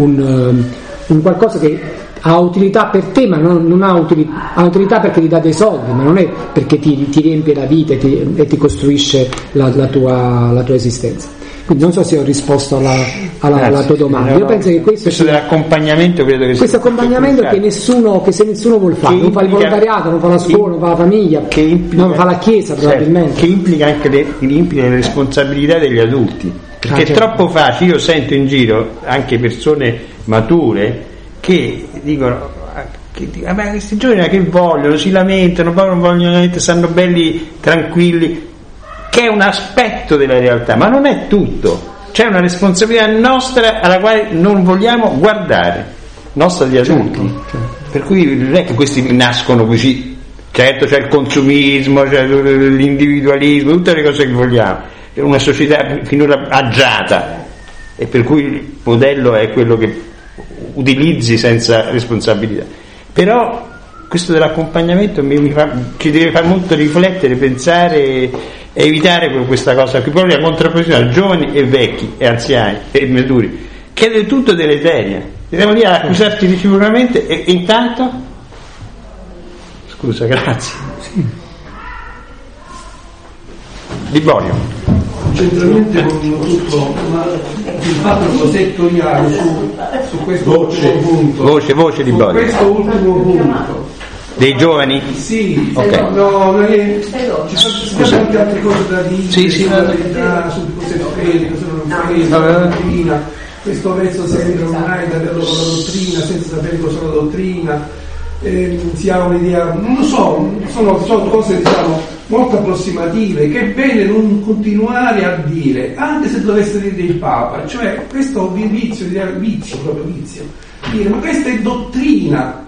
un, un qualcosa che ha utilità per te, ma non, non ha, utilità, ha utilità perché ti dà dei soldi, ma non è perché ti, ti riempie la vita e ti, e ti costruisce la, la, tua, la tua esistenza. Quindi non so se ho risposto alla, alla, alla tua domanda. Io penso che questo, questo dell'accompagnamento credo che questo accompagnamento che nessuno, che se nessuno vuol fare, non fa il volontariato, non fa la scuola, non fa la famiglia, che implica, non fa la chiesa probabilmente. Certo, che implica anche le, implica le responsabilità degli adulti, perché ah, certo. È troppo facile, io sento in giro anche persone mature che dicono che, ah, ma questi giovani che vogliono, si lamentano, poi non vogliono, stanno belli tranquilli, che è un aspetto della realtà, ma non è tutto. C'è una responsabilità nostra alla quale non vogliamo guardare, nostra di adulti. Certo, certo. Per cui non è che questi nascono così. Certo, c'è il consumismo, c'è l'individualismo, tutte le cose che vogliamo. È una società finora agiata e per cui il modello è quello che utilizzi senza responsabilità. Però questo dell'accompagnamento mi, mi fa, ci deve far molto riflettere, pensare e evitare questa cosa qui, proprio la contrapposizione a giovani e vecchi e anziani e maturi, che è del tutto deleteria. Dobbiamo lì a accusarti reciprocamente e, e intanto scusa, grazie. Sì. Liborio. Centralmente con tutto, ma il fatto settoriale su, su questo voce, ultimo punto. Voce, voce di Borio. Su questo ultimo punto. Dei giovani? Sì, okay. no, non è, ci sono tante altre cose da dire, sì, sì, sulla verità, su cosa è fede, cosa non è fede, sulla dottrina. Questo verso sembra ormai davvero con la dottrina, senza sapere cosa è la dottrina. Eh, si ha un'idea, non lo so, sono, sono cose diciamo molto approssimative che è bene non continuare a dire, anche se dovesse dire il Papa, cioè questo vizio, vizio proprio vizio, dire ma questa è dottrina,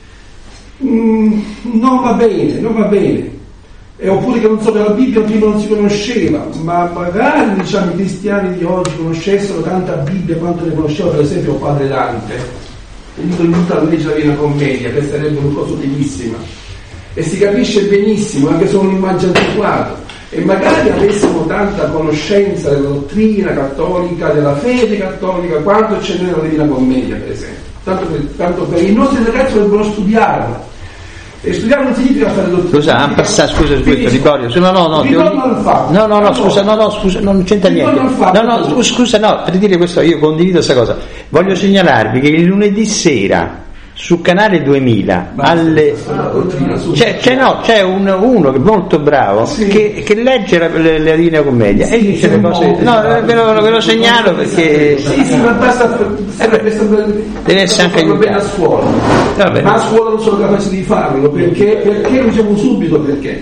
mm, non va bene, non va bene, e oppure che non so, la Bibbia prima non si conosceva, ma magari diciamo i cristiani di oggi conoscessero tanta Bibbia quanto ne conosceva per esempio il padre Dante. E dico in tutta la legge la Divina Commedia, che sarebbe una cosa utilissima e si capisce benissimo anche se è un linguaggio antiquato, e magari avessimo tanta conoscenza della dottrina cattolica, della fede cattolica quanto c'è nella Divina Commedia per esempio, tanto per, tanto per i nostri ragazzi dovrebbero studiarla, e studiare non significa fare dottrina. Scusa, ah, passa, scusa questo Liborio, no no no, devo... no no no scusa, no no scusa, non c'entra niente. No no scusa, scusa no, per dire questo io condivido questa cosa. Voglio segnalarvi che il lunedì sera su canale duemila alle c'è, c'è, no, c'è un, uno che è molto bravo sì. che, che legge la, la, la Divina Commedia sì, e dice le cose no, ve lo, ve lo segnalo perché sì, sì, ma basta eh deve essere anche aiutato a scuola. Vabbè. Ma a scuola non sono capaci di farlo perché, perché lo diciamo subito perché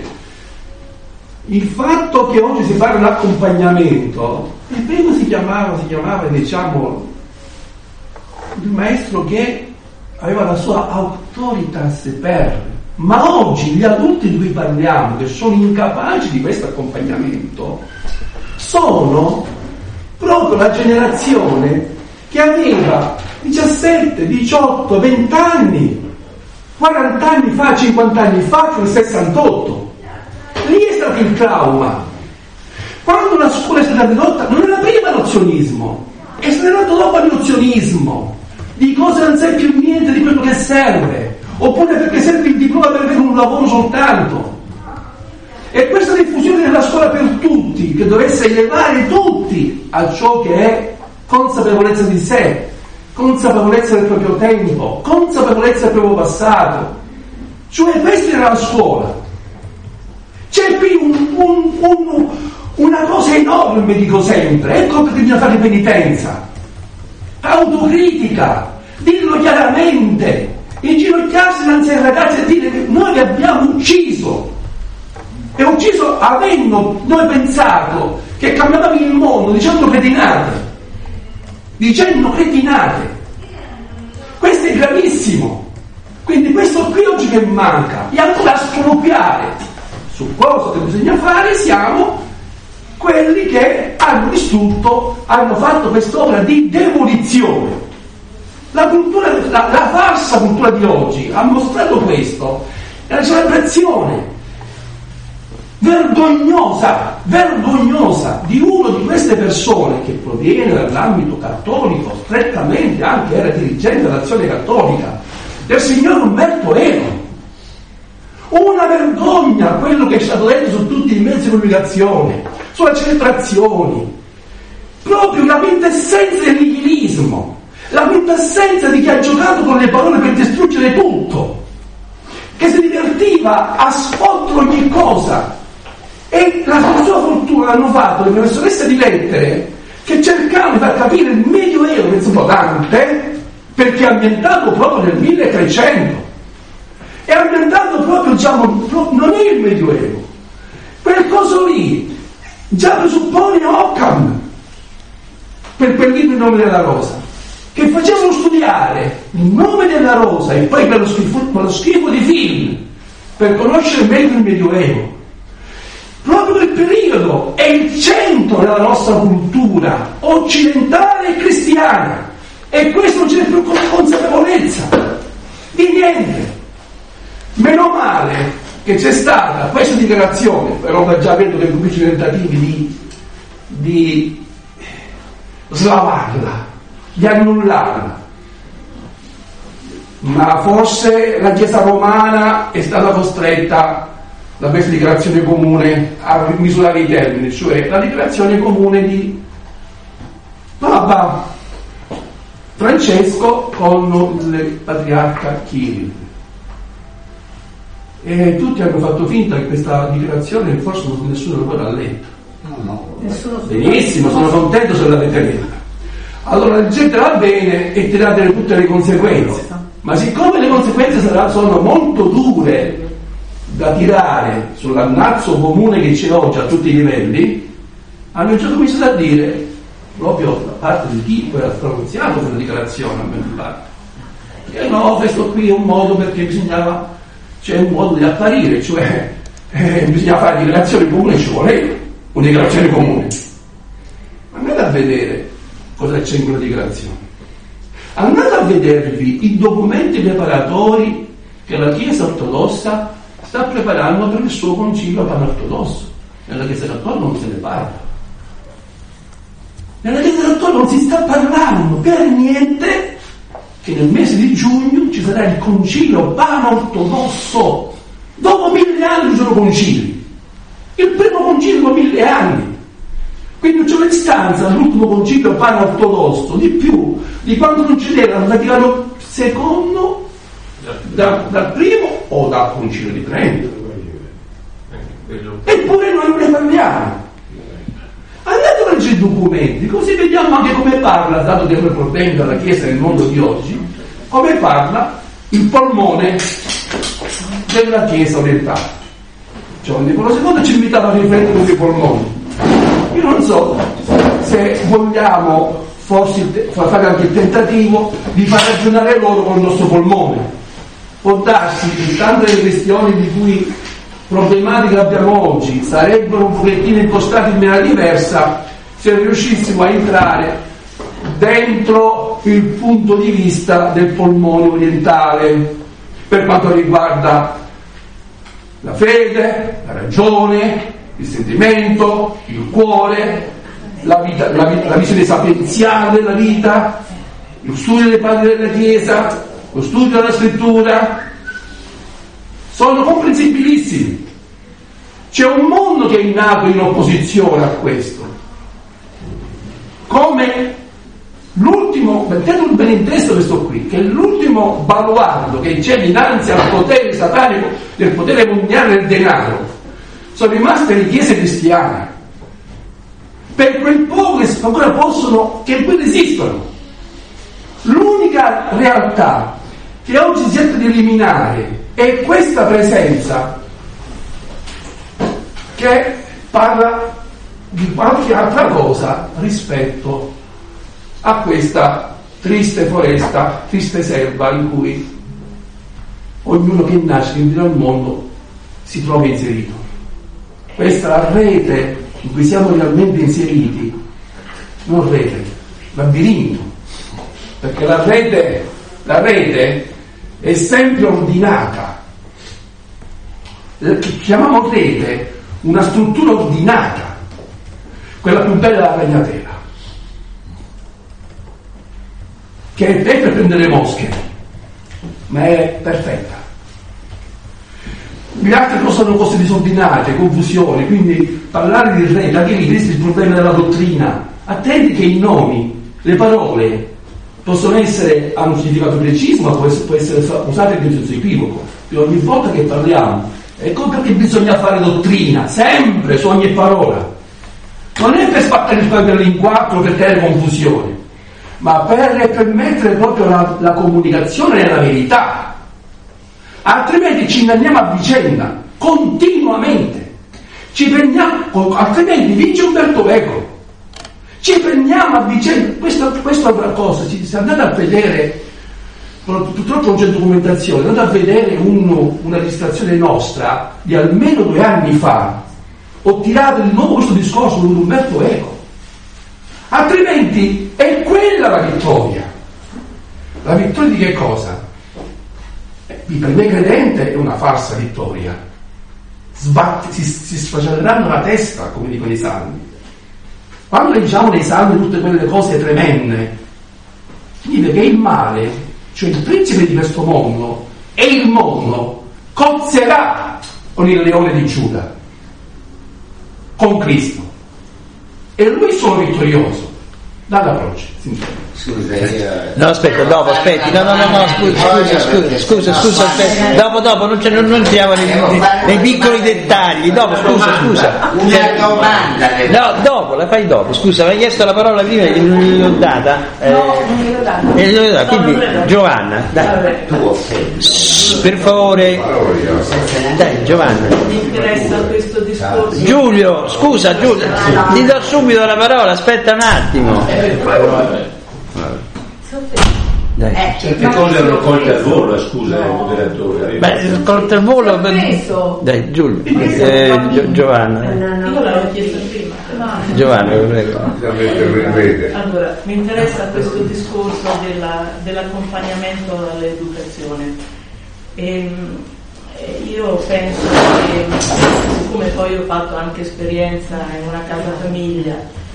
il fatto che oggi si fa un accompagnamento e prima si chiamava si chiamava diciamo il maestro che aveva la sua autoritas per, ma oggi gli adulti di cui parliamo che sono incapaci di questo accompagnamento sono proprio la generazione che aveva diciassette, diciotto, venti anni, quaranta anni fa, cinquanta anni fa, nel sessantotto. Lì è stato il trauma. Quando una scuola è stata ridotta non era prima nozionismo, è stato ridotto dopo il nozionismo. Di cosa non sai più niente di quello che serve, oppure perché serve il diploma per avere un lavoro soltanto. E questa diffusione della scuola per tutti, che dovesse elevare tutti a ciò che è consapevolezza di sé, consapevolezza del proprio tempo, consapevolezza del proprio passato, cioè questa era la scuola. C'è qui un, un, un, una cosa enorme, dico sempre, ecco perché bisogna fare penitenza, autocritica, di dirlo chiaramente, inginocchiarsi davanti ai ragazzi e dire che noi li abbiamo ucciso, e ucciso avendo noi pensato che cambiavamo il mondo dicendo cretinate, dicendo cretinate. Questo è gravissimo. Quindi questo qui oggi che manca, e ancora a scopiare su cosa che bisogna fare, siamo quelli che hanno distrutto, hanno fatto quest'opera di demolizione. La cultura, la, la falsa cultura di oggi ha mostrato questo, è la celebrazione vergognosa, vergognosa di uno di queste persone che proviene dall'ambito cattolico, strettamente anche era dirigente dell'azione cattolica, del signor Umberto Eco. Una vergogna quello che è stato detto su tutti i mezzi di comunicazione, sulle celebrazioni, proprio la quintessenza del nichilismo, la quintessenza di chi ha giocato con le parole per distruggere tutto, che si divertiva a sfottere ogni cosa. E la sua fortuna l'hanno fatto le professoresse di lettere che cercavano di far capire il Medioevo, penso un po' Dante, perché è ambientato proprio nel milletrecento, è ambientato proprio, diciamo, non è il Medioevo, quel coso lì già presuppone Occam per quel libro Il nome della rosa, che facevano studiare il nome della rosa e poi per lo schifo, per lo schifo di film per conoscere meglio il Medioevo. Proprio quel periodo è il centro della nostra cultura occidentale e cristiana, e questo non c'è più consapevolezza di niente. Meno male che c'è stata questa dichiarazione, però già vedo che cominciano i tentativi di, di slavarla, di annullarla, ma forse la Chiesa romana è stata costretta da questa dichiarazione comune a misurare i termini, cioè la dichiarazione comune di Papa Francesco con il patriarca Kirill. E tutti hanno fatto finta che questa dichiarazione forse nessuno ancora l'ha letta. No, no. Benissimo, sono contento se l'avete letta. Allora leggetela bene e tiratene tutte le conseguenze. Ma siccome le conseguenze saranno, sono molto dure da tirare sull'annazzo comune che c'è oggi a tutti i livelli, hanno già cominciato a dire, proprio da parte di chi poi ha pronunziato quella dichiarazione, a me mi pare, che no, questo qui è un modo perché bisognava, c'è un modo di apparire, cioè eh, bisogna fare dichiarazioni comuni, ci voleva una dichiarazione comune. Andate a vedere cosa c'è in quella dichiarazione, andate a vedervi i documenti preparatori che la Chiesa ortodossa sta preparando per il suo concilio panortodosso. Nella Chiesa cattolica non se ne parla, nella Chiesa cattolica non si sta parlando per niente che nel mese di giugno ci sarà il concilio panortodosso. Dopo mille anni ci sono concili, il primo concilio dopo mille anni, quindi c'è una distanza all'ultimo concilio panortodosso di più di quanto non ci era al Vaticano secondo da, dal primo o dal concilio di Trento. Eppure noi non ne parliamo. Andate a leggere i documenti, così vediamo anche come parla, dato che noi problemi dalla Chiesa nel mondo di oggi, come parla il polmone della Chiesa orientale. Giovanni Paolo secondo ci invitava a riflettere sui polmoni. Io non so se vogliamo forse fare anche il tentativo di far ragionare loro con il nostro polmone. Può darsi che tante delle questioni di cui problematiche abbiamo oggi sarebbero un pochettino impostate in maniera diversa se riuscissimo a entrare dentro il punto di vista del polmone orientale per quanto riguarda la fede, la ragione, il sentimento, il cuore, la, vita, la, la visione sapienziale della vita, lo studio dei padri della Chiesa, lo studio della scrittura. Sono comprensibilissimi. C'è un mondo che è nato in opposizione a questo, come l'ultimo, mettete bene in testa questo qui, che è l'ultimo baluardo che c'è dinanzi al potere satanico del potere mondiale del denaro, sono rimaste le chiese cristiane, per quel poco che ancora possono, che poi resistono. L'unica realtà che oggi si cerca di eliminare è questa presenza che parla di qualche altra cosa rispetto a questa triste foresta, triste selva in cui ognuno che nasce, che vive al mondo, si trova inserito. Questa è la rete in cui siamo realmente inseriti, non rete, labirinto, perché la rete, la rete è sempre ordinata. Chiamiamo rete una struttura ordinata, quella più bella della ragnatela, che è per prendere mosche, ma è perfetta. Le altre cose sono cose disordinate, confusione, quindi parlare di rete, anche lì questo è il problema della dottrina. Attenti che i nomi, le parole possono essere, hanno un significato preciso, ma può essere, può essere usato in senso equivoco. E ogni volta che parliamo, ecco perché bisogna fare dottrina, sempre su ogni parola. Non è per spaccare il padre in quattro per creare confusione, ma per permettere proprio la, la comunicazione nella verità. Altrimenti ci inganniamo a vicenda, continuamente. Ci prendiamo, altrimenti vince Umberto Eco. Ci prendiamo a vicenda. Questa, questa è una cosa, se andate a vedere, purtroppo non c'è documentazione, andate a vedere un, una registrazione nostra di almeno due anni fa, ho tirato di nuovo questo discorso con Umberto Eco. Altrimenti è quella la vittoria. La vittoria di che cosa? Per me credente è una falsa vittoria. Sbatti, si, si sfacelleranno la testa, come dicono i salmi. Quando leggiamo nei salmi tutte quelle cose tremende, significa che il male, cioè il principe di questo mondo e il mondo, cozzerà con il leone di Giuda, con Cristo, e lui solo vittorioso. Dalla croce, scusa, io... No, aspetta, dopo, aspetti, no, no, no, no, scusa, scusa, scusa, scusa, scusa, aspetta, dopo, dopo, non, non, non entriamo nei, nei, nei piccoli dettagli, dopo, scusa, scusa. Una domanda. No, dopo, la fai dopo, scusa, mi hai chiesto la parola prima e non gliel'ho data. Eh, no, non gliel'ho data. Eh, gliel'ho data, quindi, Giovanna, dai. Shh, per favore. Dai, Giovanna. Mi interessa questo discorso. Giulio, scusa, Giulio, ti do subito la parola, aspetta un attimo. Dai. Eh, certe cose erano colte al volo, scusa, il moderatore. Beh, colte al volo. Dai, Giulio. Eh, Gio, Giovanna. Io l'avevo chiesto prima. Giovanna, prego. Allora, mi interessa questo discorso della, dell'accompagnamento all'educazione. E, io penso che, siccome poi ho fatto anche esperienza in una casa famiglia,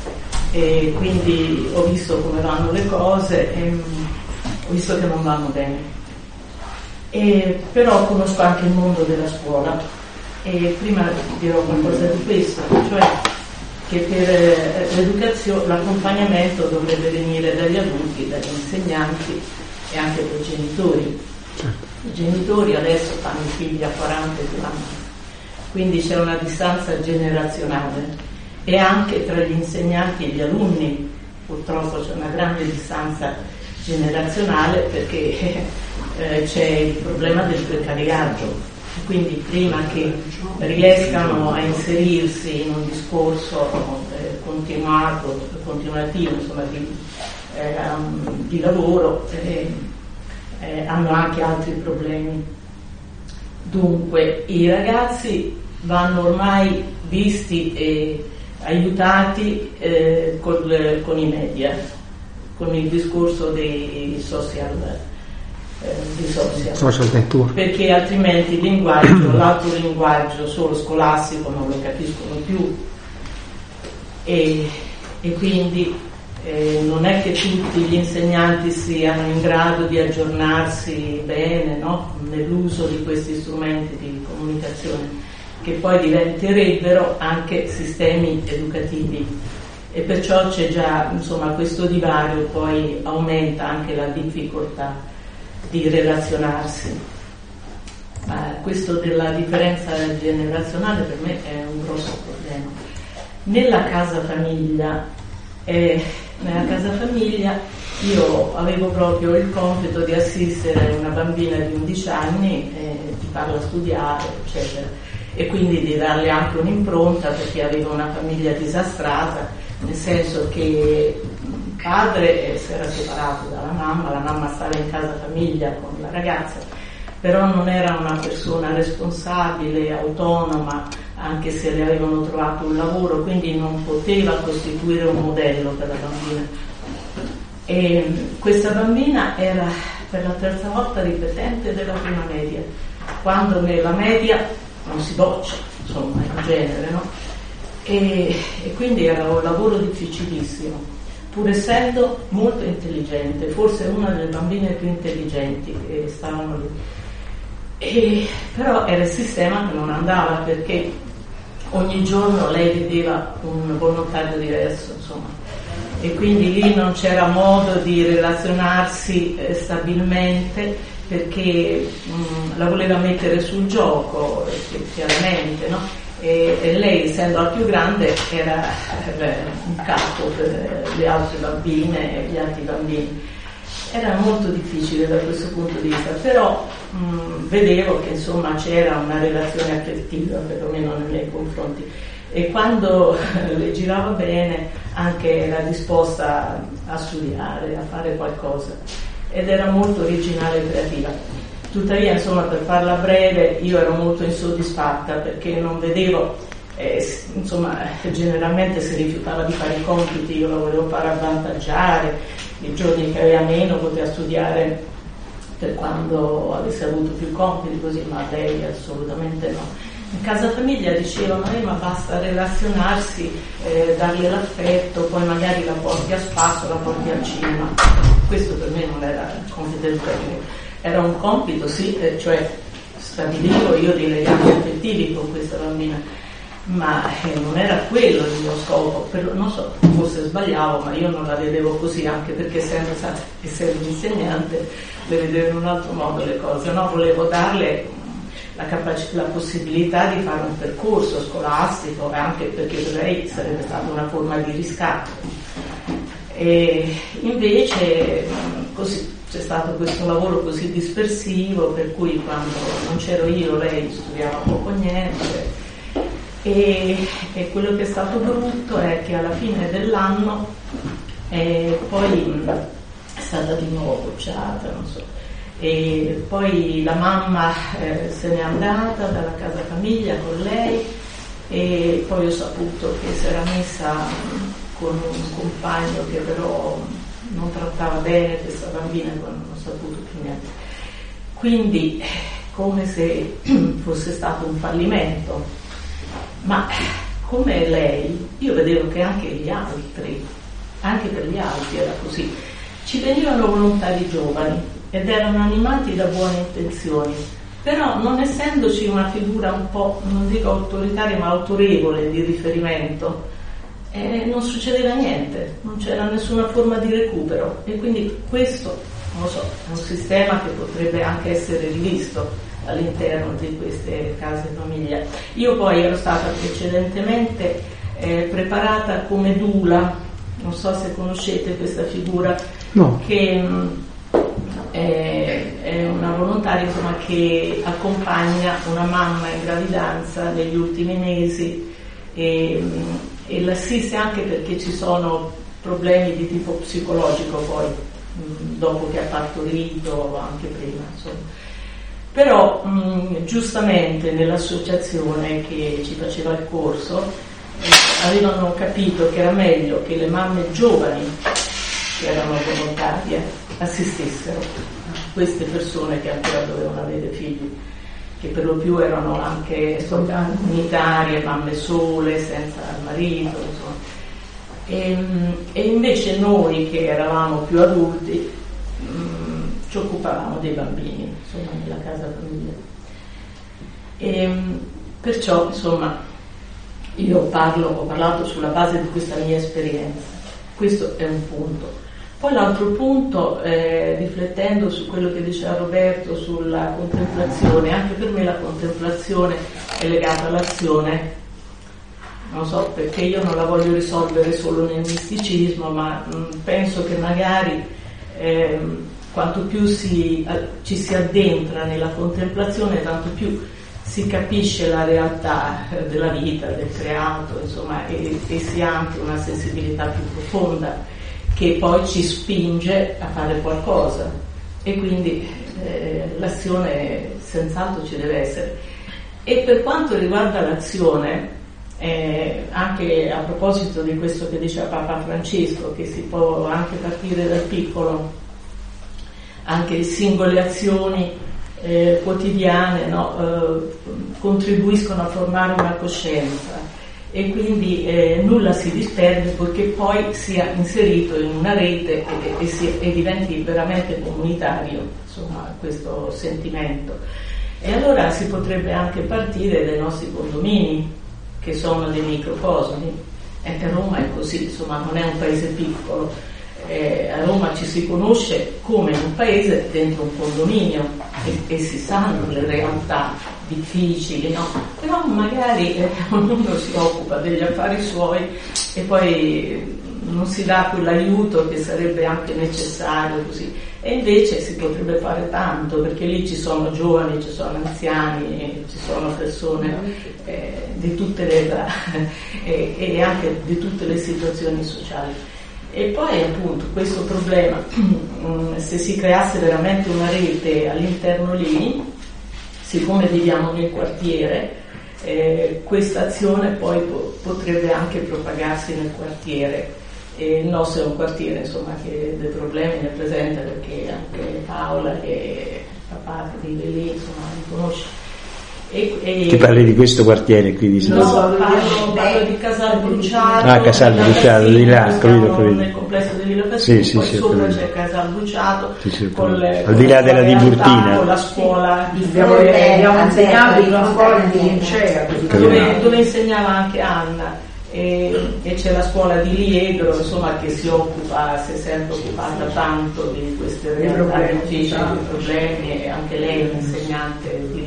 e quindi ho visto come vanno le cose e ho visto che non vanno bene, e però conosco anche il mondo della scuola, e prima dirò qualcosa di questo, cioè che per l'educazione l'accompagnamento dovrebbe venire dagli adulti, dagli insegnanti e anche dai genitori. I genitori adesso fanno i figli a quaranta anni, quindi c'è una distanza generazionale, e anche tra gli insegnanti e gli alunni purtroppo c'è una grande distanza generazionale, perché eh, c'è il problema del precariato, quindi prima che riescano a inserirsi in un discorso eh, continuato, continuativo, insomma, di, eh, di lavoro, eh, eh, hanno anche altri problemi. Dunque i ragazzi vanno ormai visti e aiutati eh, col, con i media, con il discorso dei social, eh, dei social. social network, perché altrimenti il linguaggio, l'altro linguaggio solo scolastico non lo capiscono più, e, e quindi eh, non è che tutti gli insegnanti siano in grado di aggiornarsi bene, no? Nell'uso di questi strumenti di comunicazione, che poi diventerebbero anche sistemi educativi, e perciò c'è già, insomma, questo divario, poi aumenta anche la difficoltà di relazionarsi. Ma questo della differenza generazionale per me è un grosso problema. Nella casa famiglia E nella casa famiglia io avevo proprio il compito di assistere una bambina di undici anni, eh, di farla studiare, eccetera, e quindi di darle anche un'impronta, perché aveva una famiglia disastrata, nel senso che il padre si era separato dalla mamma, la mamma stava in casa famiglia con la ragazza, però non era una persona responsabile, autonoma, anche se le avevano trovato un lavoro, quindi non poteva costituire un modello per la bambina. E questa bambina era per la terza volta ripetente della prima media, quando nella media non si boccia, insomma, in genere, no? E, e quindi era un lavoro difficilissimo, pur essendo molto intelligente, forse una delle bambine più intelligenti che stavano lì. E, però era il sistema che non andava, perché ogni giorno lei vedeva un volontario diverso, insomma, e quindi lì non c'era modo di relazionarsi eh, stabilmente, perché mh, la voleva mettere sul gioco, eh, chiaramente, no? E, e lei, essendo la più grande, era eh, un capo per le altre bambine e gli altri bambini. Era molto difficile da questo punto di vista, però mh, vedevo che insomma c'era una relazione affettiva, perlomeno nei miei confronti, e quando le girava bene anche era disposta a studiare, a fare qualcosa, ed era molto originale e creativa. Tuttavia, insomma, per farla breve, io ero molto insoddisfatta perché non vedevo, eh, insomma, generalmente si rifiutava di fare i compiti, io la volevo fare avvantaggiare, i giorni che aveva meno poteva studiare per quando avesse avuto più compiti, così, ma lei assolutamente no. In casa famiglia dicevano, eh, ma basta relazionarsi, eh, darle l'affetto, poi magari la porti a spasso, la porti al cinema. Questo per me non era il compito del premio, era un compito, sì, eh, cioè stabilivo io dei legami affettivi con questa bambina, ma eh, non era quello il mio scopo. Per, non so, forse sbagliavo, ma io non la vedevo così, anche perché essendo stata, essendo insegnante le vedevo in un altro modo le cose, no? Volevo darle la, capac- la possibilità di fare un percorso scolastico, anche perché per lei sarebbe stata una forma di riscatto. E invece così c'è stato questo lavoro così dispersivo, per cui quando non c'ero io lei studiava poco o niente, e, e quello che è stato brutto è che alla fine dell'anno eh, poi è stata di nuovo bocciata, non so, e poi la mamma eh, se n'è andata dalla casa famiglia con lei, e poi ho saputo che si era messa con un compagno che però non trattava bene questa bambina, non ho saputo più niente. Quindi come se fosse stato un fallimento, ma come lei io vedevo che anche gli altri, anche per gli altri era così, ci venivano volontari giovani ed erano animati da buone intenzioni, però non essendoci una figura un po', non dico autoritaria, ma autorevole di riferimento, eh, non succedeva niente, non c'era nessuna forma di recupero, e quindi questo, non lo so, è un sistema che potrebbe anche essere rivisto all'interno di queste case famiglia. Io poi ero stata precedentemente eh, preparata come doula, non so se conoscete questa figura, no. che mh, è, è una volontaria, insomma, che accompagna una mamma in gravidanza negli ultimi mesi e, e l'assiste anche perché ci sono problemi di tipo psicologico poi mh, dopo che ha partorito, anche prima, insomma. Però mh, giustamente nell'associazione che ci faceva il corso eh, avevano capito che era meglio che le mamme giovani, che erano volontarie, assistessero queste persone che ancora dovevano avere figli, che per lo più erano anche unitarie, mamme sole, senza marito, insomma. E, e invece noi che eravamo più adulti mh, ci occupavamo dei bambini, insomma, nella casa famiglia. E perciò, insomma, io parlo, ho parlato sulla base di questa mia esperienza. Questo è un punto. Poi l'altro punto, eh, riflettendo su quello che diceva Roberto sulla contemplazione, anche per me la contemplazione è legata all'azione, non so perché io non la voglio risolvere solo nel misticismo, ma mh, penso che magari eh, quanto più si, eh, ci si addentra nella contemplazione, tanto più si capisce la realtà della vita, del creato, insomma, e, e si ha anche una sensibilità più profonda che poi ci spinge a fare qualcosa, e quindi eh, l'azione senz'altro ci deve essere. E per quanto riguarda l'azione, eh, anche a proposito di questo che diceva Papa Francesco, che si può anche partire dal piccolo, anche singole azioni eh, quotidiane, no, eh, contribuiscono a formare una coscienza, e quindi eh, nulla si disperde poiché poi sia inserito in una rete e, e, si, e diventi veramente comunitario, insomma, questo sentimento. E allora si potrebbe anche partire dai nostri condomini, che sono dei microcosmi. E che Roma è così, insomma, non è un paese piccolo. Eh, a Roma ci si conosce come un paese dentro un condominio e, e si sanno le realtà difficili, no? Però magari eh, ognuno si occupa degli affari suoi e poi non si dà quell'aiuto che sarebbe anche necessario, così. E invece si potrebbe fare tanto, perché lì ci sono giovani, ci sono anziani, ci sono persone eh, di tutte le età e, e anche di tutte le situazioni sociali. E poi appunto questo problema, se si creasse veramente una rete all'interno lì, siccome viviamo nel quartiere, eh, questa azione poi po- potrebbe anche propagarsi nel quartiere. E il nostro è un quartiere, insomma, che dei problemi ne presenta, perché anche Paola e papà che vive lì, insomma, li conosce. E, e Ti parli di questo quartiere qui di no, parlo, parlo di Casal Bruciato. Ah, Casal Bruciato, di là, capito, capito. Nel complesso di Villa Cassino, sì, poi sì, sopra sì, c'è Casal Bruciato, sì, sì, con le, al di là della Tiburtina, con la scuola di abbiamo, abbiamo insegnato in una scuola di Lincea, dove, dove insegnava anche Anna. E, e c'è la scuola di Liegro, insomma, che si occupa, si è sempre occupata tanto di queste realtà difficili, di problemi, e anche lei è un'insegnante di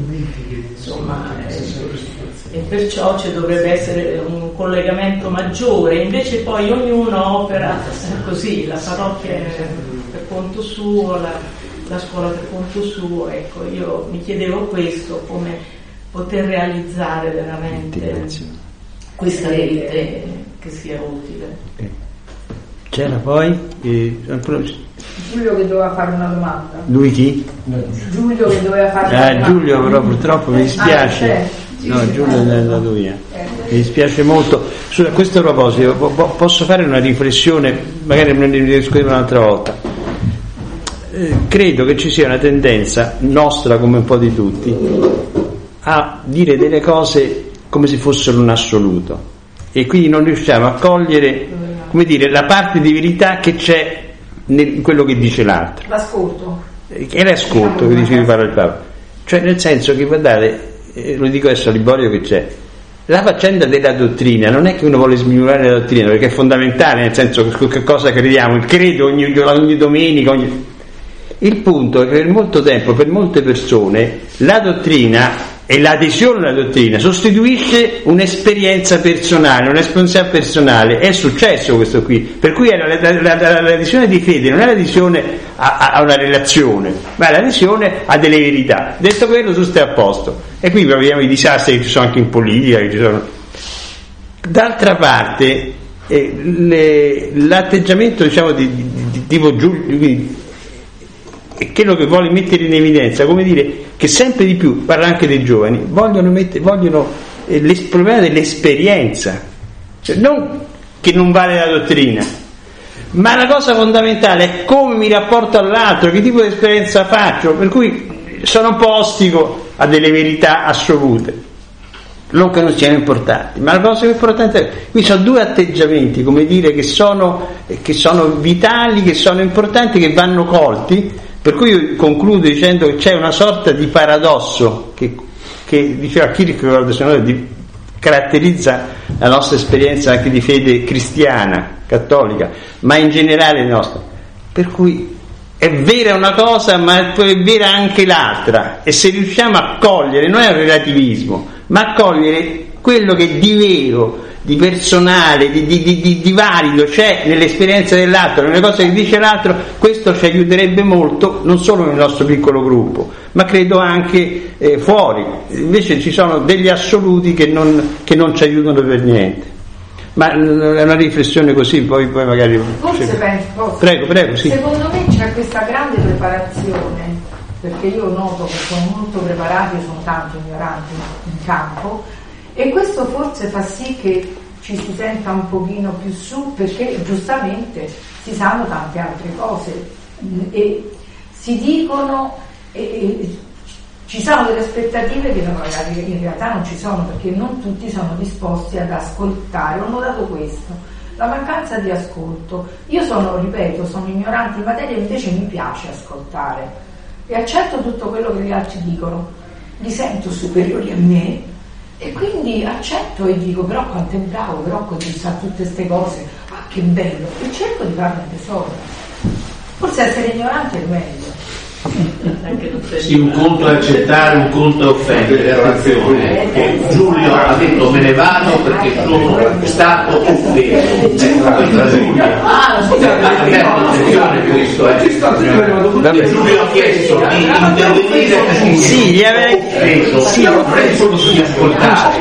lì, insomma, eh, e perciò ci dovrebbe essere un collegamento maggiore. Invece poi ognuno opera così, la parrocchia per conto suo, la, la scuola per conto suo. Ecco, io mi chiedevo questo, come poter realizzare veramente questa rete che sia utile. C'era poi eh, Giulio che doveva fare una domanda. Lui chi? Giulio che doveva fare una ah, domanda. Giulio, però purtroppo mi dispiace. Ah, no, sì, Giulio è andato via. Mi dispiace molto. Su questo proposito po- posso fare una riflessione, magari ne discuteremo un'altra volta. Eh, credo che ci sia una tendenza nostra, come un po' di tutti, a dire delle cose come se fossero un assoluto, e quindi non riusciamo a cogliere, come dire, la parte di verità che c'è in quello che dice l'altro. L'ascolto. È l'ascolto che dice di fare il Papa. Cioè, nel senso che, guardate, eh, lo dico adesso a Liborio che c'è, la faccenda della dottrina non è che uno vuole smigliorare la dottrina, perché è fondamentale, nel senso che, che cosa crediamo, il credo ogni, ogni domenica, ogni... Il punto è che per molto tempo, per molte persone, la dottrina e l'adesione alla dottrina sostituisce un'esperienza personale, un'esperienza personale. È successo questo qui, per cui la, la, la, l'adesione di fede non è l'adesione a, a una relazione, ma è l'adesione a delle verità. Detto quello, tu stai a posto. E qui vediamo i disastri che ci sono anche in politica, che ci sono. D'altra parte, eh, le, l'atteggiamento, diciamo, di, di, di tipo Giulio, è quello che vuole mettere in evidenza, come dire, che sempre di più, parla anche dei giovani, vogliono mettere, vogliono eh, il problema dell'esperienza, cioè non che non vale la dottrina, ma la cosa fondamentale è come mi rapporto all'altro, che tipo di esperienza faccio, per cui sono un po' ostico a delle verità assolute, non che non siano importanti, ma la cosa più importante è, qui sono due atteggiamenti, come dire, che sono, che sono vitali, che sono importanti, che vanno colti. Per cui io concludo dicendo che c'è una sorta di paradosso che, che diceva Kierkegaard, se no, di, caratterizza la nostra esperienza anche di fede cristiana, cattolica, ma in generale nostra. Per cui è vera una cosa, ma è vera anche l'altra, e se riusciamo a cogliere, non è un relativismo, ma a cogliere quello che di vero, di personale, di, di, di, di valido c'è nell'esperienza dell'altro, nelle cose che dice l'altro, questo ci aiuterebbe molto, non solo nel nostro piccolo gruppo, ma credo anche eh, fuori. Invece ci sono degli assoluti che non, che non ci aiutano per niente. Ma è una riflessione così, poi, poi magari... Forse penso, posso? Prego, prego, sì. Secondo me c'è questa grande preparazione, perché io noto che sono molto preparati, io sono tanto ignoranti in campo, e questo forse fa sì che ci si senta un pochino più su, perché giustamente si sanno tante altre cose e si dicono e, e ci sono delle aspettative che magari in realtà non ci sono, perché non tutti sono disposti ad ascoltare. Ho notato questo, la mancanza di ascolto. Io sono, ripeto, sono ignorante in materia, invece mi piace ascoltare e accetto tutto quello che gli altri dicono, li sento superiori a me e quindi accetto e dico però quanto è bravo, però così sa tutte queste cose, ah che bello, e cerco di farne tesoro. Forse essere ignorante è meglio. Sì, un conto è accettare, un conto è offendere, attenzione, eh, Giulio ha detto me ne vado perché sono stato offeso. Giulio attenzione, questo è Giulio ha chiesto di intervenire perché sì, gli avrei offeso, sì, ho preso di ascoltare,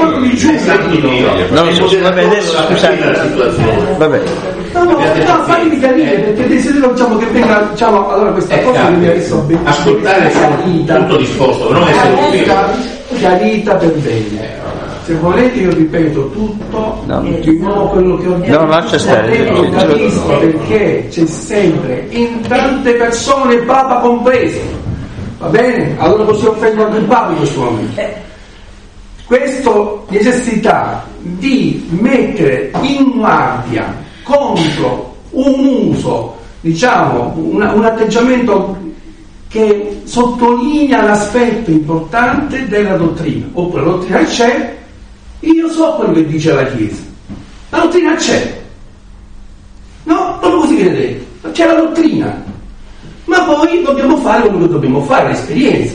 no, vabbè, adesso scusate la situazione, vabbè. No, no, no, fatemi capire, perché desidero diciamo che venga, diciamo, allora questa eh, cosa che mi ha messo ben ascoltare chiarita, tutto disposto, non essere chiarita, chiarita per bene. Se volete io ripeto tutto no, di nuovo quello che ho detto. No, lascia stare. Lo capisco perché c'è sempre in tante persone, il Papa compreso. Va bene? Allora così offendo anche il Papa in questo momento. Questa necessità di mettere in guardia contro un uso, diciamo, un, un atteggiamento che sottolinea l'aspetto importante della dottrina. Oppure la dottrina c'è, io so quello che dice la Chiesa, la dottrina c'è, no? Proprio così viene detto, c'è la dottrina, ma poi dobbiamo fare quello che dobbiamo fare, l'esperienza.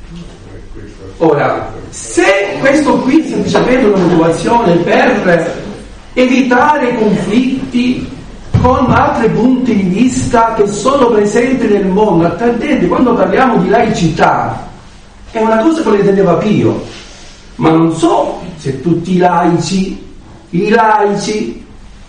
Ora, se questo qui è semplicemente una motivazione per evitare conflitti con altri punti di vista che sono presenti nel mondo, attendete, quando parliamo di laicità è una cosa che lo intendeva Pio, ma non so se tutti i laici, i laici,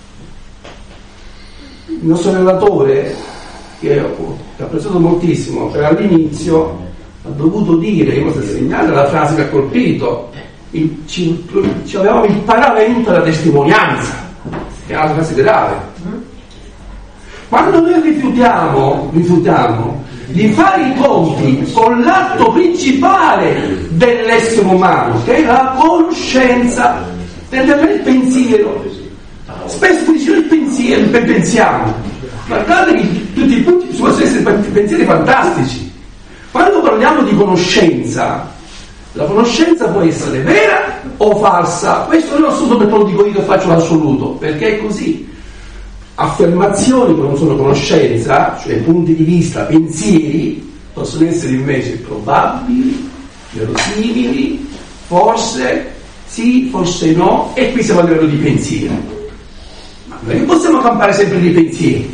il nostro relatore, che ho apprezzato moltissimo, per all'inizio ha dovuto dire, io posso segnare la frase che ha colpito, il, ci, ci avevamo il paravento della testimonianza, che è una frase grave. Quando noi rifiutiamo, rifiutiamo di fare i conti con l'atto principale dell'essere umano, che è la conoscenza, il pensiero, spesso si dice il pensiero, il pensiamo, guardate che tutti i punti possono essere pensieri fantastici. Quando parliamo di conoscenza, la conoscenza può essere vera o falsa. Questo non è assoluto perché lo dico io che faccio l'assoluto, perché è così. Affermazioni che non sono conoscenza, cioè punti di vista, pensieri, possono essere invece probabili, verosimili, forse sì, forse no, e qui siamo a livello di pensiero. Ma non possiamo campare sempre di pensieri.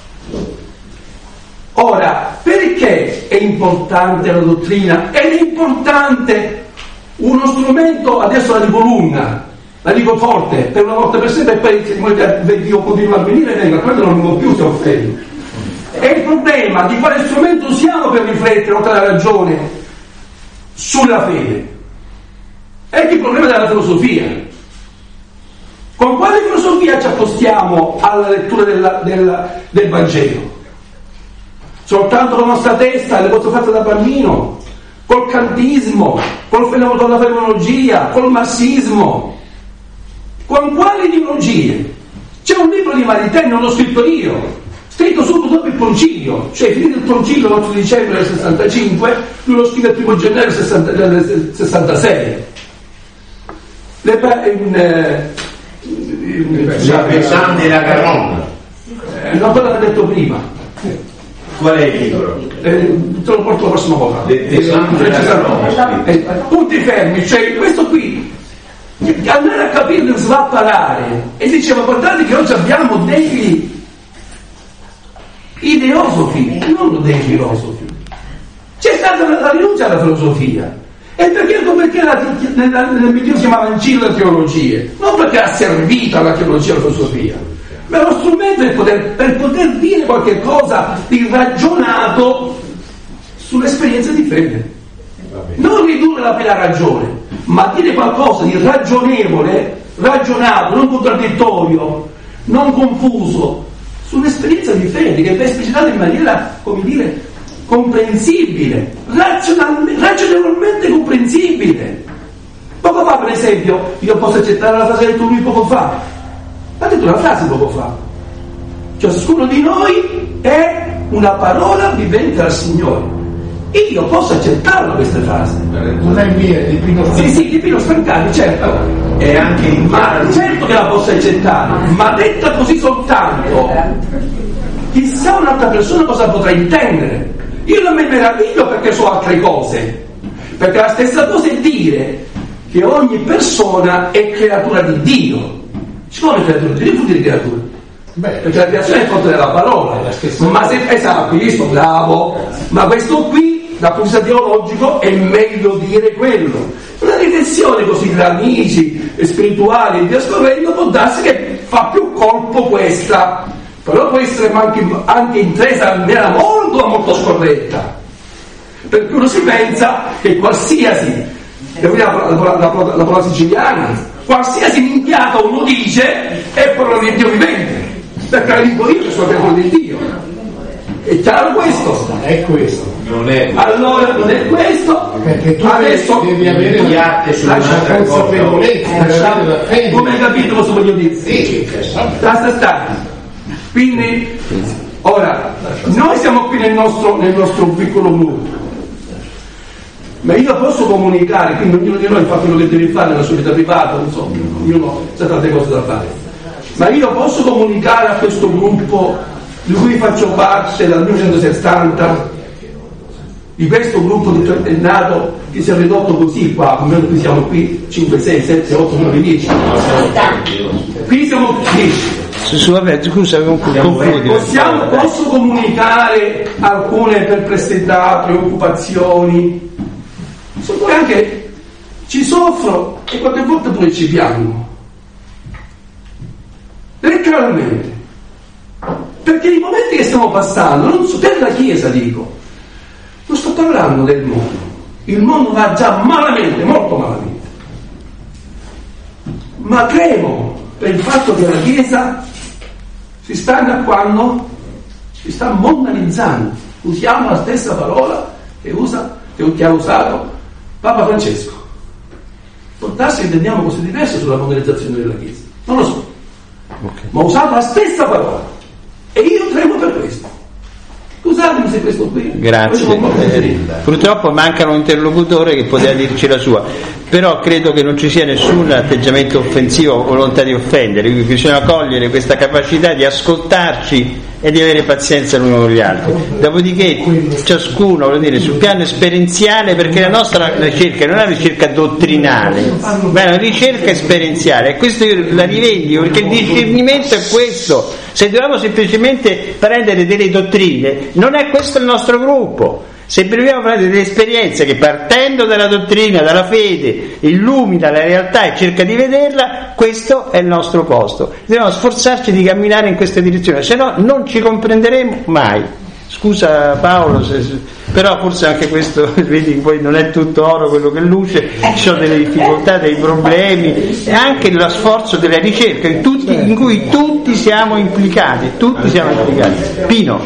Ora, perché è importante la dottrina? Ed è importante uno strumento, adesso la dico lunga, la dico forte, per una volta per sempre, e poi Dio continua a venire e venga, quello non lo più si offende. È il problema di quale strumento usiamo per riflettere, oltre alla ragione, sulla fede. È il problema della filosofia. Con quale filosofia ci accostiamo alla lettura della, della, del Vangelo? Soltanto la nostra testa, le cose fatte da bambino, col kantismo, col fenomeno della fenomenologia, col marxismo. Con quali ideologie? C'è un libro di Maritain, non l'ho scritto io, scritto subito dopo il concilio, cioè finito il concilio l'otto dicembre del sessantacinque, lui lo scrive il primo gennaio del sessantasei. Le pa- in, eh, Pesante della Caronna. Eh, non quello che ho detto prima. Qual è il libro? Eh, te lo porto la prossima volta. Le, le, le, eh, punti fermi, cioè questo qui andare a capire slapparare, e diceva guardate che oggi abbiamo degli ideosofi, non dei filosofi. C'è stata la, la rinuncia alla filosofia, e perché, perché la, nel, nel Medioevo si chiamava ancilla teologie, non perché ha servito alla teologia e alla filosofia, ma è uno strumento per poter, per poter dire qualche cosa di ragionato sull'esperienza di fede. Non ridurre la fede a ragione, ma dire qualcosa di ragionevole, ragionato, non contraddittorio, non confuso, sull'esperienza di fede che va esplicitata in maniera, come dire, comprensibile, razionalmente, ragionevolmente comprensibile. Poco fa, per esempio, io posso accettare la frase che tu lui poco fa. Ha detto una frase poco fa. Cioè, ciascuno di noi è una parola vivente dal Signore. Io posso accettarla questa frase. Non è mia, è di Pino Stancani. Sì, sì, di Pino Stancani, certo. È anche in ma certo che la posso accettare, ma detta così soltanto, chissà un'altra persona cosa potrà intendere. Io non mi meraviglio perché so altre cose, perché la stessa cosa è dire che ogni persona è creatura di Dio. Come creatura di Dio? Che vuol dire creatura? Beh, perché la creazione è frutto della parola. Ma se, esatto, io sto bravo, ma questo qui, dal punto di vista teologico, è meglio dire quello. Una riflessione così tra amici spirituali e Dio scoprendo può darsi che fa più colpo questa, però può essere anche, anche intesa in maniera molto molto scorretta, perché uno si pensa che qualsiasi, la, la, la, la, la parola siciliana, qualsiasi minchiata uno dice è parola di Dio vivente, perché la dico io che sono parola di Dio. È chiaro questo? È questo. Non è allora non è questo, perché tu adesso devi avere gli atti sulla consapevolezza. Come hai capito cosa voglio dire? Sì, basta stare. Quindi ora noi siamo qui nel nostro, nel nostro piccolo gruppo, ma io posso comunicare, quindi ognuno di noi fa quello che deve fare nella sua vita privata, non so, ognuno ha tante cose da fare, ma io posso comunicare a questo gruppo di cui faccio parte dal millenovecentosettanta, di questo gruppo che è nato, che si è ridotto così qua, almeno qui siamo qui cinque, sei, sette, otto, nove, dieci, qui siamo dieci. Scusa, concludi. Possiamo, posso comunicare alcune perplessità, preoccupazioni, su cui anche ci soffro e qualche volta pure ci piango, letteralmente, perché i momenti che stiamo passando, non so, per la Chiesa dico, non sto parlando del mondo, il mondo va già malamente, molto malamente, ma tremo per il fatto che la Chiesa si sta annacquando, si sta mondanizzando. Usiamo la stessa parola che usa, che ha usato Papa Francesco. Può darsi che intendiamo cose diverse sulla modernizzazione della Chiesa, non lo so, okay. Ma ha usato la stessa parola e io tremo per questo. Scusatemi se questo qui. Grazie. Eh, purtroppo manca un interlocutore che poteva dirci la sua, però credo che non ci sia nessun atteggiamento offensivo o volontà di offendere, quindi bisogna cogliere questa capacità di ascoltarci e di avere pazienza l'uno con gli altri. Dopodiché ciascuno, vuol dire, sul piano esperienziale, perché la nostra ricerca non è una ricerca dottrinale, ma è una ricerca esperienziale, e questo io la rivendico, perché il discernimento è questo. Se dobbiamo semplicemente prendere delle dottrine, non è questo il nostro gruppo. Se dobbiamo prendere delle esperienze che, partendo dalla dottrina, dalla fede, illumina la realtà e cerca di vederla, questo è il nostro posto. Dobbiamo sforzarci di camminare in questa direzione, se no non ci comprenderemo mai. Scusa Paolo, se, però forse anche questo, vedi, poi non è tutto oro quello che luce, ci sono delle difficoltà, dei problemi, e anche lo sforzo della ricerca in, tutti, in cui tutti siamo implicati, tutti siamo implicati. Pino.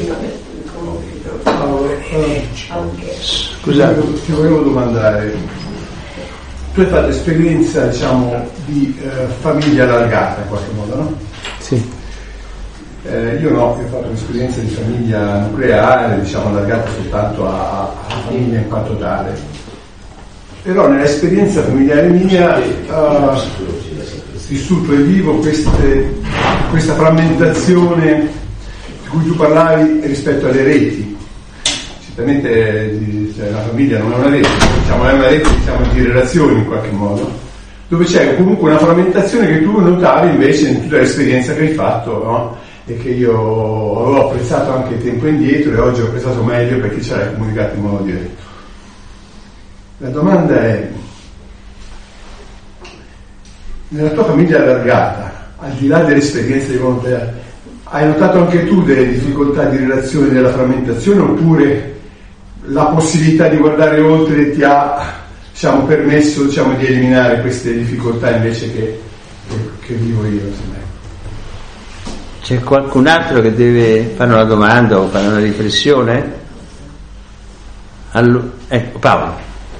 Scusate, ti volevo domandare, tu hai fatto esperienza, diciamo, di eh, famiglia allargata in qualche modo, no? Sì. Eh, io no, io ho fatto un'esperienza di famiglia nucleare, diciamo, allargata soltanto a, a famiglia in quanto tale. Però nell'esperienza familiare mia ho vissuto e vivo queste, questa frammentazione di cui tu parlavi rispetto alle reti. Certamente cioè, la famiglia non è una rete, diciamo, è una rete, diciamo, di relazioni in qualche modo, dove c'è comunque una frammentazione che tu notavi invece in tutta l'esperienza che hai fatto, no? E che io avevo apprezzato anche tempo indietro e oggi ho apprezzato meglio perché ce l'hai comunicato in modo diretto. La domanda è: nella tua famiglia allargata, al di là dell'esperienza di volontariato, hai notato anche tu delle difficoltà di relazione della frammentazione, oppure la possibilità di guardare oltre ti ha, diciamo, permesso, diciamo, di eliminare queste difficoltà invece che, che, che vivo io? C'è qualcun altro che deve fare una domanda o fare una riflessione? Allora, ecco, Paolo.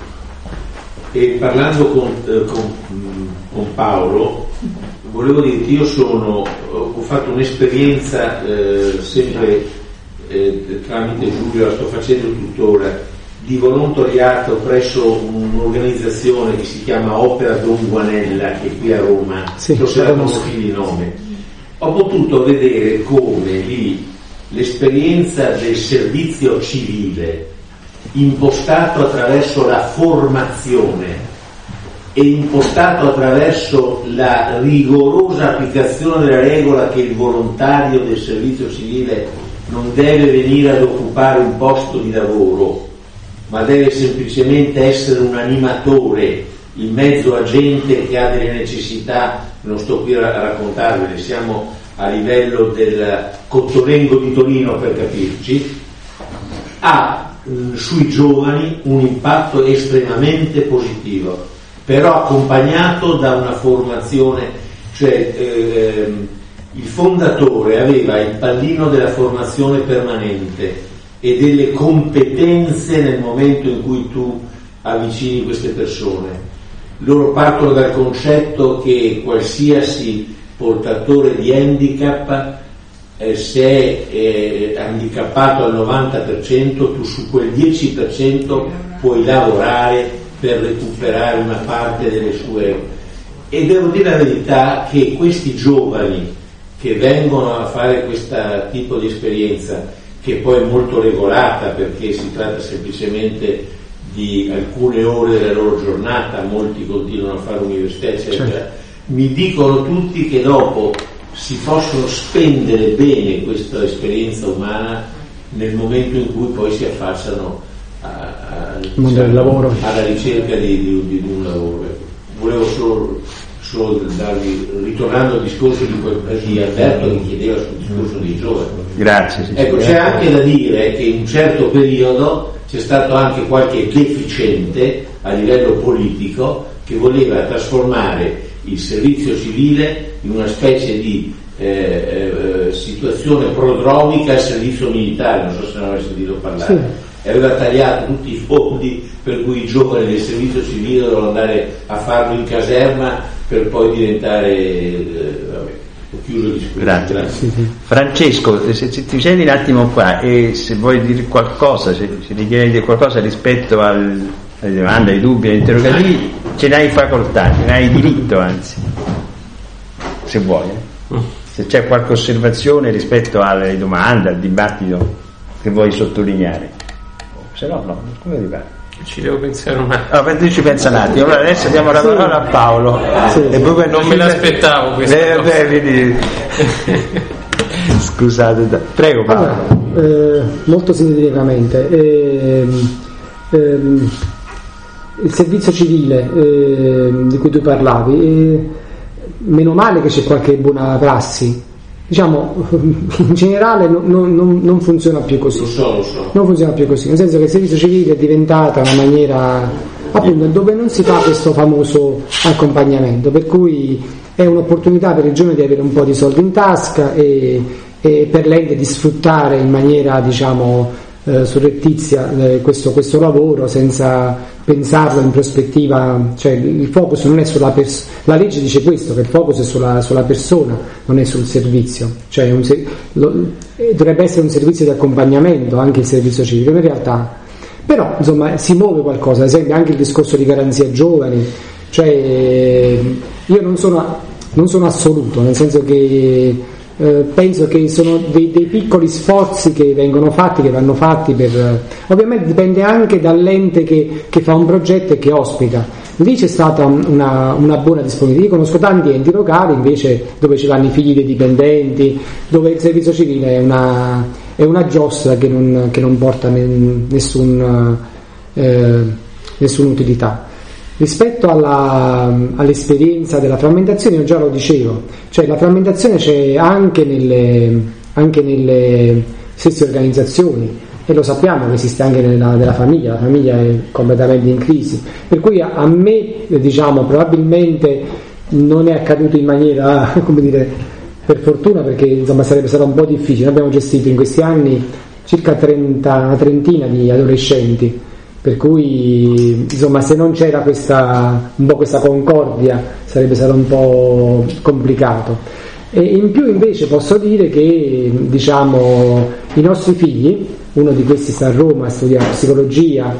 E parlando con, eh, con, con Paolo, volevo dire che io sono, ho fatto un'esperienza eh, sempre eh, tramite Giulio, la sto facendo tuttora, di volontariato presso un'organizzazione che si chiama Opera Don Guanella, che è qui a Roma, sì, non so se la conosci di nome. Ho potuto vedere come lì l'esperienza del servizio civile, impostato attraverso la formazione e impostato attraverso la rigorosa applicazione della regola che il volontario del servizio civile non deve venire ad occupare un posto di lavoro, ma deve semplicemente essere un animatore in mezzo a gente che ha delle necessità. Non sto qui a raccontarvele, siamo a livello del Cottolengo di Torino per capirci, ha mh, sui giovani un impatto estremamente positivo, però accompagnato da una formazione, cioè eh, il fondatore aveva il pallino della formazione permanente e delle competenze nel momento in cui tu avvicini queste persone. Loro partono dal concetto che qualsiasi portatore di handicap, eh, se è eh, handicappato al novanta per cento, tu su quel dieci per cento puoi lavorare per recuperare una parte delle sue. E devo dire la verità che questi giovani che vengono a fare questo tipo di esperienza, che poi è molto regolata perché si tratta semplicemente di alcune ore della loro giornata, molti continuano a fare università eccetera, certo. Mi dicono tutti che dopo si possono spendere bene questa esperienza umana nel momento in cui poi si affacciano a, a, diciamo, lavoro. alla ricerca di, di, di un lavoro. Volevo solo, solo darvi, ritornando al discorso di, di Alberto che chiedeva sul discorso dei giovani. Grazie. Sì, ecco, sì, c'è grazie. anche da dire che in un certo periodo c'è stato anche qualche deficiente a livello politico che voleva trasformare il servizio civile in una specie di eh, eh, situazione prodromica al servizio militare, non so se ne avete sentito parlare. Sì. E aveva tagliato tutti i fondi per cui i giovani del servizio civile dovevano andare a farlo in caserma per poi diventare eh, vabbè, chiuso il discorso. Grazie. Grazie. Sì, sì. Francesco, se, se ti siedi un attimo qua e se vuoi dire qualcosa, se, se ti chiedi qualcosa rispetto al, alle domande, ai dubbi, agli interrogativi, ce n'hai facoltà, ce n'hai diritto anzi, se vuoi. Eh. Se c'è qualche osservazione rispetto alle domande, al dibattito che vuoi sottolineare. Se no, no, come ti pare? Ci devo pensare un attimo. Allora, tu ci pensa un attimo. Allora adesso diamo la parola a Paolo. Sì. E poi non me l'aspettavo questa eh, beh, quindi... Scusate, da... prego Paolo. Allora, eh, molto sinteticamente, eh, ehm, il servizio civile eh, di cui tu parlavi, eh, meno male che c'è qualche buona prassi. Diciamo, in generale non, non, non funziona più così. Lo so, lo so. Non funziona più così, nel senso che il servizio civile è diventata una maniera appunto dove non si fa questo famoso accompagnamento, per cui è un'opportunità per il giovane di avere un po' di soldi in tasca e, e per l'ente di sfruttare in maniera, diciamo, eh, surrettizia eh, questo, questo lavoro senza pensarlo in prospettiva, cioè il focus non è sulla persona, la legge dice questo, che il focus è sulla, sulla persona, non è sul servizio, cioè un, lo, dovrebbe essere un servizio di accompagnamento anche il servizio civile, in realtà però insomma si muove qualcosa, ad esempio anche il discorso di garanzia giovani, cioè io non sono, non sono assoluto, nel senso che Eh, penso che sono dei, dei piccoli sforzi che vengono fatti, che vanno fatti per, ovviamente dipende anche dall'ente che, che fa un progetto e che ospita, Lì c'è stata una, una buona disponibilità. Io conosco tanti enti locali invece dove ci vanno i figli dei dipendenti, dove il servizio civile è una, è una giostra che non, che non porta nessun, eh, nessuna utilità. Rispetto alla, all'esperienza della frammentazione, io già lo dicevo, cioè la frammentazione c'è anche nelle, anche nelle stesse organizzazioni, e lo sappiamo che esiste anche nella, nella famiglia. La famiglia è completamente in crisi, per cui a, a me diciamo probabilmente non è accaduto in maniera, come dire, per fortuna, perché insomma sarebbe stato un po' difficile. Noi abbiamo gestito in questi anni circa trenta, una trentina di adolescenti, per cui insomma se non c'era questa, un po' questa concordia sarebbe stato un po' complicato. E in più invece posso dire che diciamo i nostri figli, uno di questi sta a Roma, studia psicologia,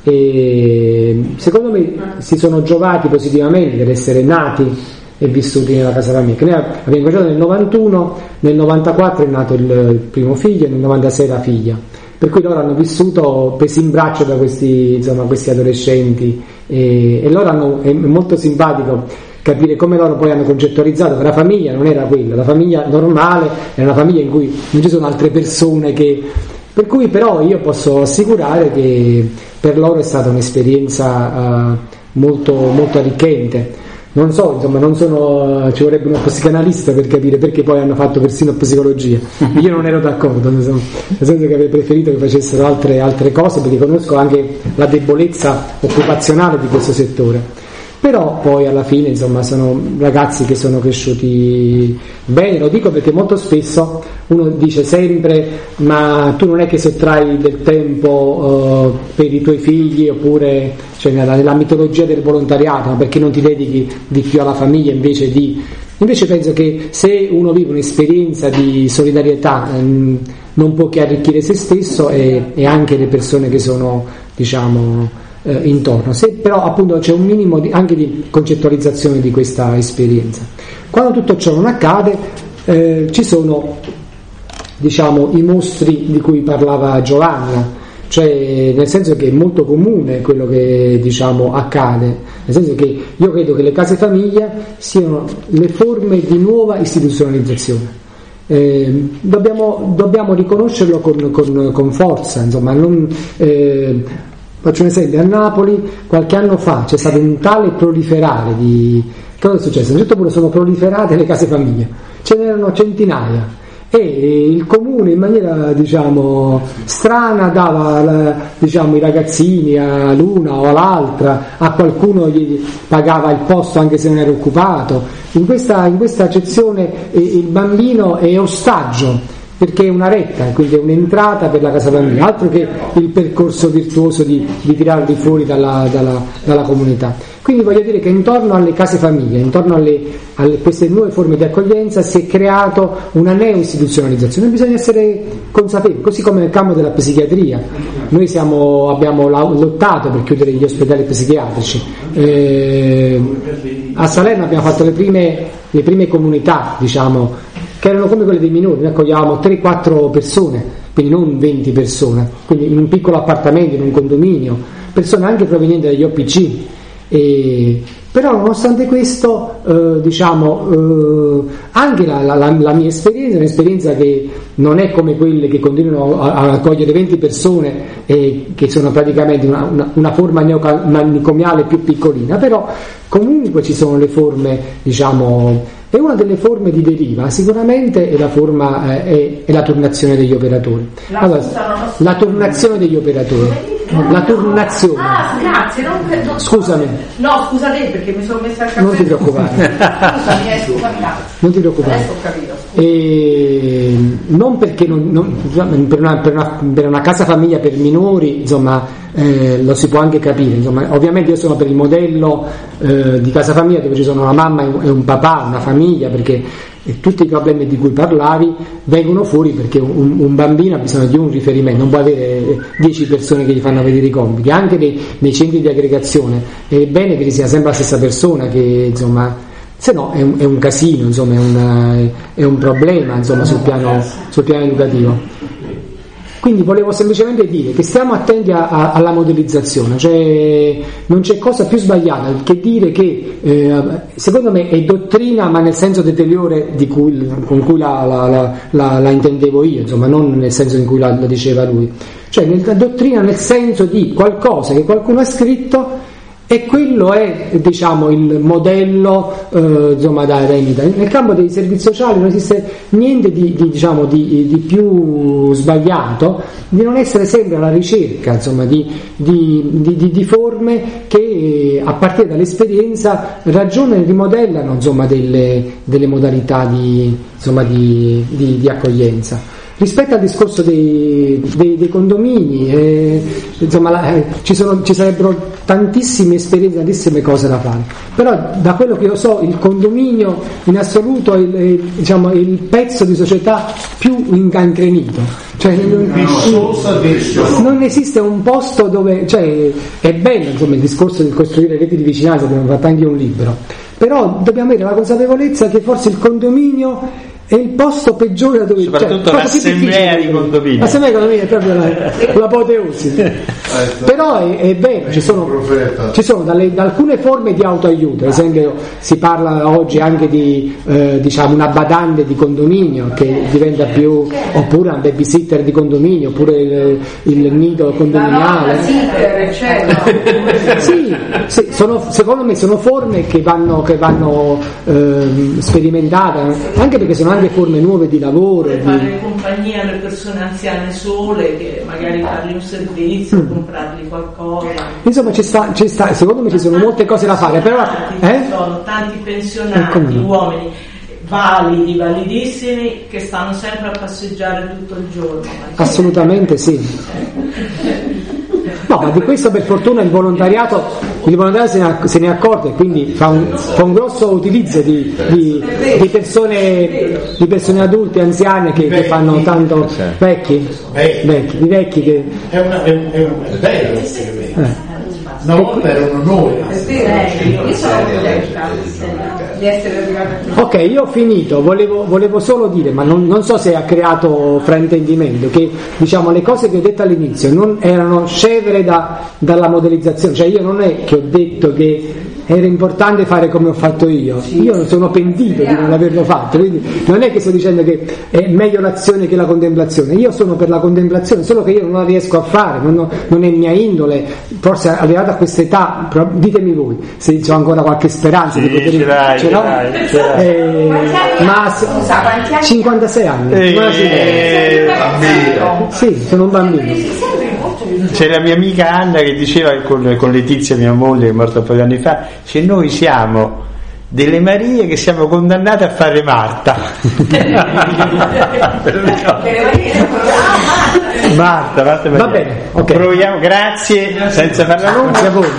e secondo me si sono giovati positivamente per essere nati e vissuti nella casa famiglia. Noi abbiamo cominciato nel novantuno, nel novantaquattro è nato il primo figlio, nel novantasei la figlia, per cui loro hanno vissuto presi in braccio da questi, insomma, questi adolescenti, e, e loro hanno, è molto simpatico capire come loro poi hanno concettualizzato che la famiglia non era quella, la famiglia normale era una famiglia in cui non ci sono altre persone che... Per cui però io posso assicurare che per loro è stata un'esperienza uh, molto, molto arricchente. Non so, insomma, non sono, ci vorrebbe uno psicanalista per capire perché poi hanno fatto persino psicologia. Io non ero d'accordo, nel senso che avrei preferito che facessero altre, altre cose, perché conosco anche la debolezza occupazionale di questo settore. Però poi alla fine insomma sono ragazzi che sono cresciuti bene. Lo dico perché molto spesso uno dice sempre ma tu non è che sottrai del tempo uh, per i tuoi figli, oppure cioè nella, nella mitologia del volontariato, ma perché non ti dedichi di più alla famiglia invece di... Invece penso che se uno vive un'esperienza di solidarietà ehm, non può che arricchire se stesso e, e anche le persone che sono diciamo Eh, intorno, se però appunto c'è un minimo di, anche di concettualizzazione di questa esperienza. Quando tutto ciò non accade eh, ci sono diciamo i mostri di cui parlava Giovanna, cioè nel senso che è molto comune quello che diciamo accade, nel senso che io credo che le case famiglia siano le forme di nuova istituzionalizzazione. Eh, dobbiamo, dobbiamo riconoscerlo con, con, con forza, insomma, non eh, faccio un esempio, a Napoli qualche anno fa c'è stato un tale proliferare di... Che cosa è successo? A un certo punto sono proliferate le case famiglia, ce n'erano centinaia, e il comune in maniera diciamo strana dava diciamo i ragazzini all'una o all'altra, a qualcuno gli pagava il posto anche se non era occupato. In questa, in questa accezione eh, il bambino è ostaggio, perché è una retta, quindi è un'entrata per la casa famiglia, altro che il percorso virtuoso di, di tirarli fuori dalla, dalla, dalla comunità. Quindi voglio dire che intorno alle case famiglia, intorno alle, a queste nuove forme di accoglienza si è creato una neo-istituzionalizzazione. Bisogna essere consapevoli, così come nel campo della psichiatria. Noi siamo, abbiamo lottato per chiudere gli ospedali psichiatrici. Eh, a Salerno abbiamo fatto le prime, le prime comunità, diciamo, che erano come quelle dei minori. Noi accogliavamo tre quattro persone, quindi non venti persone, quindi in un piccolo appartamento, in un condominio, persone anche provenienti dagli O P C. E, però nonostante questo eh, diciamo eh, anche la, la, la mia esperienza è un'esperienza che non è come quelle che continuano a, a accogliere venti persone e che sono praticamente una, una, una forma manicomiale più piccolina, però comunque ci sono le forme, diciamo, e una delle forme di deriva sicuramente è la forma eh, è, è la turnazione degli operatori. Allora, la turnazione degli operatori. La turnazione. Ah, grazie, non, non, scusami. No, scusa te perché mi sono messa a caffè. Non ti preoccupare. Scusami, esco parlato. Non ti preoccupare. Adesso ho capito. E non perché non, non, per, una, per, una, per una casa famiglia per minori, insomma, eh, lo si può anche capire. Insomma, ovviamente io sono per il modello eh, di casa famiglia dove ci sono una mamma e un papà, una famiglia, perché e tutti i problemi di cui parlavi vengono fuori perché un, un bambino ha bisogno di un riferimento, non può avere dieci persone che gli fanno vedere i compiti, anche nei, nei centri di aggregazione è bene che ci sia sempre la stessa persona, che insomma, se no è un, è un casino, insomma, è, una, è un problema, insomma, sul piano, sul piano educativo. Quindi volevo semplicemente dire che stiamo attenti a, a, alla modellizzazione, cioè non c'è cosa più sbagliata che dire che eh, secondo me è dottrina, ma nel senso deteriore di cui, con cui la, la, la, la, la intendevo io, insomma, non nel senso in cui la, la diceva lui, cioè nel, dottrina nel senso di qualcosa che qualcuno ha scritto e quello è, diciamo, il modello eh, insomma, da imita. Nel campo dei servizi sociali non esiste niente di, di, diciamo, di, di più sbagliato di non essere sempre alla ricerca, insomma, di, di, di, di forme che a partire dall'esperienza ragionano e rimodellano, insomma, delle, delle modalità di, insomma, di, di, di accoglienza. Rispetto al discorso dei, dei, dei condomini, eh, insomma, la, eh, ci, sono, ci sarebbero tantissime esperienze, tantissime cose da fare, però da quello che io so il condominio in assoluto è il, diciamo, il pezzo di società più incancrenito, cioè, non, non esiste un posto dove, cioè, è bello, insomma, il discorso di costruire reti di vicinanza, abbiamo fatto anche un libro, però dobbiamo avere la consapevolezza che forse il condominio è il posto peggiore da dove, soprattutto cioè, l'assemblea di condominio. L'assemblea di condominio è proprio la, l'apoteosi. Però è, è vero, ci sono, ci sono dalle, da alcune forme di autoaiuto, ad esempio si parla oggi anche di eh, diciamo una badante di condominio che diventa più, oppure un babysitter di condominio, oppure il, il nido condominiale. Sì, sì, sono, secondo me sono forme che vanno, che vanno eh, sperimentate, anche perché sono anche forme nuove di lavoro, per di... fare compagnia alle persone anziane sole, che magari fargli un servizio, mm. comprargli qualcosa. Insomma, ci sta, ci sta, secondo me ci sono molte cose da fare, però eh? Ci sono tanti pensionati, uomini validi, validissimi, che stanno sempre a passeggiare tutto il giorno. Assolutamente sì. No, ma di questo per fortuna il volontariato, il volontariato se ne, se ne è accorto e quindi fa un, fa un grosso utilizzo di, di, di, persone, di persone adulte, anziane che, che fanno tanto vecchi, vecchi, di vecchi che è, una, è, un, è, un, è bello essere vecchi. Eh. Una volta era un onore. Io sono contenta di essere arrivata qui. Ok, io ho finito, volevo, volevo solo dire, ma non, non so se ha creato fraintendimento, che diciamo le cose che ho detto all'inizio non erano scevere da, dalla modellizzazione, cioè io non è che ho detto che era importante fare come ho fatto io, io sono pentito di non averlo fatto, quindi non è che sto dicendo che è meglio l'azione che la contemplazione, io sono per la contemplazione, solo che io non la riesco a fare, non, non è mia indole, forse arrivato a questa età, ditemi voi se ho ancora qualche speranza sì, di poter ce l'hai, ce l'hai, ce l'hai. Eh, ma cinquantasei anni, eh, bambino. Sì, sono un bambino. C'è la mia amica Anna che diceva con, con Letizia, mia moglie, che è morta un po' di anni fa, se noi siamo delle Marie che siamo condannate a fare Marta. Marta, Marta va bene, okay. Proviamo, grazie, senza farla lunga. Grazie a voi.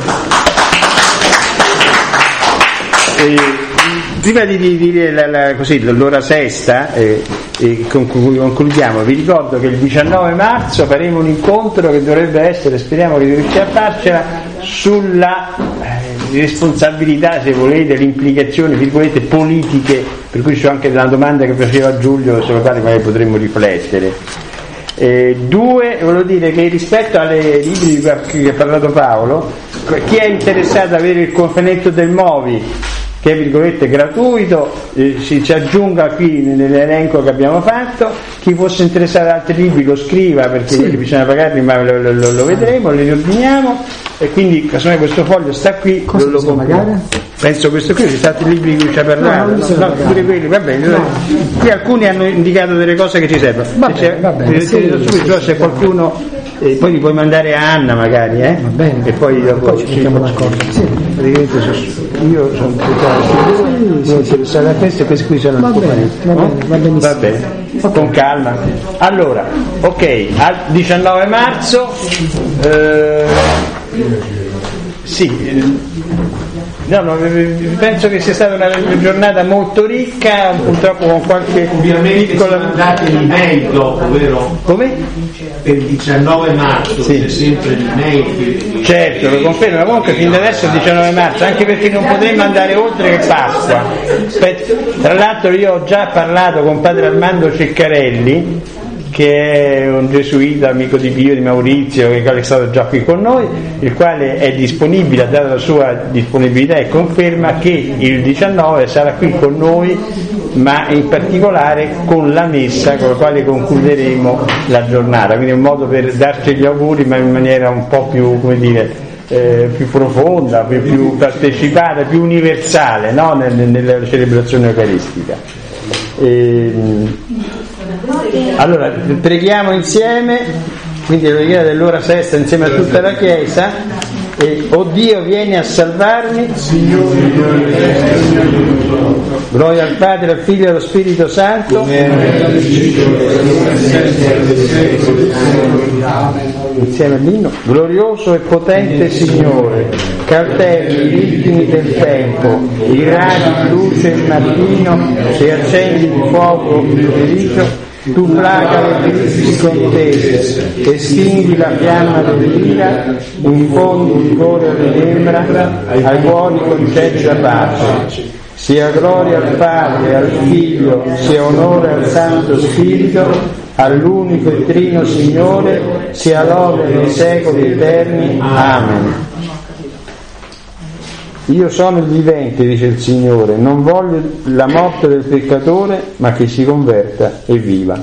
Eh, prima di dire la, la, così, l'ora sesta eh, e con cui concludiamo, vi ricordo che il diciannove marzo faremo un incontro che dovrebbe essere, speriamo che riusciamo a farcela, sulla eh, responsabilità, se volete, le implicazioni virgolette politiche, per cui c'è anche una domanda che faceva Giulio sulla quale magari potremmo riflettere. Eh, due, volevo dire che rispetto alle libri di cui ha parlato Paolo, chi è interessato ad avere il cofanetto del Movi, che è virgolette gratuito, eh, si, si aggiunga qui nell'elenco che abbiamo fatto. Chi fosse interessato ad altri libri lo scriva, perché sì, quelli bisogna pagarli, ma lo, lo, lo, lo vedremo, li riordiniamo, e quindi casomai questo foglio sta qui. Cosa lo pagare? Penso questo qui, ci sono stati libri di cui ci ha parlato, no, no, no, pure quelli, va bene, no. Qui alcuni hanno indicato delle cose che ci servono, va bene, va bene, sì, subito, se qualcuno e poi li puoi mandare a Anna magari, eh? Va bene. E poi dopo poi ci mettiamo d'accordo. Sì. Praticamente io sono interessato a questo e questi qui sono va bene, va bene, va benissimo. Va bene, con calma. Allora, ok, al diciannove marzo eh, sì. No, no, penso che sia stata una giornata molto ricca, purtroppo con qualche ovviamente piccola... sono andate l'email dopo, vero? Come? Per il diciannove marzo, sì, c'è sempre l'email. Certo, lo confermo, comunque fin da adesso è il diciannove marzo, anche perché non potremmo andare oltre che Pasqua. Tra l'altro io ho già parlato con padre Armando Ceccarelli, che è un gesuita amico di Pio, di Maurizio, che è stato già qui con noi, il quale è disponibile, ha dato la sua disponibilità e conferma che il diciannove sarà qui con noi, ma in particolare con la messa con la quale concluderemo la giornata, quindi è un modo per darci gli auguri, ma in maniera un po' più, come dire, eh, più profonda, più, più partecipata, più universale, no? nella, nella celebrazione eucaristica. E, allora preghiamo insieme, quindi la preghiera dell'ora sesta insieme a tutta la Chiesa. E, o Dio, vieni a salvarmi, gloria al Padre, al Figlio e allo Spirito Santo, insieme all'inno. Glorioso e potente Signore, che alterni i ritmi del tempo, irradi di luce il mattino e accendi di fuoco il pomeriggio, tu placa le crisi contese, estingui la fiamma dell'ira, infondi vigore alle membra, ai cuori concedi la pace. Sia gloria al Padre, al Figlio, sia onore al Santo Spirito, all'unico e trino Signore, sia lode nei secoli eterni. Amen. Io sono il vivente, dice il Signore, non voglio la morte del peccatore, ma che si converta e viva.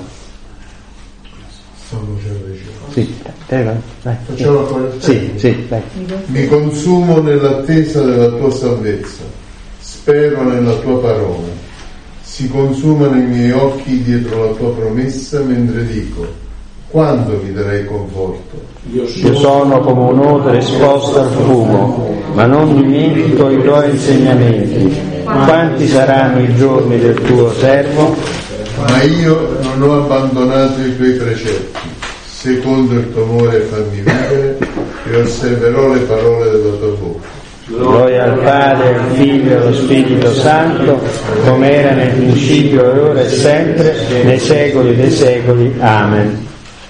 Sì, dai, dai. Facciamo la cosa? Sì, sì, dai. Mi consumo nell'attesa della tua salvezza, spero nella tua parola, si consumano i miei occhi dietro la tua promessa mentre dico: quando mi darai conforto? Io sono come un'otre esposta al fumo, ma non dimentico i tuoi insegnamenti. Quanti saranno i giorni del tuo servo? Ma io non ho abbandonato i tuoi precetti. Secondo il tuo amore fammi vivere e osserverò le parole della tua bocca. Gloria al Padre, al Figlio e allo Spirito Santo, come era nel principio e ora e sempre, nei secoli dei secoli. Amen.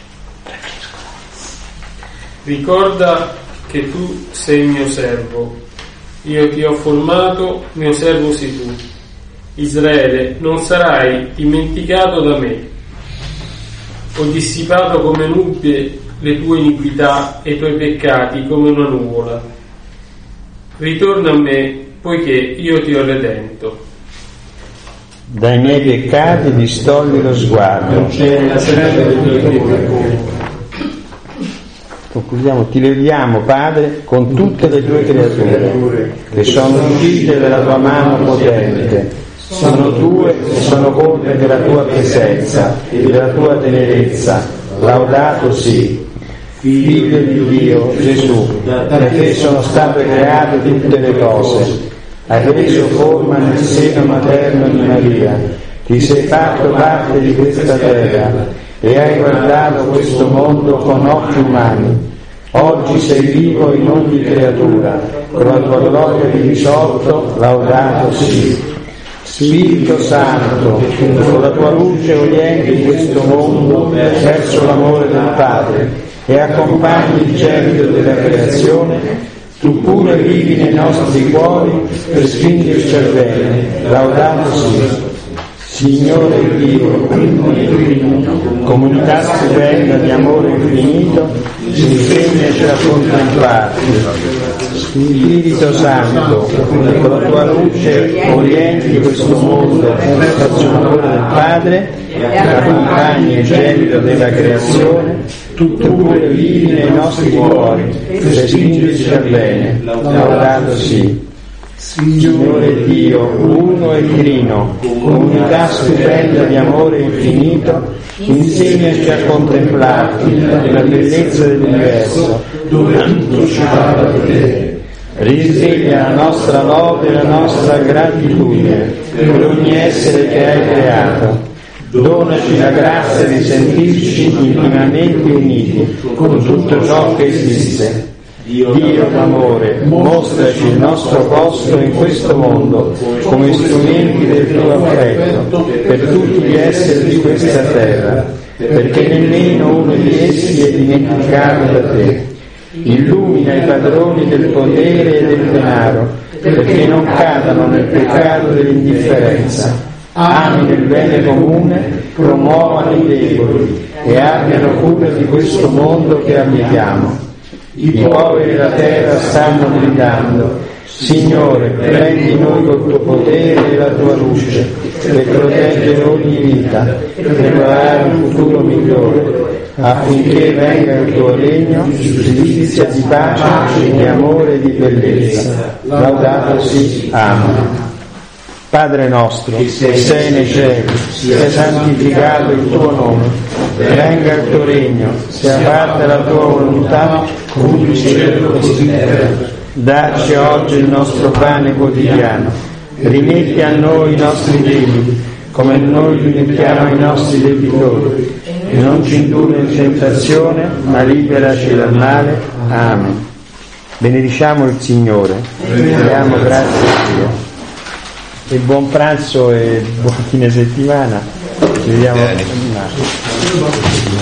Ricorda che tu sei mio servo, io ti ho formato, mio servo sei tu. Israele, non sarai dimenticato da me. Ho dissipato come nubbe le tue iniquità e i tuoi peccati come una nuvola. Ritorna a me, poiché io ti ho redento. Dai miei peccati distogli lo sguardo. Concludiamo, ti lodiamo Padre con tutte le tue creature che sono uscite dalla tua mano potente, sono tue e sono colme della tua presenza e della tua tenerezza. Laudato sii, Figlio di Dio Gesù, da te sono state create tutte le cose, hai preso forma nel seno materno di Maria, ti sei fatto parte di questa terra e hai guardato questo mondo con occhi umani. Oggi sei vivo in ogni creatura, con la tua gloria di risorto, laudato sii. Spirito Santo, con la tua luce orienti questo mondo verso l'amore del Padre e accompagni il gemito della creazione, tu pure vivi nei nostri cuori per spingerci al bene, laudato sii. Signore Dio, comunità stupenda di amore infinito, insegnaci a contemplarti. Spirito Santo, con la tua luce orienti questo mondo verso l'amore del Padre e accompagni il gemito della creazione, tu pure vivi nei nostri cuori per spingerci al bene, laudato sii. Signore Dio, uno e trino, comunità stupenda di amore infinito, insegnaci a contemplarti nella bellezza dell'universo, dove tutto ci parla di te. Risveglia la nostra lode e la nostra gratitudine per ogni essere che hai creato. Donaci la grazia di sentirci intimamente uniti con tutto ciò che esiste. Dio d'amore, mostraci il nostro posto in questo mondo come strumenti del tuo affetto per tutti gli esseri di questa terra, perché nemmeno uno di essi è dimenticato da te. Illumina i padroni del potere e del denaro, perché non cadano nel peccato dell'indifferenza. Amino il bene comune, promuovano i deboli e abbiano cura di questo mondo che abitiamo. I poveri della terra stanno gridando. Signore, prendi noi col tuo potere e la tua luce per proteggere ogni vita, preparare un futuro migliore, affinché venga il tuo regno, giustizia di pace, di amore e di bellezza. Laudato sia. Amen. Padre nostro, che sei nei cieli, sia santificato il tuo nome, venga il tuo regno, sia fatta la tua volontà, come in cielo così in terra. Dacci oggi il nostro pane quotidiano, rimetti a noi i nostri debiti, come noi rimettiamo i nostri debitori, e non ci indurre in tentazione, ma liberaci dal male. Amen. Benediciamo il Signore, diamo grazie a Dio. E buon pranzo e buon fine settimana. Ci vediamo.